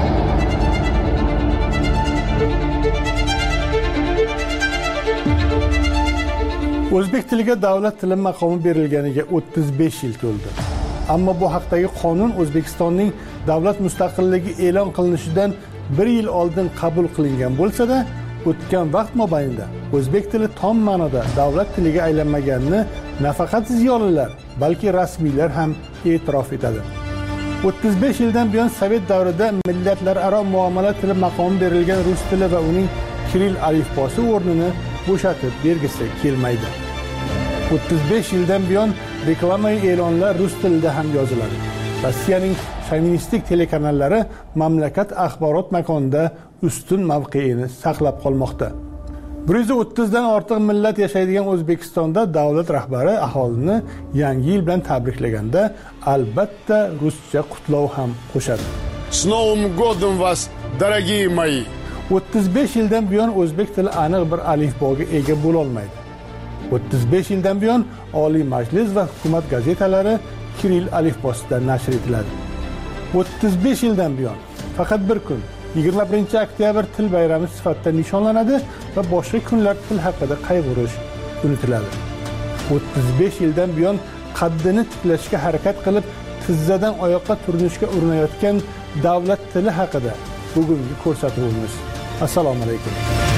O'zbek tiliga davlat tili maqomi berilganiga 35 yil to'ldi. Ammo bu haqdagi qonun O'zbekistonning davlat mustaqilligi e'lon qilinishidan 1 yil oldin qabul qilingan bo'lsa-da, o'tgan vaqt mobaynida o'zbek tili tom ma'noda davlat tiliga aylanmaganini nafaqat ziyolilar, balki rasmiylar ham e'tirof etadi. 35 yildan buyon Sovet davrida millatlararo muomala tili maqomi berilgan rus tili va uning kiril alifbosi o'rnini bo'shatib bergisi kelmaydi. 35 yildan buyon reklama e'lonlar rus tilida ham yoziladi. Rossiyaning feministik telekanallari mamlakat axborot makonida ustun mavqeini saqlab qolmoqda. 130 dan ortiq millat yashaydigan O'zbekistonda davlat rahbari aholini yangi yil bilan tabriklaganda albatta ruscha qutlov ham qo'shadi. С Новым годом вас, дорогие мои! 35 yildan buyon o'zbek tili aniq bir alifboga ega bo'la olmaydi. 35 yildan buyon Oliy Majlis va hukumat gazetalari Kirill alifbosida nashr etiladi. 35 yildan buyon faqat bir kun 21-oktyabr til bayrami sifatida nishonlanadi va boshqa kunlar til haqida qayg'urish unutiladi. 35 yildan buyon qaddini tiklashga harakat qilib, tizzadan oyoqqa turinishga urinayotgan davlat tili haqida bugungi ko'rsatuvimiz. Assalomu alaykum.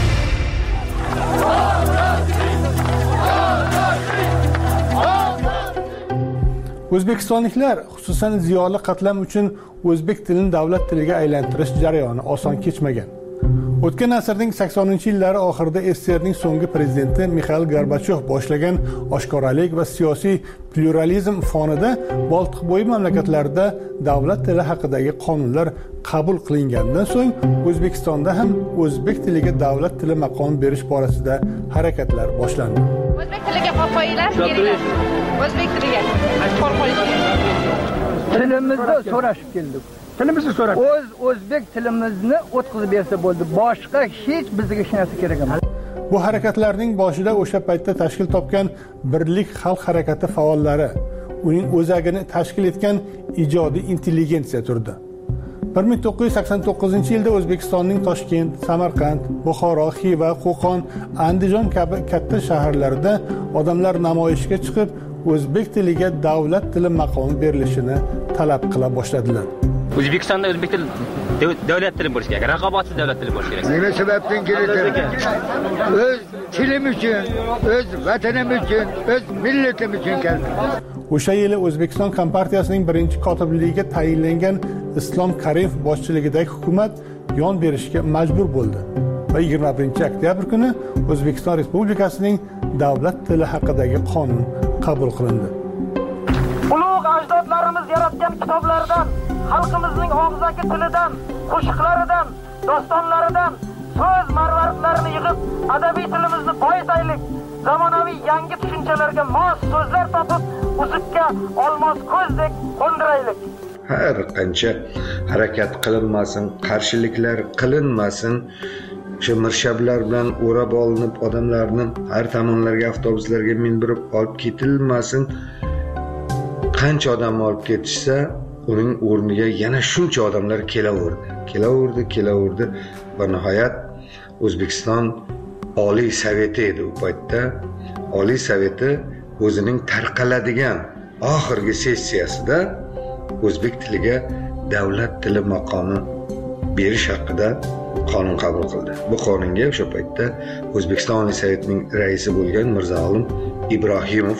O'zbekistonliklar, xususan ziyoli qatlam uchun o'zbek tilini davlat tiliga aylantirish jarayoni oson kechmagan. O'tgan asrning 80-yillari oxirida SSRning so'nggi prezidenti Mixail Gorbachyov boshlagan oshkoralik va siyosiy pluralizm fonida Boltiqbo'yi mamlakatlarida davlat tili haqidagi qonunlar qabul qilingandan so'ng O'zbekistonda ham o'zbek tiliga davlat tili maqom berish borasida harakatlar boshlandi. O'zbek tiliga qo'l qo'yinglar, keringlar. O'zbek tiliga qo'l qo'yinglar. Tilimizni so'rashib keldik. Tilimizni so'rab. O'zbek tilimizni o'tkazib bersa bo'ldi. Boshqa hech bizga hech narsa kerak emas. Bu harakatlarning boshida o'sha paytda tashkil topgan Birlik xalq harakati faollari, uning o'zagini tashkil etgan ijodiy intelligensiya turdi. 1989-yilda O'zbekistonning Toshkent, Samarqand, Buxoro, Xiva, Qo'qon, Andijon kabi katta shaharlarida odamlar namoyishga chiqib, o'zbek tiliga davlat tili maqomi berilishini talab qila boshladilar. O'zbekistonda o'zbek tili davlat tili bo'lishi kerak, raqobatsiz davlat tili bo'lishi kerak. Nima sababdan keladi? O'z tilim uchun, o'z vatanim uchun, o'z millatim uchun keldim. O'sha yili O'zbekiston Kompartiyasining birinchi kotibligiga tayinlangan Islom Karimov boshchiligidagi hukumat yon berishga majbur bo'ldi va 21-oktyabr kuni O'zbekiston Respublikasining davlat tili haqidagi qonun qabul qilindi. Ulug' ajdodlarimiz yaratgan kitoblardan, xalqimizning og'zaki tilidan, qo'shiqlaridan, dostonlaridan so'z marvaridlarini yig'ib, adabiy tilimizni boyitaylik. Zamonaviy yangi tushunchalarga mos so'zlar topib, uzuqqa olmos ko'zdek qo'ndiraylik. Har qancha harakat qilinmasin, qarshiliklar qilinmasin, o'sha mirshablar bilan o'rab olinib, odamlarni har tomonlarga avtobuslarga mindirib olib ketilmasin. Qancha odam olib ketishsa, uning o'rniga yana shuncha odamlar kelaverdi va nihoyat O'zbekiston Oliy Soveti edi u paytda. Oliy Soveti o'zining tarqaladigan oxirgi sessiyasida o'zbek tiliga davlat tili maqomi berish haqida qonun qabul qildi. Bu qonunga o'sha paytda O'zbekiston Oliy Sovetining raisi bo'lgan Mirzo-Olim Ibrohimov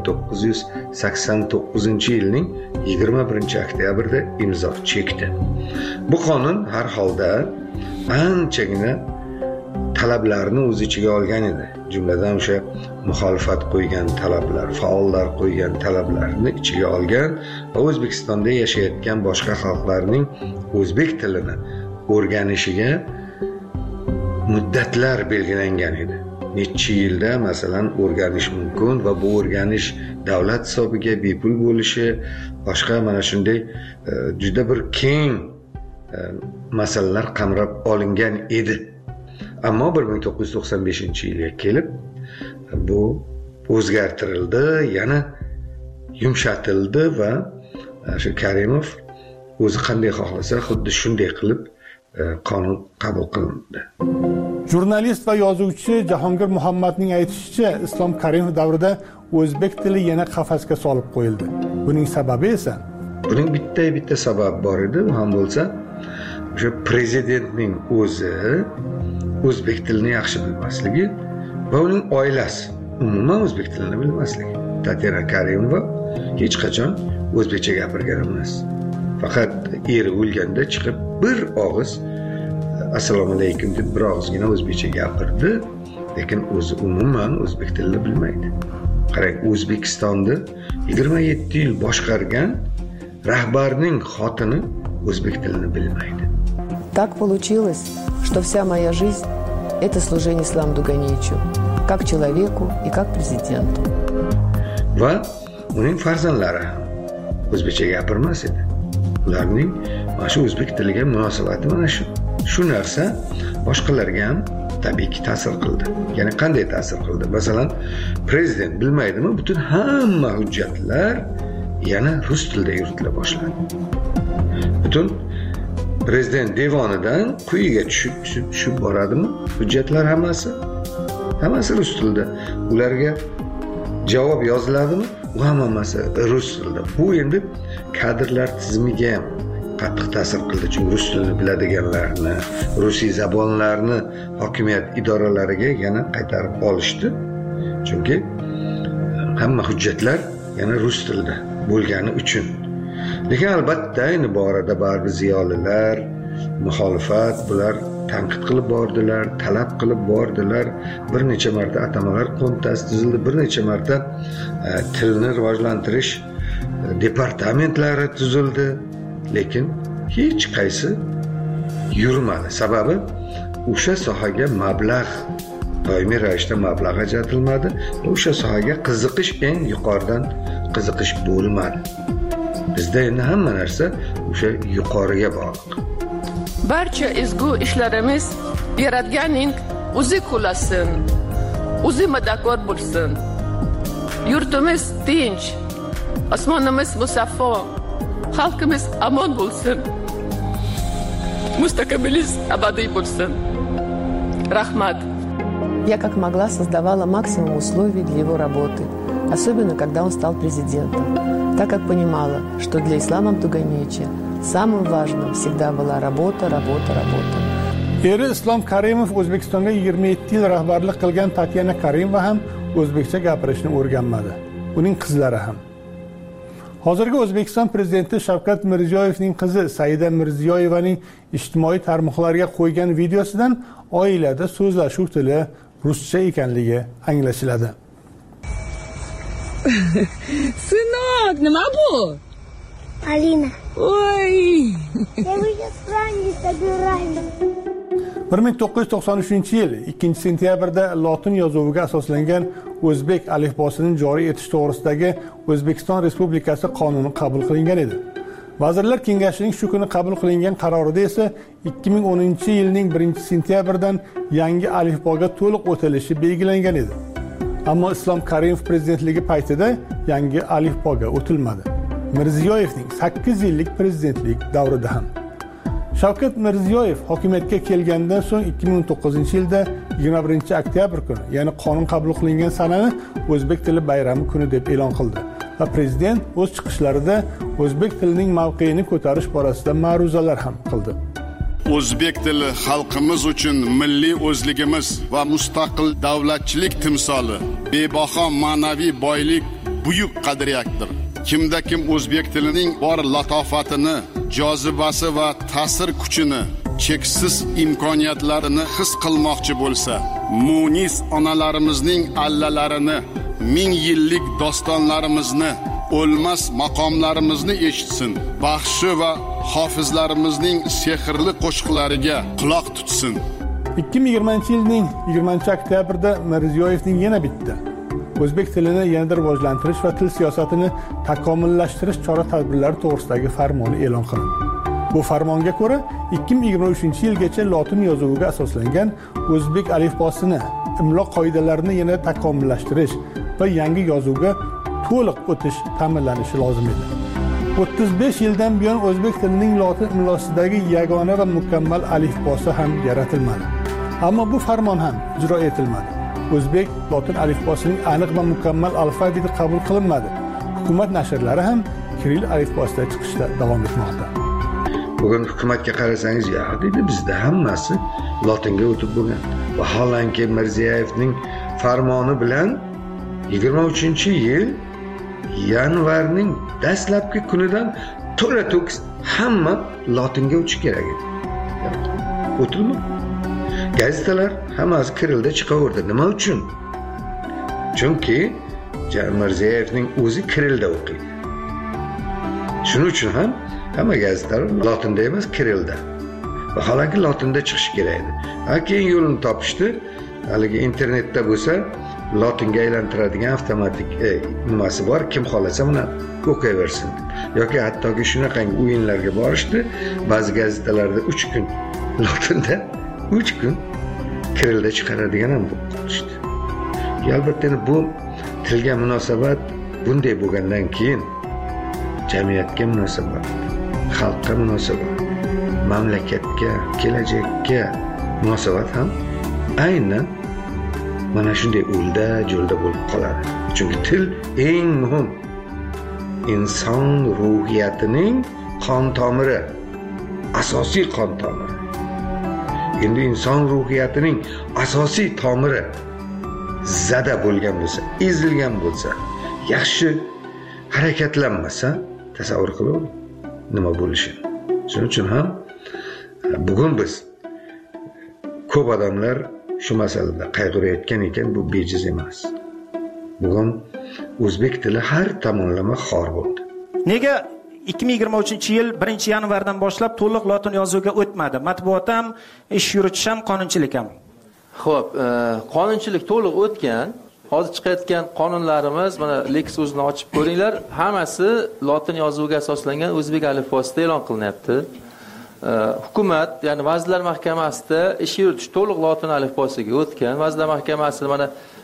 1989-yilning 21-oktyabrda imzo chekdi. Bu qonun har holda anchagina talablarni o'z ichiga olgan edi. Jumladan o'sha muxolifat qo'ygan talablar, faollar qo'ygan talablarni ichiga olgan va O'zbekistonda yashayotgan boshqa xalqlarning o'zbek tilini o'rganishiga muddatlar belgilangan edi. Necha yilda masalan o'rganish mumkin va bu o'rganish davlat hisobiga bepul bo'lishi, boshqa mana shunday juda bir keng masalalar qamrab olingan edi. Ammo 1995-yilga kelib bu o'zgartirildi, yana yumshatildi va shu Karimov o'zi qanday xohlasa xuddi shunday qilib qonun qabul qilindi. Jurnalist va yozuvchi Jahongir Muhammadning aytishicha, Islom Karimov davrida o'zbek tili yana qafasga solib qo'yildi. Buning sababi esa buning bitta sabab bor edi, u ham bo'lsa o'sha prezidentning o'zi o'zbek tilini yaxshi bilmasligi va uning oilasi umuman o'zbek tilini bilmasligi. Tatyana Karimova hech qachon o'zbekcha gapirgan emas. Faqat eri o'lganda chiqib bir og'iz assalomu alaykum deb bir og'izgina o'zbekcha gapirdi, lekin o'zi umuman o'zbek tilini bilmaydi. Qarang, O'zbekistonni 27 yil boshqargan rahbarning xotini o'zbek tilini bilmaydi. Так получилось, что вся моя жизнь – это служение Исламу Дуганичу, как человеку и как президенту. Va uning farzandlari ham o'zbekcha gapirmas edi. Ularning mana shu o'zbek tiliga munosabati mana shu narsa boshqalarga ham tabiiyki ta'sir qildi. Ya'ni qanday ta'sir qildi? Masalan, prezident bilmaydimi, butun hamma hujjatlar yana rus tilida yuritila boshladi. Butun prezident devonidan quyiga tushib boradimi? Hujjatlar hammasi rus tilida. Ularga javob yoziladimi? Bu hammasi rus tilida. Bu endi kadrlar tizimiga ham qattiq ta'sir qildi. Chunki rus tilini biladiganlarni, rusiy zabonlarni hokimiyat idoralariga yana qaytarib olishdi. Chunki hamma hujjatlar yana rus tilida bo'lgani uchun. Lekin albatta ayni borada baribir ziyolilar, muxolifat bular tanqid qilib bordilar, talab qilib bordilar. Bir necha marta atamalar qo'mitasi tuzildi, bir necha marta tilni rivojlantirish departamentlari tuzildi. Lekin hech qaysi yurmadi. Sababi o'sha sohaga mablag' doimiy ravishda mablag' ajratilmadi. O'sha sohaga qiziqish eng yuqoridan qiziqish bo'lmadi. Bizda endi hamma narsa o'sha yuqoriga bog'liq. Barcha ezgu ishlarimiz Yaratganning o'zi qo'llasin, o'zi madadkor bo'lsin. Yurtimiz tinch, osmonimiz musaffo, xalqimiz omon bo'lsin. Mustaqilimiz abadiy bo'lsin. Rahmat. Я как могла создавала максимум условий для его работы, особенно когда он стал президентом, так как понимала, что для Ислама Абдуганиевича самым важным всегда была работа. Eri Islom Karimov O'zbekistonga 27 yil rahbarlik qilgan Tatyana Karimova ham o'zbekcha gapirishni o'rganmadi. Uning qizlari ham. Hozirgi O'zbekiston prezidenti Shavkat Mirziyoyevning qizi Saida Mirziyoyevaning ijtimoiy tarmoqlarga qo'ygan videosidan oilada so'zlashuv tili ruscha ekanligi anglashiladi. Сынок, nima bu? Alina. Oy. Я уже с вами собираюсь. 1993-yil 2-sentyabrda lotin yozuviga asoslangan o'zbek alifbosini joriy etish to'g'risidagi O'zbekiston Respublikasi qonuni qabul qilingan edi. Vazirlar Kengashining shu kuni qabul qilingan qarorida esa 2010-yilning 1-sentyabridan yangi alifboga to'liq o'tilishi belgilangan edi. Ammo Islom Karimov prezidentligi paytida yangi alifboga o'tilmadi. Mirziyoyevning 8 yillik prezidentlik davrida ham. Shavkat Mirziyoyev hokimiyatga kelgandan so'ng 2009-yilda 21-oktyabr kuni, ya'ni qonun qabul qilingan sanani o'zbek tili bayrami kuni deb e'lon qildi. Va prezident o'z chiqishlarida o'zbek tilining mavqeini ko'tarish borasida ma'ruzalar ham qildi. O'zbek tili xalqimiz uchun milliy o'zligimiz va mustaqil davlatchilik timsoli, bebaho ma'naviy boylik, buyuk qadriyatdir. Kimda kim o'zbek tilining bor latofatini, jozibasi va ta'sir kuchini, cheksiz imkoniyatlarini his qilmoqchi bo'lsa, munis onalarimizning allalarini, ming yillik dostonlarimizni, o'lmas maqomlarimizni eshitsin, baxshi va hofizlarimizning sehrli qo'shiqlariga quloq tutsin. 2020-yilning 20-oktyabrda Mirziyoyevning yana bitta o'zbek tilini yanada rivojlantirish va til siyosatini takomillashtirish chora-tadbirlari to'g'risidagi farmoni e'lon qilindi. Bu farmonga ko'ra 2023-yilgacha lotin yozuviga asoslangan o'zbek alifbosini, imlo qoidalarini yana takomillashtirish va yangi yozuvga to'liq o'tish ta'minlanishi lozim edi. 35 yildan buyon o'zbek tilining lotin imlosidagi yagona va mukammal alifbosi ham yaratilmadi. Ammo bu farmon ham ijro etilmadi. O'zbek lotin alifbosining aniq va mukammal alfabeti qabul qilinmadi. Hukumat nashrlari ham kiril alifbosida chiqishda davom etmoqda. Bugun hukumatga qarasangiz, ya dedi, bizda hammasi lotinga o'tib bo'lgan. Vaholanki Mirziyoyevning farmoni bilan 23-yil yanvarning dastlabki kunidan to'la-to'kis hamma lotinga o'tish kerak edi. O'tilmi? Gazetalar hammasi kirilda chiqaverdi. Nima uchun? Chunki Mirziyoyevning o'zi kirilda o'qiydi. Shuning uchun ham hamma gazetalar lotinda emas, kirilda. Vaholanki lotinda chiqish kerak edi. Keyin yo'lini topishdi. Haligi internetda bo'lsa, lotinga aylantiradigan avtomatik nimasi bor, kim xolasa uni o'qiyversin. Yoki hattoki shunaqangi o'yinlarga borishdi. Ba'zi gazetalarda 3 kun lotinda 3 kun kirilda chiqaradigan ham bo'lib qolishdi. Albatta bu tilga munosabat bunday bo'lgandan keyin jamiyatga munosabat, xalqqa munosabat, mamlakatga, kelajakka munosabat ham aynan mana shunday o'lda jo'lda bo'lib qoladi. Chunki til eng muhim inson ruhiyatining qon tomiri, asosiy qon tomiri. Endi inson ruhiyatining asosiy tomiri zada bo'lgan bo'lsa, ezilgan bo'lsa, yaxshi harakatlanmasa, tasavvur qiling nima bo'lishini. Shuning uchun ham bugun biz ko'p odamlar shu masalada qayg'urayotgan ekan, bu bejiz emas. Bugun o'zbek tili har tomonlama xor bo'ldi. Nega 2023-yil 1-yanvardan boshlab to'liq lotin yozuviga o'tmadi? Matbuot ham, ish yuritish ham, qonunchilik ham. Xo'p, qonunchilik to'liq o'tgan. Hozir chiqayotgan qonunlarimiz, mana Lex o'zini ochib ko'ringlar, hammasi lotin yozuviga asoslangan o'zbek alifbosida e'lon qilinyapti. Hukumat, ya'ni Vazirlar Mahkamasida ish yuritish to'liq lotin alifbosiga o'tgan. Vazirlar Mahkamasi mana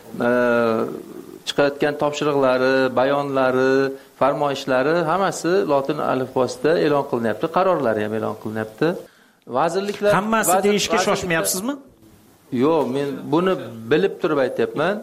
chiqayotgan topshiriqlari, bayonlari, farmoyishlari hammasi lotin alifbosida e'lon qilinyapti. Qarorlari ham e'lon qilinyapti. Vazirliklar hammasi deyishga shoshmayapsizmi? Yo'q, men buni bilib turib aytyapman.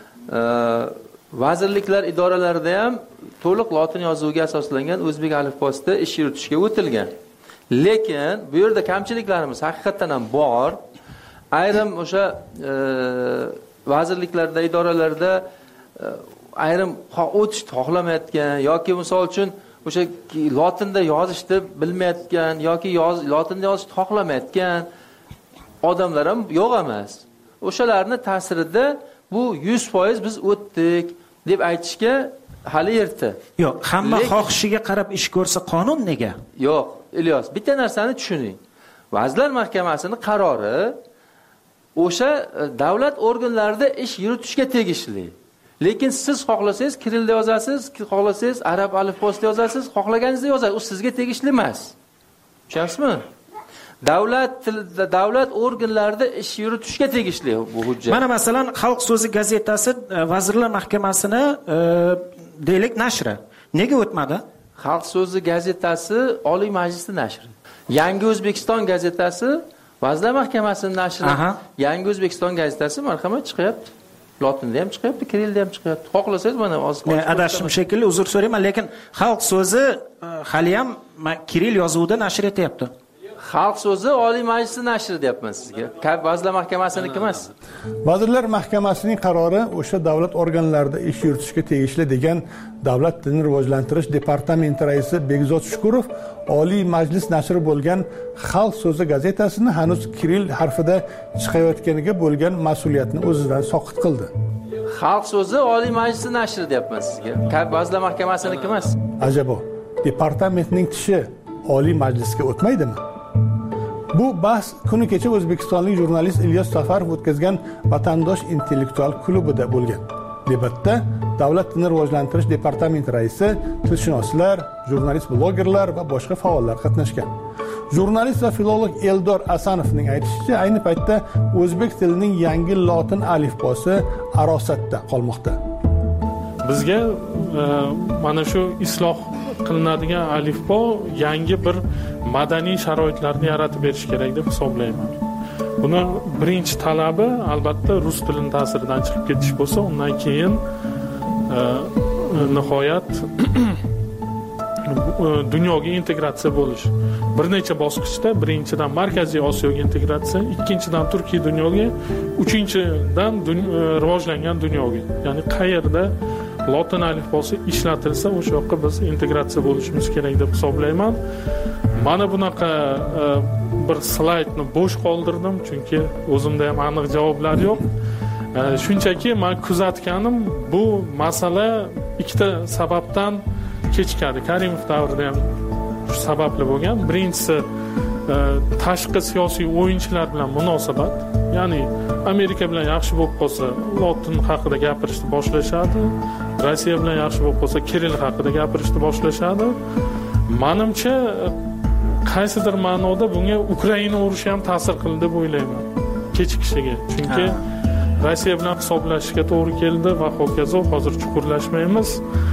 Vazirliklar idoralarida ham to'liq lotin yozuviga asoslangan o'zbek alifbosida ish yuritishga o'tilgan. Lekin bu yerda kamchiliklarimiz haqiqatan ham bor. Ayrim o'sha vazirliklarda, idoralarda ayrim o'tishni xohlamayotgan yoki misol uchun o'sha lotinda yozishni bilmayotgan yoki lotinda yozishni xohlamayotgan odamlar ham yo'q emas. O'shalarning ta'sirida bu 100% biz o'tdik deb aytishga hali erta. Yo'q, hamma xohishiga qarab ish ko'rsa qonun nega? Yo'q, Ilyos, bitta narsani tushuning. Vazirlar Mahkamasining qarori o'sha davlat organlarida ish yuritishga tegishli. Lekin siz xohlasangiz kirilda yozasiz, xohlasangiz arab alifbosida yozasiz, xohlaganingizda yozasiz. U sizga tegishli emas. Tushunyapsizmi? Davlat organlarida ish yuritishga tegishli bu hujjat. Mana masalan, Xalq so'zi gazetasi Vazirlar Mahkamasini deylik nashri. Nega o'tmadi? Xalq so'zi gazetasi Oliy Majlisning nashri. Yangi O'zbekiston gazetasi Vazirlar Mahkamasining nashri. Yangi O'zbekiston gazetasi marhamat chiqyapti. Lotinda ham chiqyapti, kirilda ham chiqyapti. Xohlasangiz mana hozir adashim shekilli, uzr so'rayman, lekin Xalq so'zi hali ham kiril yozuvida nashr etyapti. Xalq so'zi Oliy Majlisning nashri deyapman sizga. Vazirlar Mahkamasiniki emas. Vazirlar Mahkamasining qarori o'sha davlat organlarida ish yuritishga tegishli degan Davlat tilini rivojlantirish departamenti raisi Begzod Shukurov Oliy Majlis nashri bo'lgan Xalq so'zi gazetasini hanuz kiril harfida chiqayotganiga bo'lgan mas'uliyatni o'zidan soqit qildi. Xalq so'zi Oliy Majlisning nashri deyapman sizga. Vazirlar Mahkamasiniki emas. Ajabo, departamentning tishi Oliy Majlisga o'tmaydimi? Bu bahs kuni kecha o'zbekistonlik jurnalist Ilyos Safarov o'tkazgan Vatandosh intellektual klubida bo'lgan. Debatda Davlat tilini rivojlantirish departamenti raisi, tilshunoslar, jurnalist blogerlar va boshqa faollar qatnashgan. Jurnalist va filolog Eldor Asanovning aytishicha, ayni paytda o'zbek tilining yangi lotin alifbosi arosatda qolmoqda. Bizga mana shu isloh qilinadigan alifbo yangi bir madaniy sharoitlarni yaratib berish kerak deb hisoblayman. Buni birinchi talabi albatta rus tilining ta'siridan chiqib ketish bo'lsa, undan keyin nihoyat dunyoga integratsiya bo'lish. Bir necha bosqichda, birinchidan Markaziy Osiyoga integratsiya, ikkinchidan Turkiya dunyoga, uchinchidan rivojlangan dunyoga. Ya'ni qayerda lotin alifbosi ishlatilsa, o'sha yoqqa biz integratsiya bo'lishimiz kerak deb hisoblayman. Mana bunaqa bir slaydni bo'sh qoldirdim, chunki o'zimda ham aniq javoblar yo'q. Shunchaki men kuzatganim, bu masala ikkita sababdan kechikadi. Karimov davrida ham shu sababli bo'lgan. Birinchisi tashqi siyosiy o'yinchilar bilan munosabat. Ya'ni Amerika bilan yaxshi bo'lib qolsa, lotin haqida gapirishni boshlashadi. Rossiya bilan yaxshi bo'lib qolsa, kiril haqida gapirishni boshlashadi. Menimcha qaysidir ma'noda bunga Ukraina urushi ham ta'sir qildi deb o'ylayman. kechikishiga. Chunki Rossiya bilan hisoblashishga to'g'ri keldi va hokazo. Hozir chuqurlashmaymiz.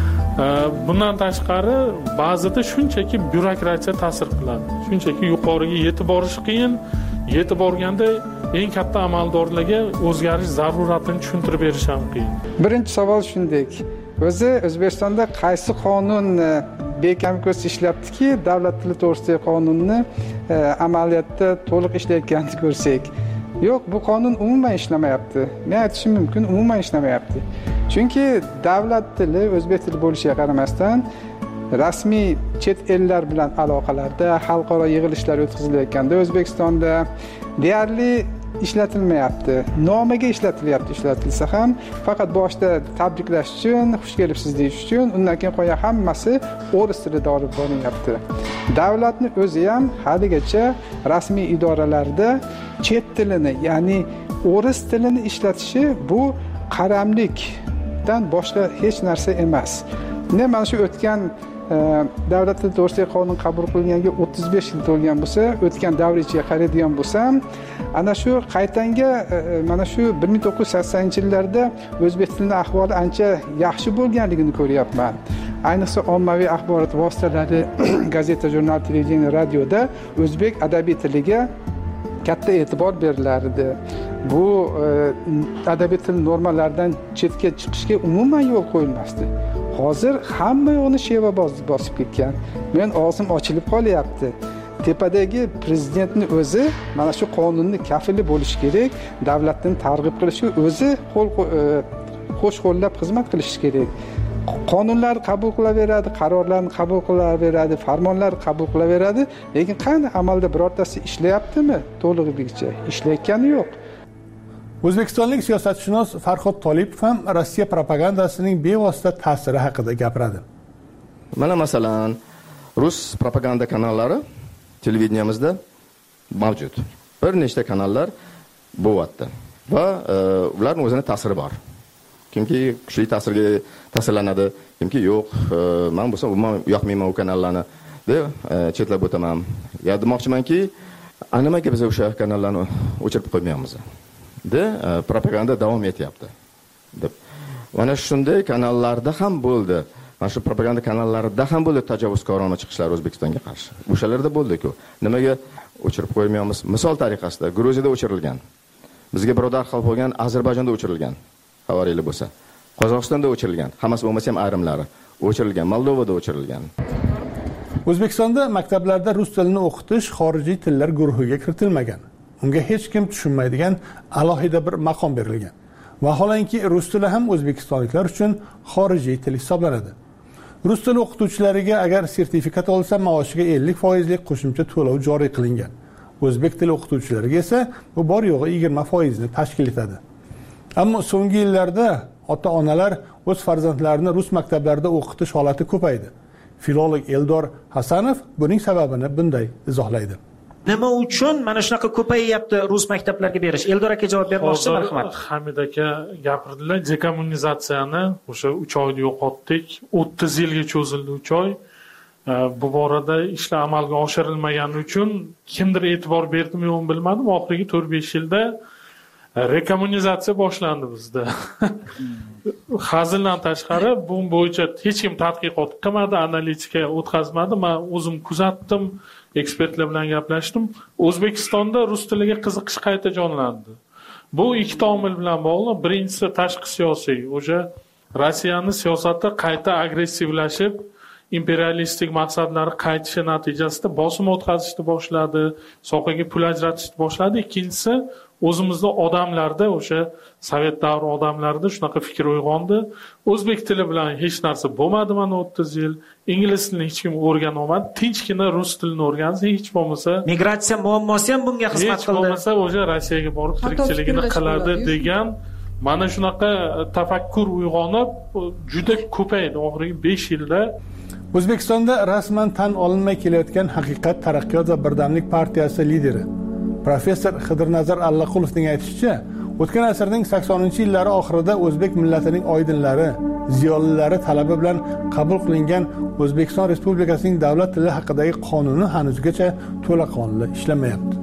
Bundan tashqari ba'zida shunchaki byurokratiya ta'sir qiladi. Shunchaki yuqoriga yetib borish qiyin, yetib borganda eng katta amaldorlarga o'zgarish zaruratini tushuntirib berish ham qiyin. Birinchi savol shunday. O'zi O'zbekistonda qaysi qonun bekam ko'z ishlatdiki, davlat tili to'g'risidagi qonunni amaliyotda to'liq ishlayotganini ko'rsak. Yo'q, bu qonun umuman ishlamayapti. Men aytishim mumkin, umuman ishlamayapti. Chunki davlat tili o'zbek tili bo'lishiga qaramasdan rasmiy chet ellar bilan aloqalarda, xalqaro yig'ilishlar o'tkazilayotganda O'zbekistonda deyarli ishlatilmayapti. Nomiga ishlatilsa ham faqat boshda tabriklash uchun, xush kelibsiz deyish uchun, undan keyin qo'ya hammasi o'ris tilida olib borilyapti. Davlatni o'zi ham haligacha rasmiy idoralarda chet tilini, ya'ni o'ris tilini ishlatishi bu qaramlikdan boshqa hech narsa emas. Mana shu o'tgan davlat tili to'g'risidagi qonun qabul qilinganiga 35 yil to'lgan bo'lsa, o'tgan davr ichiga qaraydigan bo'lsam, ana shu qaytanga mana shu 1980-yillarda o'zbek tilining ahvoli ancha yaxshi bo'lganligini ko'ryapman. Ayniqsa ommaviy axborot vositalari, gazeta, jurnal, televideniya, radioda o'zbek adabiy tiliga katta e'tibor berilardi. Bu adabiy til normalaridan chetga chiqishga umuman yo'l qo'yilmasdi. Hozir hamma yo'qni sheva bosib ketgan. Men og'zim ochilib qolyapti. Tepadagi prezidentning o'zi mana shu qonunni kafili bo'lishi kerak, davlatni targ'ib qilishga o'zi qo'sh qo'llab xizmat qilishi kerak. Qonunlar qabul qilaveradi, qarorlarni qabul qilaveradi, farmonlar qabul qilaveradi, lekin qani amalda birortasi ishlayaptimi? To'lig'icha ishlayotgani yo'q. O'zbekistonlik siyosatshunos Farhod Tolipov ham Rossiya propagandasining bevosita ta'siri haqida gapiradi. Mana masalan, rus propaganda kanallari televideniyamizda mavjud. Bir nechta kanallar bo'lyapti va ularning o'zining ta'siri bor. Kimki kuchli ta'sirlanadi, kimki yo'q, men bo'lsam umuman yoqmayman u kanallarni deb chetlab o'taman. Ya demoqchimanki, nimaga biz o'sha kanallarni o'chirib qo'ymaymiz? De propaganda davom etyapti deb. Mana shunday kanallarda ham bo'ldi. Mana shu propaganda kanallarida ham bo'ldi tajovuzkorona chiqishlar O'zbekistonga qarshi. O'shalarda bo'ldi-ku. Nimaga o'chirib qo'ymaymiz? Misol tariqasida Gruziyada o'chirilgan. Bizga birodar xalq bo'lgan Ozarbayjonda o'chirilgan. Xabaringiz bo'lsa. Qozog'istonda o'chirilgan. Hammasi bo'lmasa ham ayrimlari o'chirilgan. Moldovada o'chirilgan. O'zbekistonda maktablarda rus tilini o'qitish xorijiy tillar guruhiga kiritilmagan. Unga hech kim tushunmaydigan alohida bir maqom berilgan. Vaholanki rus tili ham o'zbekistonliklar uchun xorijiy til hisoblanadi. Rus tili o'qituvchilariga agar sertifikat olsa, maoshiga 50% lik qo'shimcha to'lov joriy qilingan. O'zbek tili o'qituvchilariga esa bu bor yo'g'i 20% ni tashkil etadi. Ammo so'nggi yillarda ota-onalar o'z farzandlarini rus maktablarida o'qitish holati ko'paydi. Filolog Eldor Hasanov buning sababini bunday izohlaydi. Nima uchun mana shunaqa ko'payyapti rus maktablarga berish? Eldor aka javob bermoqchi, marhamat. Hamid aka gapirdilar, dekommunizatsiyani o'sha 3 oyda yo'qotdik, 30 yilga cho'zildi 3 oy. Bu borada ishlar amalga oshirilmagani uchun kimdir e'tibor berdimi yo'qmi bilmadim, oxirgi 4-5 yilda rekommunizatsiya boshlandi bizda. Hazildan tashqari bu bo'yicha hech kim tadqiqot qilmadi, analitika o'tkazmadi. Men o'zim kuzatdim, ekspertlar bilan gaplashdim. O'zbekistonda rus tiliga qiziqish qayta jonlandi. Bu ikki omil bilan bog'liq. Birinchisi tashqi siyosiy. O'sha Rossiyaning siyosati qayta agressivlashib, imperialistik maqsadlari qaytishi natijasida bosim o'tkazishni boshladi, sohaga pul ajratishni boshladi. Ikkinchisi o'zimizda odamlarda, o'sha sovet davri odamlarida shunaqa fikr uyg'ondi. O'zbek tili bilan hech narsa bo'lmadi mana 30 yil. Ingliz tilini hech kim o'rgana olmadi. Tinchgina rus tilini o'rgansa, hech bo'lmasa migratsiya muammosi ham bunga xizmat qildi. Hech bo'lmasa o'sha Rossiyaga borib tirikchiligini qiladi degan mana shunaqa tafakkur uyg'onib juda ko'paydi oxirgi 5 yilda. O'zbekistonda rasman tan olinmay kelayotgan Haqiqat, Taraqqiyot va Birdamlik partiyasi lideri professor Xidirnazar Allaqulovning aytishicha, o'tgan asrning 80-yillari oxirida o'zbek millatining oydinlari, ziyolilari talabi bilan qabul qilingan O'zbekiston Respublikasining davlat tili haqidagi qonuni hanuzgacha to'laqonli ishlamayapti.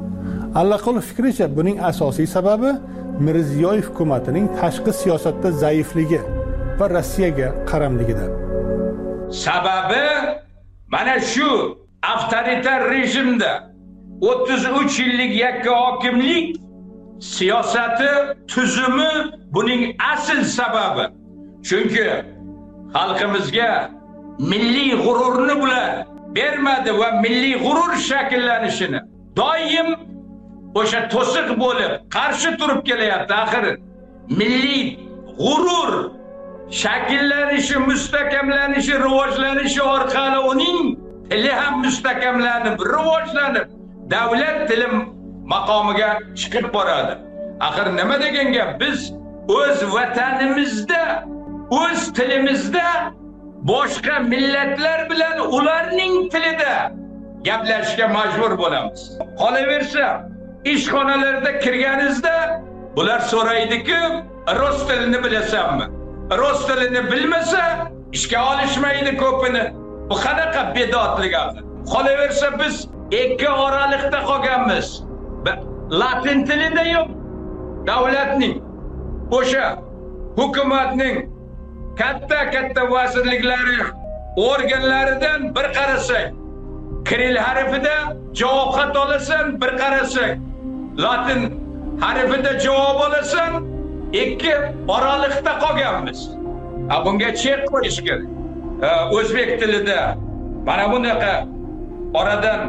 Allaqulov fikricha, buning asosiy sababi Mirziyoyev hukumatining tashqi siyosatda zaifligi va Rossiyaga qaramligidir. Sababi mana shu avtoritar rejimda 33 yillik yakka hokimlik siyosati tuzumi buning asl sababi. Chunki xalqimizga milliy g'ururni bular bermadi va milliy g'urur shakllanishini doim o'sha to'siq bo'lib qarshi turib kelyapti. Axir milliy g'urur shakllanishi, mustahkamlanishi, rivojlanishi orqali uning tili ham mustahkamlanib, rivojlanib, davlat tili maqomiga chiqib boradi. Axir nima degan gap? Biz o'z vatanimizda, o'z tilimizda boshqa millatlar bilan ularning tilida gaplashishga majbur bo'lamiz. Qolaversa, ishxonalarda kirganingizda bular so'raydi-ku, rus tilini bilasanmi? Rus tilini bilmasa ishga olishmaydi ko'pini. Bu qanaqa bedotlik axir. Qolaversa biz ikki oralikda qolganmiz. Latin tilida yo'q. Davlatning o'sha hukumatning katta vazirliklari organlaridan bir qarasak, Kiril harfida javob xat olasan, bir qarasak, Latin harfida javob olasan, ikki oralikda qolganmiz. Bunga chek qo'yish kerak. O'zbek tilida mana bunaqa oradan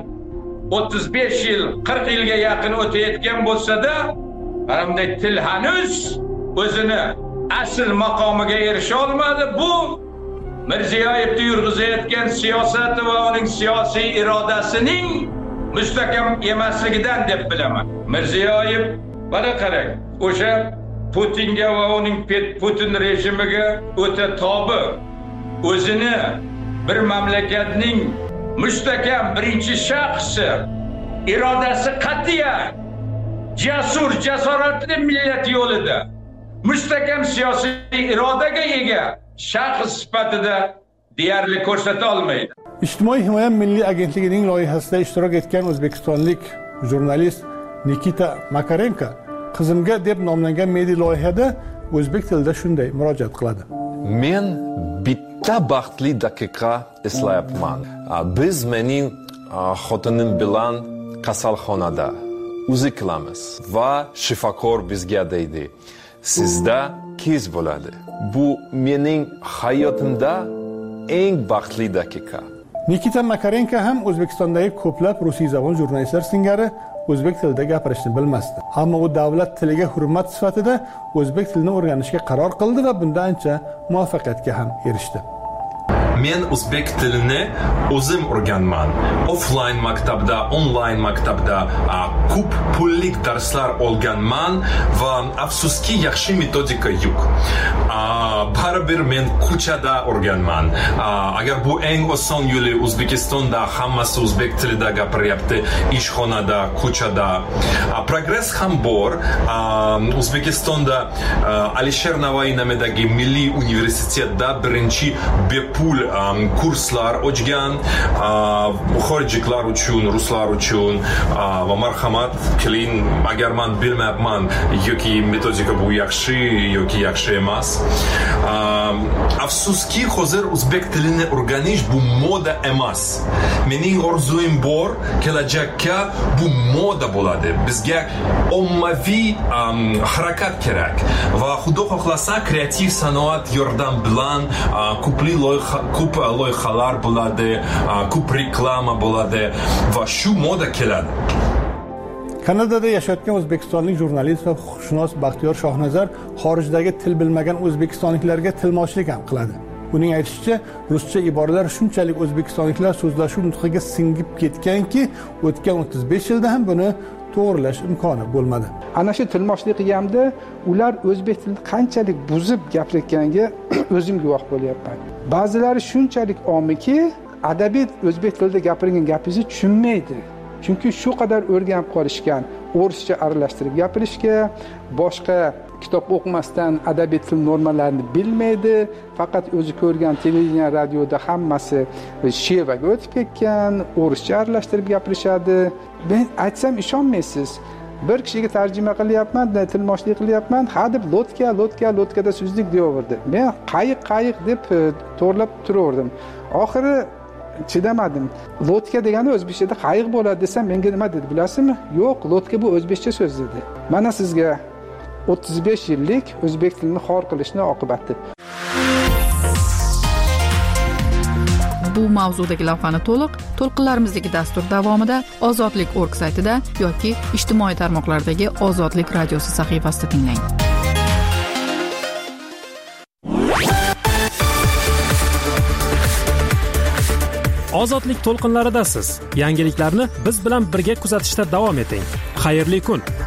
35 yil, 40 yilga yaqin o'tayotgan bo'lsa-da, mana bunday til hanuz o'zini asl maqomiga erisha olmadi. Bu Mirziyoyevning yurg'izayotgan siyosati va uning siyosiy irodasining mustahkam emasligidan deb bilaman. Mirziyoyev mana qarang, o'sha Putinga va uning Putin rejimiga o'ta tobi, o'zini bir mamlakatning mustahkam birinchi shaxsi, irodasi qat'iyan, jasur, jasoratli millat yo'lida mustahkam siyosiy irodaga ega shaxs sifatida deyarli ko'rsata olmaydi. Ijtimoiy himoya milliy agentligining loyihasida ishtirok etgan o'zbekistonlik jurnalist Nikita Makarenko qizimga deb nomlangan milliy loyihada o'zbek tilida shunday murojaat qiladi. Men bitta baxtli daqiqa eslayapman. Biz mening xotinim bilan kasalxonada uzi qilamiz va shifokor bizga deydi: sizda qiz bo'ladi. Bu mening hayotimda eng baxtli daqiqa. Nikita Makarenko ham O'zbekistondagi ko'plab rusiyzabon jurnalistlar singari o'zbek tilida gapirishni bilmasdi. Ammo u davlat tiliga hurmat sifatida o'zbek tilini o'rganishga qaror qildi va bunda ancha muvaffaqiyatga ham erishdi. Men o'zbek tilini o'zim o'rganman. Offline maktabda, online maktabda ko'p pullik darslar olganman va afsuski yaxshi metodika yo'q. Baribir men ko'chada o'rganman. Agar bu eng oson yo'li, O'zbekistonda hammasi o'zbek tilida gapiryapti, ishxonada, ko'chada. Progress ham bor. O'zbekistonda Alisher Navoiy nomidagi Milliy universitetda birinchi bepul kurslar ochgan, xorijliklar uchun, ruslar uchun va marhamat qiling, agar men bilmayapman yoki metodika bu yaxshi yoki yaxshi emas. Afsuski hozir o'zbek tilini o'rganish bu moda emas. Mening orzuim bor, kelajakda bu moda bo'ladi. Bizga ommaviy harakat kerak va xudo xohlasa kreativ sanoat yordam bilan ko'p loyihalar bo'ladi, ko'p reklama bo'ladi va shu moda keladi. Kanadada yashayotgan o'zbekistonlik jurnalist va huquqshunos Baxtiyor Shohnazar xorijdagi til bilmagan o'zbekistonliklarga tilmochlik ham qiladi. Uning aytishicha, ruscha iboralar shunchalik o'zbekistonliklar so'zlashuv nutqiga singib ketganki, o'tgan 35 yilda ham buni to'g'rilash imkoni bo'lmadi. Ana shu tilmochlik qilganda ular o'zbek tilini qanchalik buzib gapirayotganiga o'zim guvoh bo'lyapman. Ba'zilari shunchalik omiki, adabiyot o'zbek tilida gapirgan gapingizni tushunmaydi. Chunki shu qadar o'rganib qolishgan, o'rischa aralashtirib gapirishga, boshqa kitob o'qimasdan adabiy til normalarini bilmaydi. Faqat o'zi ko'rgan televideniya, radioda hammasi shevaga o'tib ketgan, o'rischa aralashtirib gapirishadi. Men aytsam ishonmaysiz. Bir kishiga tarjima qilyapman, tilmoshlik qilyapman, ha deb lotkada suzdik deyaverdi. Men qayiq deb to'g'rilab turaverdim. Oxiri chidamadim. Lotka degani o'zbekchada qayiq bo'ladi desam, menga nima dedi bilasizmi? Yo'q, lotka bu o'zbekcha so'z dedi. Mana sizga 35 yillik o'zbek tilini xor qilishning oqibati. Bu mavzudagi lavhani to'lqinlarimizdagi dastur davomida Ozodlik.org saytida yoki ijtimoiy tarmoqlardagi Ozodlik radiosi sahifasida tinglang. Ozodlik to'lqinlaridasiz. Yangiliklarni biz bilan birga kuzatishda davom eting. Xayrli kun.